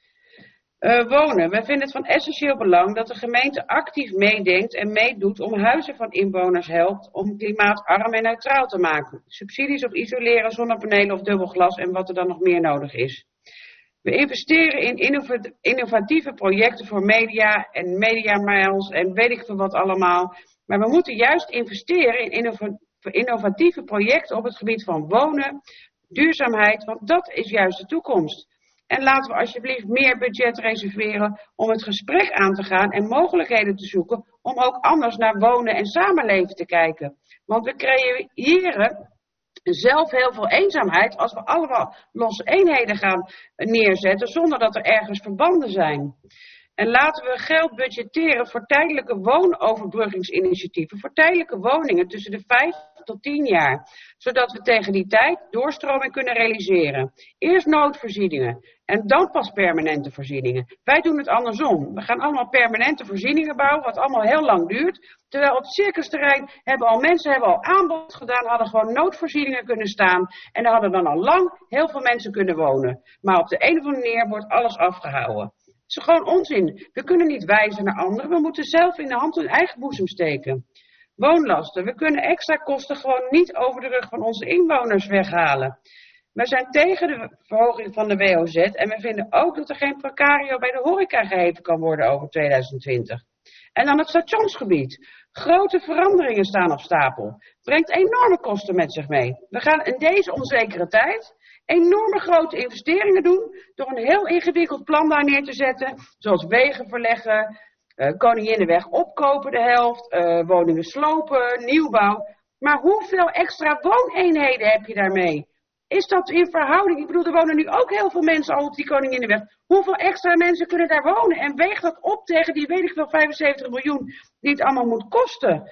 Uh, wonen. We vinden het van essentieel belang dat de gemeente actief meedenkt en meedoet om huizen van inwoners helpt om klimaatarm en neutraal te maken. Subsidies op isoleren, zonnepanelen of dubbelglas en wat er dan nog meer nodig is. We investeren in innovat- innovatieve projecten voor media en media miles en weet ik veel wat allemaal. Maar we moeten juist investeren in innova- innovatieve projecten op het gebied van wonen, duurzaamheid, want dat is juist de toekomst. En laten we alsjeblieft meer budget reserveren om het gesprek aan te gaan en mogelijkheden te zoeken om ook anders naar wonen en samenleven te kijken. Want we creëren zelf heel veel eenzaamheid als we allemaal losse eenheden gaan neerzetten zonder dat er ergens verbanden zijn. En laten we geld budgetteren voor tijdelijke woonoverbruggingsinitiatieven, voor tijdelijke woningen tussen de vijf tot tien jaar. Zodat we tegen die tijd doorstroming kunnen realiseren. Eerst noodvoorzieningen en dan pas permanente voorzieningen. Wij doen het andersom. We gaan allemaal permanente voorzieningen bouwen, wat allemaal heel lang duurt. Terwijl op het circusterrein hebben al mensen hebben al aanbod gedaan, hadden gewoon noodvoorzieningen kunnen staan. En daar hadden dan al lang heel veel mensen kunnen wonen. Maar op de een of andere manier wordt alles afgehouden. Het is gewoon onzin. We kunnen niet wijzen naar anderen. We moeten zelf in de hand hun eigen boezem steken. Woonlasten. We kunnen extra kosten gewoon niet over de rug van onze inwoners weghalen. We zijn tegen de verhoging van de W O Z en we vinden ook dat er geen precario bij de horeca geheven kan worden over tweeduizend twintig. En dan het stationsgebied. Grote veranderingen staan op stapel. Brengt enorme kosten met zich mee. We gaan in deze onzekere tijd enorme grote investeringen doen door een heel ingewikkeld plan daar neer te zetten. Zoals wegen verleggen, uh, Koninginnenweg opkopen de helft, uh, woningen slopen, nieuwbouw. Maar hoeveel extra wooneenheden heb je daarmee? Is dat in verhouding? Ik bedoel, er wonen nu ook heel veel mensen al op die Koninginnenweg. Hoeveel extra mensen kunnen daar wonen? En weegt dat op tegen die, weet ik wel, vijfenzeventig miljoen die het allemaal moet kosten?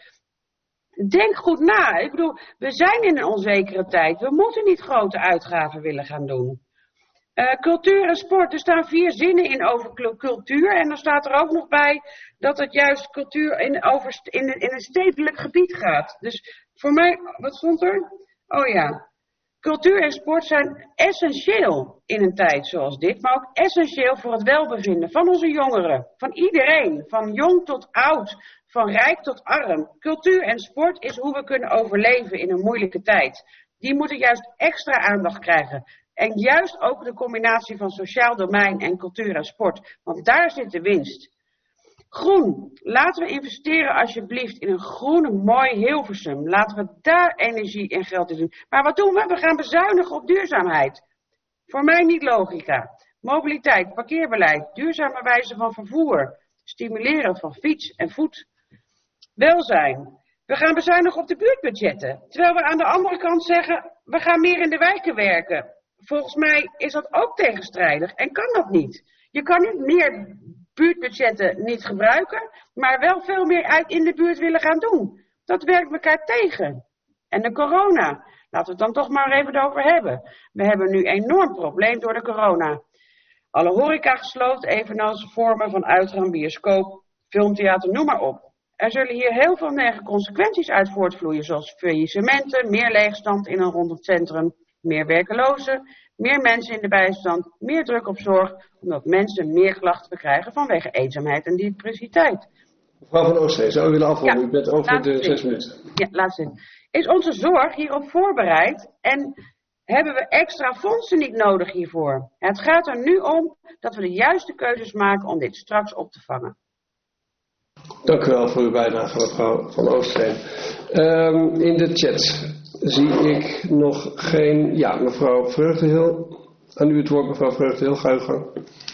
Denk goed na. Ik bedoel, we zijn in een onzekere tijd. We moeten niet grote uitgaven willen gaan doen. Uh, cultuur en sport. Er staan vier zinnen in over cultuur. En er staat er ook nog bij dat het juist cultuur in, over, in, in een stedelijk gebied gaat. Dus voor mij, wat stond er? Oh ja. Cultuur en sport zijn essentieel in een tijd zoals dit, maar ook essentieel voor het welbevinden van onze jongeren. Van iedereen, van jong tot oud, van rijk tot arm. Cultuur en sport is hoe we kunnen overleven in een moeilijke tijd. Die moeten juist extra aandacht krijgen. En juist ook de combinatie van sociaal domein en cultuur en sport, want daar zit de winst. Groen. Laten we investeren alsjeblieft in een groene, mooi Hilversum. Laten we daar energie en geld in doen. Maar wat doen we? We gaan bezuinigen op duurzaamheid. Voor mij niet logica. Mobiliteit, parkeerbeleid, duurzame wijze van vervoer. Stimuleren van fiets en voet. Welzijn. We gaan bezuinigen op de buurtbudgetten. Terwijl we aan de andere kant zeggen, we gaan meer in de wijken werken. Volgens mij is dat ook tegenstrijdig en kan dat niet. Je kan niet meer buurtbudgetten niet gebruiken, maar wel veel meer uit in de buurt willen gaan doen. Dat werkt elkaar tegen. En de corona, laten we het dan toch maar even over hebben. We hebben nu een enorm probleem door de corona. Alle horeca gesloten, evenals vormen van uitgaan, bioscoop, filmtheater, noem maar op. Er zullen hier heel veel negen consequenties uit voortvloeien, zoals faillissementen, meer leegstand in en rond het centrum, meer werkelozen, meer mensen in de bijstand, meer druk op zorg, omdat mensen meer klachten krijgen vanwege eenzaamheid en depressiviteit. Mevrouw van Oostveen, zou u willen afronden? Ja, u bent over de zes minuten. Ja, laat zien. Is onze zorg hierop voorbereid en hebben we extra fondsen niet nodig hiervoor? Het gaat er nu om dat we de juiste keuzes maken om dit straks op te vangen. Dank u wel voor uw bijdrage, mevrouw van Oostveen. Um, in de chat zie ik nog geen... Ja, mevrouw Vreugdehil. Aan u het woord, mevrouw Vreugdehil. Ga uw gang.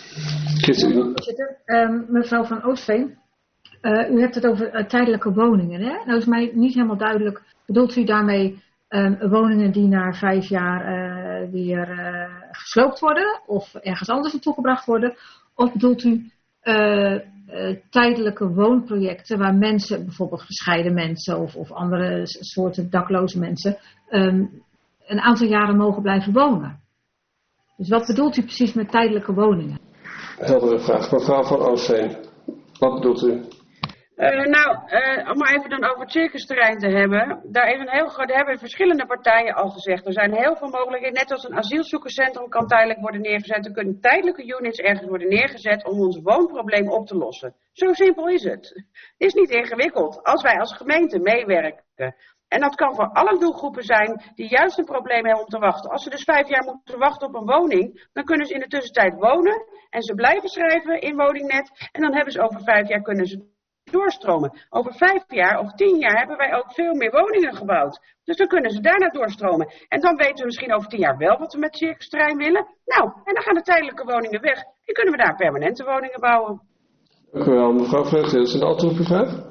Um, mevrouw van Oostveen, uh, u hebt het over uh, tijdelijke woningen. Hè? Nou is mij niet helemaal duidelijk. Bedoelt u daarmee um, woningen die na vijf jaar uh, weer uh, gesloopt worden? Of ergens anders naartoe gebracht worden? Of bedoelt u uh, uh, tijdelijke woonprojecten waar mensen, bijvoorbeeld gescheiden mensen of, of andere soorten dakloze mensen, um, een aantal jaren mogen blijven wonen. Dus wat bedoelt u precies met tijdelijke woningen? Heldere vraag. Mevrouw van Oostveen, wat bedoelt u? Uh, nou, uh, om maar even dan over het circusterrein te hebben. Daar, is een heel, daar hebben verschillende partijen al gezegd. Er zijn heel veel mogelijkheden. Net als een asielzoekerscentrum kan tijdelijk worden neergezet. Er kunnen tijdelijke units ergens worden neergezet om ons woonprobleem op te lossen. Zo simpel is het. Het is niet ingewikkeld. Als wij als gemeente meewerken. En dat kan voor alle doelgroepen zijn die juist een probleem hebben om te wachten. Als ze dus vijf jaar moeten wachten op een woning, dan kunnen ze in de tussentijd wonen. En ze blijven schrijven in woningnet. En dan hebben ze over vijf jaar kunnen ze doorstromen. Over vijf jaar of tien jaar hebben wij ook veel meer woningen gebouwd. Dus dan kunnen ze daarna doorstromen. En dan weten we misschien over tien jaar wel wat we met circusterrein willen. Nou, en dan gaan de tijdelijke woningen weg. En kunnen we daar permanente woningen bouwen. Dank u wel, mevrouw Vleugel. Is er een antwoord op uw vraag?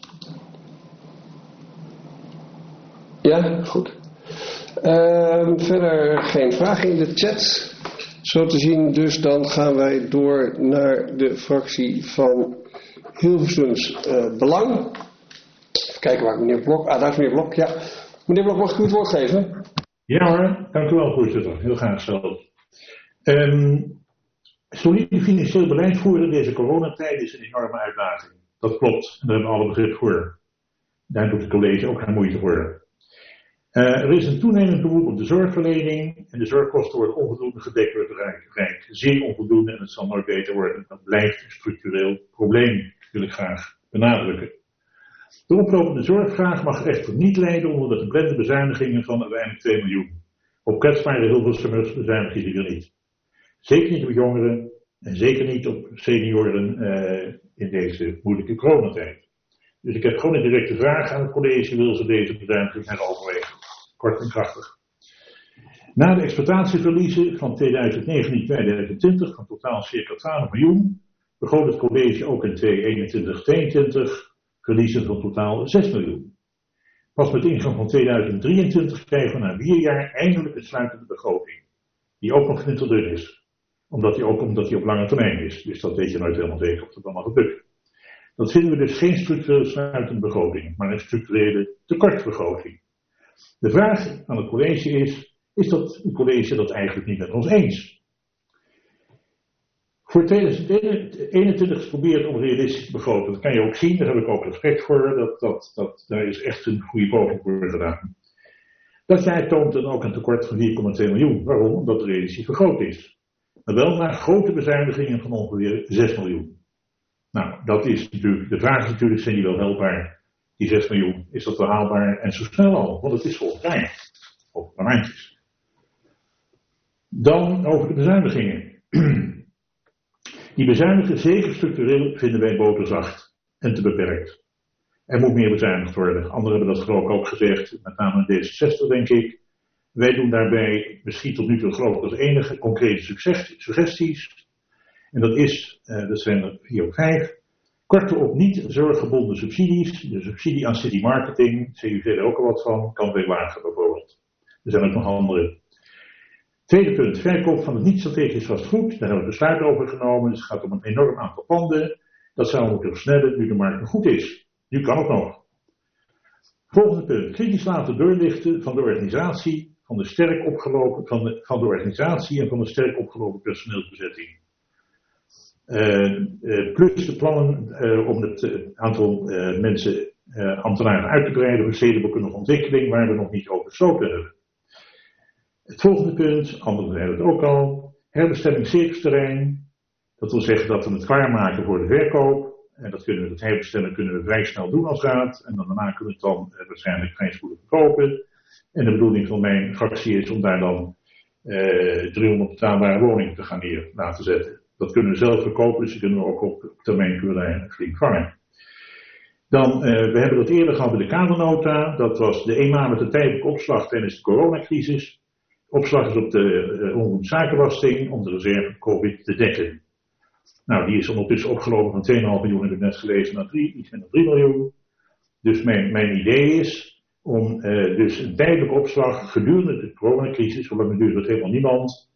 Ja, goed. Uh, verder geen vragen in de chat. Zo te zien, dus dan gaan wij door naar de fractie van Hilversums uh, Belang. Even kijken waar meneer Blok... Ah, daar is meneer Blok, ja. Meneer Blok, mag ik u het woord geven? Ja hoor, dank u wel voorzitter. Heel graag zelf. Um, solide financieel beleid voeren in deze coronatijd is een enorme uitdaging. Dat klopt, en daar hebben we alle begrip voor. Daar doet het college ook geen moeite voor. Uh, er is een toenemend beroep op de zorgverlening en de zorgkosten worden onvoldoende gedekt door het Rijk. Zeer onvoldoende en het zal nooit beter worden. Dat blijft een structureel probleem, wil ik graag benadrukken. De oplopende zorgvraag mag echter niet leiden onder de geplande bezuinigingen van uiteindelijk twee miljoen. Op kwetsbare Hilversummers bezuinigen die er niet. Zeker niet op jongeren en zeker niet op senioren uh, in deze moeilijke coronatijd. Dus ik heb gewoon een directe vraag aan het college, wil ze deze bezuiniging heroverwegen? Kort en krachtig. Na de exploitatieverliezen van tweeduizend negentien tot tweeduizend twintig van totaal circa twaalf miljoen, begroot het college ook in tweeduizend eenentwintig tot tweeëntwintig verliezen van totaal zes miljoen. Pas met ingang van tweeduizend drieëntwintig krijgen we na vier jaar eindelijk een sluitende begroting, die ook nog geïntroduceerd is, omdat die ook omdat die op lange termijn is. Dus dat weet je nooit helemaal zeker of dat allemaal gebeurt. Dat vinden we dus geen structureel sluitende begroting, maar een structurele tekortbegroting. De vraag aan het college is, is dat het college dat eigenlijk niet met ons eens? Voor tweeduizend eenentwintig is geprobeerd om realistisch te begroten. Dat kan je ook zien, daar heb ik ook respect voor, dat, dat, dat, daar is echt een goede poging voor gedaan. Dat jaar toont dan ook een tekort van vier komma twee miljoen. Waarom? Omdat de realistisch vergroot is. Maar wel naar grote bezuinigingen van ongeveer zes miljoen. Nou, dat is natuurlijk, de vraag is natuurlijk, zijn die wel haalbaar? Die zes miljoen, is dat wel haalbaar en zo snel al? Want het is volgens mij, op maandjes. Dan over de bezuinigingen. Die bezuinigen, zeker structureel, vinden wij boterzacht en te beperkt. Er moet meer bezuinigd worden. Anderen hebben dat geloof ik ook gezegd, met name D zesenzestig denk ik. Wij doen daarbij, misschien tot nu toe geloof ik als enige, concrete suggesties. En dat is, uh, dat zijn er vier of vijf. Korten op niet zorggebonden subsidies. De subsidie aan city marketing, C U V er ook al wat van, kan weer lager bijvoorbeeld. Er zijn ook nog andere. Tweede punt, verkoop van het niet-strategisch vastgoed. Daar hebben we besluit over genomen. Dus het gaat om een enorm aantal panden. Dat zou moeten versnellen nu de markt nog goed is. Nu kan het nog. Volgende punt, kritisch laten doorlichten van de organisatie, van de sterk opgelopen, van de, van de organisatie en van de sterk opgelopen personeelsbezetting. Uh, uh, plus de plannen uh, om het uh, aantal uh, mensen, uh, ambtenaren uit te breiden voor stedenbouwkundige ontwikkeling, waar we nog niet over besloten hebben. Het volgende punt, anderen hebben het ook al, herbestemming circusterrein. Dat wil zeggen dat we het klaarmaken voor de verkoop. En dat kunnen we, dat herbestemmen kunnen we vrij snel doen als raad. En dan daarna kunnen we het dan uh, waarschijnlijk vrij spoedig verkopen. En de bedoeling van mijn fractie is om daar dan uh, driehonderd betaalbare woningen te gaan neer laten zetten. Dat kunnen we zelf verkopen, dus die kunnen we ook op termijn kunnen flink vangen. Dan, uh, we hebben dat eerder gehad bij de kadernota. Dat was de eenmalige tijdelijke opslag tijdens de coronacrisis. Opslag is op de uh, onroerende zakenbelasting om de reserve COVID te dekken. Nou, die is ondertussen opgelopen van twee komma vijf miljoen, heb ik net gelezen, naar drie, iets minder drie miljoen. Dus mijn, mijn idee is om uh, dus een tijdelijke opslag gedurende de coronacrisis, zolang het duurt dat helemaal niemand,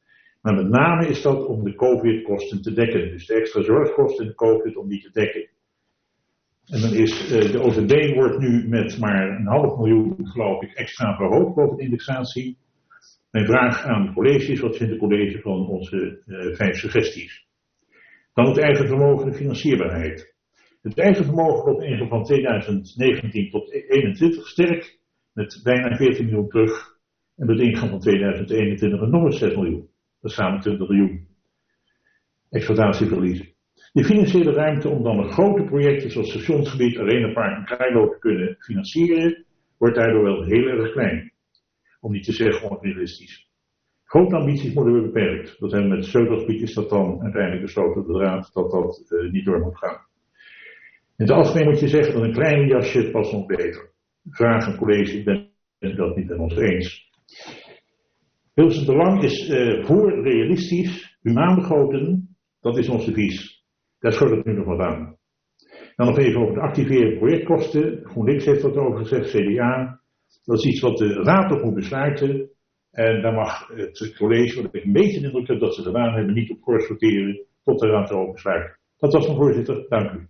Maar met name is dat om de COVID-kosten te dekken. Dus de extra zorgkosten in de COVID om die te dekken. En dan is uh, de O Z B wordt nu met maar een half miljoen, geloof ik, extra verhoogd boven de indexatie. Mijn vraag aan het college is, wat vindt het college van onze uh, vijf suggesties? Dan het eigen vermogen en de financierbaarheid. Het eigen vermogen loopt ingang van tweeduizend negentien tot eenentwintig sterk, met bijna veertien miljoen terug. En met ingang van tweeduizend eenentwintig nog eens zes miljoen. Dat is samen twintig miljoen. Exploitatieverliezen. De financiële ruimte om dan de grote projecten zoals stationsgebied, Arenapark en Krailo te kunnen financieren, wordt daardoor wel heel erg klein. Om niet te zeggen onrealistisch. Grote ambities worden beperkt. Dat hebben we met het Sleutelgebied is dat dan uiteindelijk besloten door de raad dat dat uh, niet door moet gaan. In het algemeen moet je zeggen dat een kleine jasje past nog beter. Vraag aan college, ik ben dat niet met ons eens. Hilversum Belang is uh, voor realistisch, humaan begroten, dat is ons devies. Daar schoot het nu nog wat aan. Dan nog even over de activeren projectkosten. GroenLinks heeft dat over gezegd, C D A. Dat is iets wat de raad nog moet besluiten. En daar mag het college, wat ik een beetje de indruk heb dat ze gedaan hebben, niet op corresponderen tot de raad erover besluit. Dat was mijn voorzitter. Dank u.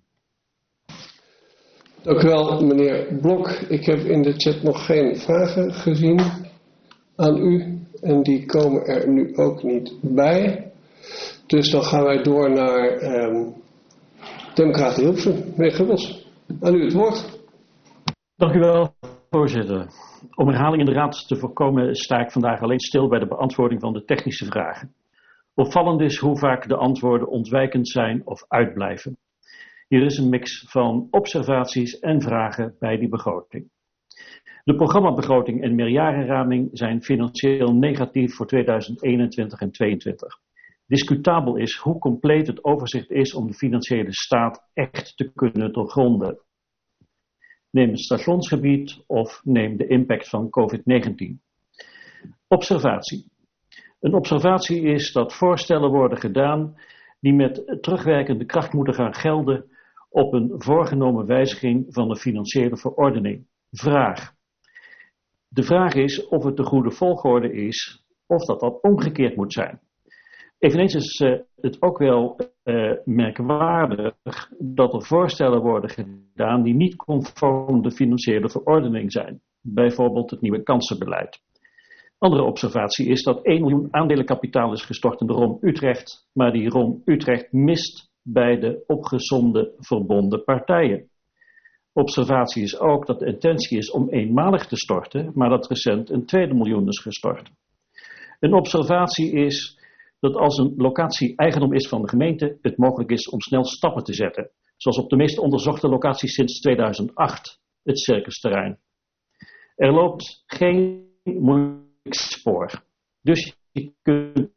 Dank u wel, meneer Blok. Ik heb in de chat nog geen vragen gezien aan u. En die komen er nu ook niet bij. Dus dan gaan wij door naar um, Democraten Hilversum. Meneer Gubbels, aan u het woord. Dank u wel, voorzitter. Om herhaling in de raad te voorkomen sta ik vandaag alleen stil bij de beantwoording van de technische vragen. Opvallend is hoe vaak de antwoorden ontwijkend zijn of uitblijven. Hier is een mix van observaties en vragen bij die begroting. De programmabegroting en meerjarenraming zijn financieel negatief voor tweeduizend eenentwintig en tweeëntwintig. Discutabel is hoe compleet het overzicht is om de financiële staat echt te kunnen doorgronden. Neem het stationsgebied of neem de impact van covid negentien. Observatie. Een observatie is dat voorstellen worden gedaan die met terugwerkende kracht moeten gaan gelden op een voorgenomen wijziging van de financiële verordening. Vraag. De vraag is of het de goede volgorde is of dat dat omgekeerd moet zijn. Eveneens is uh, het ook wel uh, merkwaardig dat er voorstellen worden gedaan die niet conform de financiële verordening zijn. Bijvoorbeeld het nieuwe kansenbeleid. Andere observatie is dat één miljoen aandelenkapitaal is gestort in de R O M Utrecht, maar die R O M Utrecht mist bij de opgesomde verbonden partijen. Observatie is ook dat de intentie is om eenmalig te storten, maar dat recent een tweede miljoen is gestort. Een observatie is dat als een locatie eigendom is van de gemeente, het mogelijk is om snel stappen te zetten. Zoals op de meest onderzochte locaties sinds tweeduizend acht, het circusterrein. Er loopt geen moeilijk spoor. Dus je kunt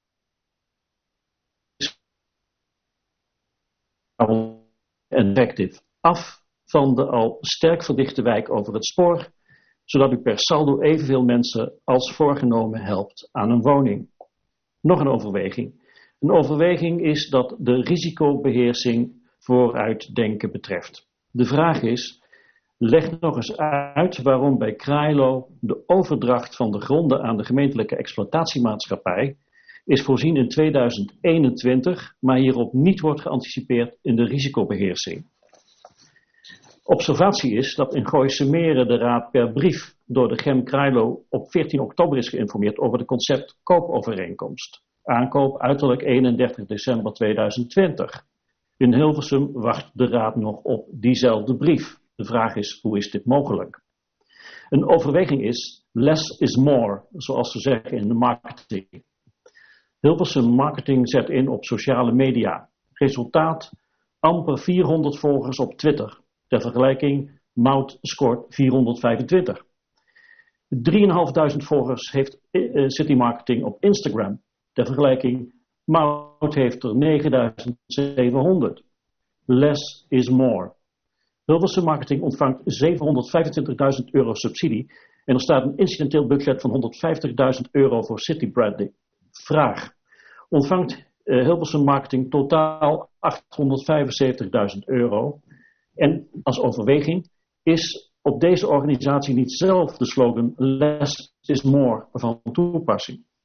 en effectief af van de al sterk verdichte wijk over het spoor, zodat u per saldo evenveel mensen als voorgenomen helpt aan een woning. Nog een overweging. Een overweging is dat de risicobeheersing vooruitdenken betreft. De vraag is, leg nog eens uit waarom bij Krailo de overdracht van de gronden aan de gemeentelijke exploitatiemaatschappij is voorzien in tweeduizend eenentwintig, maar hierop niet wordt geanticipeerd in de risicobeheersing. Observatie is dat in Gooise Meren de raad per brief door de Gem Krailo op veertien oktober is geïnformeerd over de concept koopovereenkomst. Aankoop uiterlijk eenendertig december tweeduizend twintig. In Hilversum wacht de raad nog op diezelfde brief. De vraag is, hoe is dit mogelijk? Een overweging is, less is more, zoals ze zeggen in de marketing. Hilversum Marketing zet in op sociale media. Resultaat, amper vierhonderd volgers op Twitter. Ter vergelijking, Mout scoort vierhonderdvijfentwintig. drieduizendvijfhonderd volgers heeft uh, City Marketing op Instagram. Ter vergelijking, Mout heeft er negenduizend zevenhonderd. Less is more. Hilversum Marketing ontvangt zevenhonderdvijfentwintigduizend euro subsidie en er staat een incidenteel budget van honderdvijftigduizend euro voor city branding. Vraag. Ontvangt uh, Hilversum Marketing totaal achthonderdvijfenzeventigduizend euro? En als overweging, is op deze organisatie niet zelf de slogan less is more van toepassing?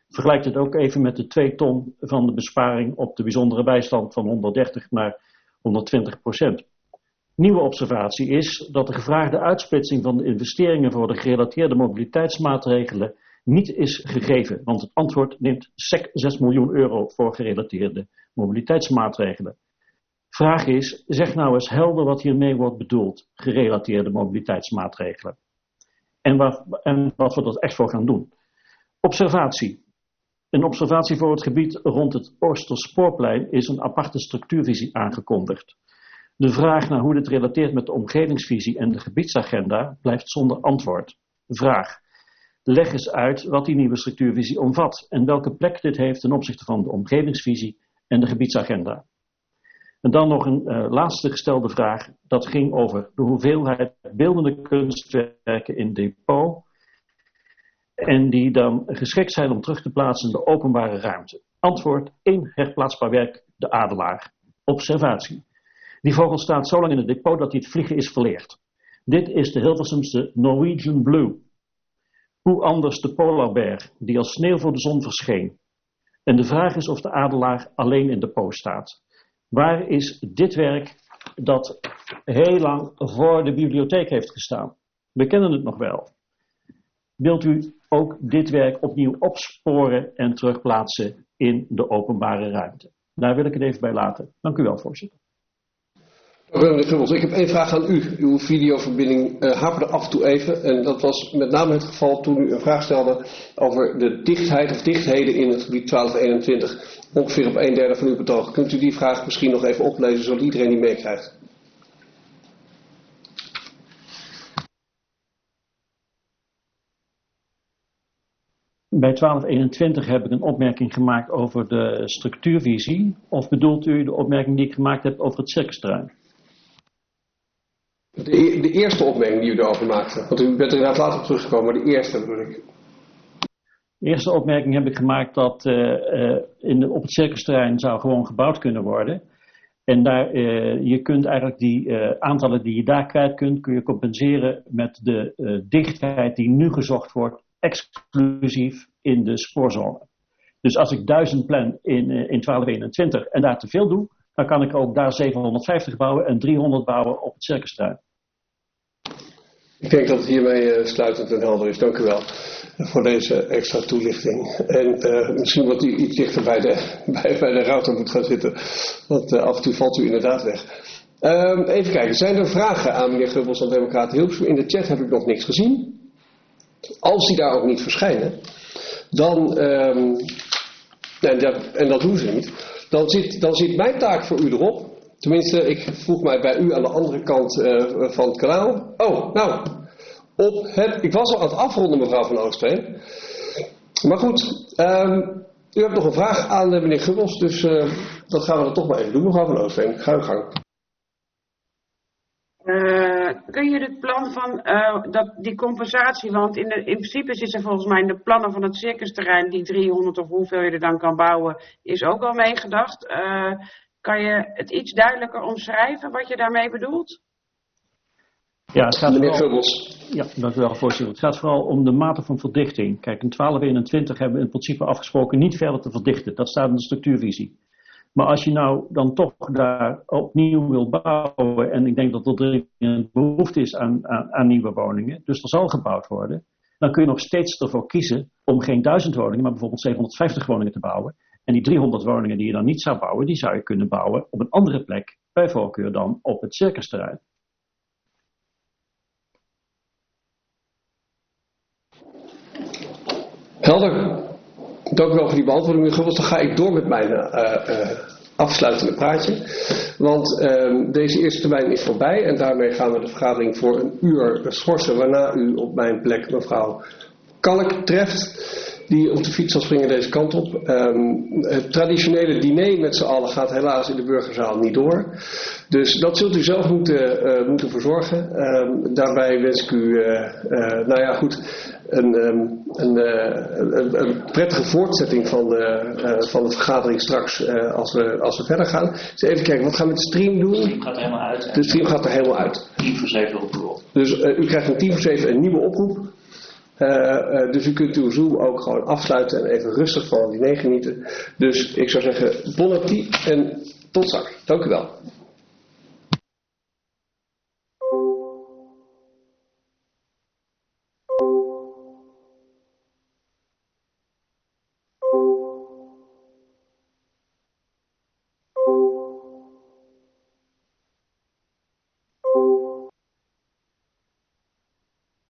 Vergelijk het ook even met de twee ton van de besparing op de bijzondere bijstand van honderddertig naar honderdtwintig procent. Nieuwe observatie is dat de gevraagde uitsplitsing van de investeringen voor de gerelateerde mobiliteitsmaatregelen niet is gegeven, want het antwoord neemt sec zes miljoen euro voor gerelateerde mobiliteitsmaatregelen. Vraag is, zeg nou eens helder wat hiermee wordt bedoeld, gerelateerde mobiliteitsmaatregelen. En, waar, en wat we er echt voor gaan doen. Observatie. Een observatie voor het gebied rond het Oosterspoorplein is een aparte structuurvisie aangekondigd. De vraag naar hoe dit relateert met de omgevingsvisie en de gebiedsagenda blijft zonder antwoord. Vraag. Leg eens uit wat die nieuwe structuurvisie omvat en welke plek dit heeft ten opzichte van de omgevingsvisie en de gebiedsagenda. En dan nog een uh, laatste gestelde vraag. Dat ging over de hoeveelheid beeldende kunstwerken in depot. En die dan geschikt zijn om terug te plaatsen in de openbare ruimte. Antwoord: één herplaatsbaar werk, de adelaar. Observatie. Die vogel staat zo lang in het depot dat hij het vliegen is verleerd. Dit is de Hilversumse Norwegian Blue. Hoe anders de polarbeer, die als sneeuw voor de zon verscheen. En de vraag is of de adelaar alleen in depot staat. Waar is dit werk dat heel lang voor de bibliotheek heeft gestaan? We kennen het nog wel. Wilt u ook dit werk opnieuw opsporen en terugplaatsen in de openbare ruimte? Daar wil ik het even bij laten. Dank u wel, voorzitter. Meneer Gubbels, ik heb één vraag aan u. Uw videoverbinding uh, haperde af en toe even. En dat was met name het geval toen u een vraag stelde over de dichtheid of dichtheden in het gebied twaalf eenentwintig. Ongeveer op een derde van uw betoog. Kunt u die vraag misschien nog even oplezen, zodat iedereen die meekrijgt? Bij twaalf eenentwintig heb ik een opmerking gemaakt over de structuurvisie. Of bedoelt u de opmerking die ik gemaakt heb over het circusterrein? De, e de eerste opmerking die u daarover maakte. Want u bent er inderdaad later op teruggekomen, maar de eerste bedoel ik. De eerste opmerking heb ik gemaakt dat uh, uh, in de, op het circusterrein zou gewoon gebouwd kunnen worden. En daar, uh, je kunt eigenlijk die uh, aantallen die je daar kwijt kunt, kun je compenseren met de uh, dichtheid die nu gezocht wordt, exclusief in de spoorzone. Dus als ik duizend plan in, uh, in twaalf eenentwintig en daar te veel doe, dan kan ik ook daar zevenhonderdvijftig bouwen en driehonderd bouwen op het circusterrein. Ik denk dat het hiermee uh, sluitend en helder is. Dank u wel voor deze extra toelichting. En uh, misschien wat u iets dichter bij de, bij, bij de router moet gaan zitten. Want uh, af en toe valt u inderdaad weg. Um, even kijken, zijn er vragen aan meneer Gubbels van Democraten Hilversum? In de chat heb ik nog niks gezien. Als die daar ook niet verschijnen, dan, um, en, dat, en dat doen ze niet, dan zit, dan zit mijn taak voor u erop. Tenminste, ik voeg mij bij u aan de andere kant uh, van het kanaal. Oh, nou, op het, ik was al aan het afronden, mevrouw Van Oostveen. Maar goed, um, u hebt nog een vraag aan uh, meneer Gubbels, dus uh, dat gaan we dan toch maar even doen, mevrouw Van Oostveen. Ga uw gang. Uh, kun je het plan van uh, dat, die compensatie, want in, de, in principe is er volgens mij in de plannen van het circusterrein die driehonderd of hoeveel je er dan kan bouwen, is ook al meegedacht. Uh, kan je het iets duidelijker omschrijven wat je daarmee bedoelt? Ja, het gaat meneer vooral, Gubbels. Ja, dank u wel, voorzitter. Het gaat vooral om de mate van verdichting. Kijk, in twaalf eenentwintig hebben we in principe afgesproken niet verder te verdichten. Dat staat in de structuurvisie. Maar als je nou dan toch daar opnieuw wil bouwen, en ik denk dat er dringend behoefte is aan, aan, aan nieuwe woningen, dus er zal gebouwd worden, dan kun je nog steeds ervoor kiezen om geen duizend woningen, maar bijvoorbeeld zevenhonderdvijftig woningen te bouwen. En die driehonderd woningen die je dan niet zou bouwen, die zou je kunnen bouwen op een andere plek, bij voorkeur dan op het circusterrein. Helder. Dank u wel voor die beantwoording, meneer Gubbels. Dan ga ik door met mijn uh, uh, afsluitende praatje. Want uh, deze eerste termijn is voorbij en daarmee gaan we de vergadering voor een uur schorsen, waarna u op mijn plek mevrouw Kalk treft, die op de fiets zal springen deze kant op. Um, het traditionele diner met z'n allen gaat helaas in de burgerzaal niet door. Dus dat zult u zelf moeten, uh, moeten verzorgen. Um, daarbij wens ik u, uh, uh, nou ja goed, een, um, een, uh, een, een prettige voortzetting van de, uh, van de vergadering straks uh, als, we, als we verder gaan. Dus even kijken, wat gaan we met de stream doen? De stream gaat er helemaal uit. De stream gaat er helemaal uit. Tien voor zeven oproep. Dus uh, u krijgt om tien voor zeven een nieuwe oproep. Uh, uh, dus u kunt uw Zoom ook gewoon afsluiten en even rustig van het diner genieten. Dus ik zou zeggen, bon appétit en tot straks. Dank u wel.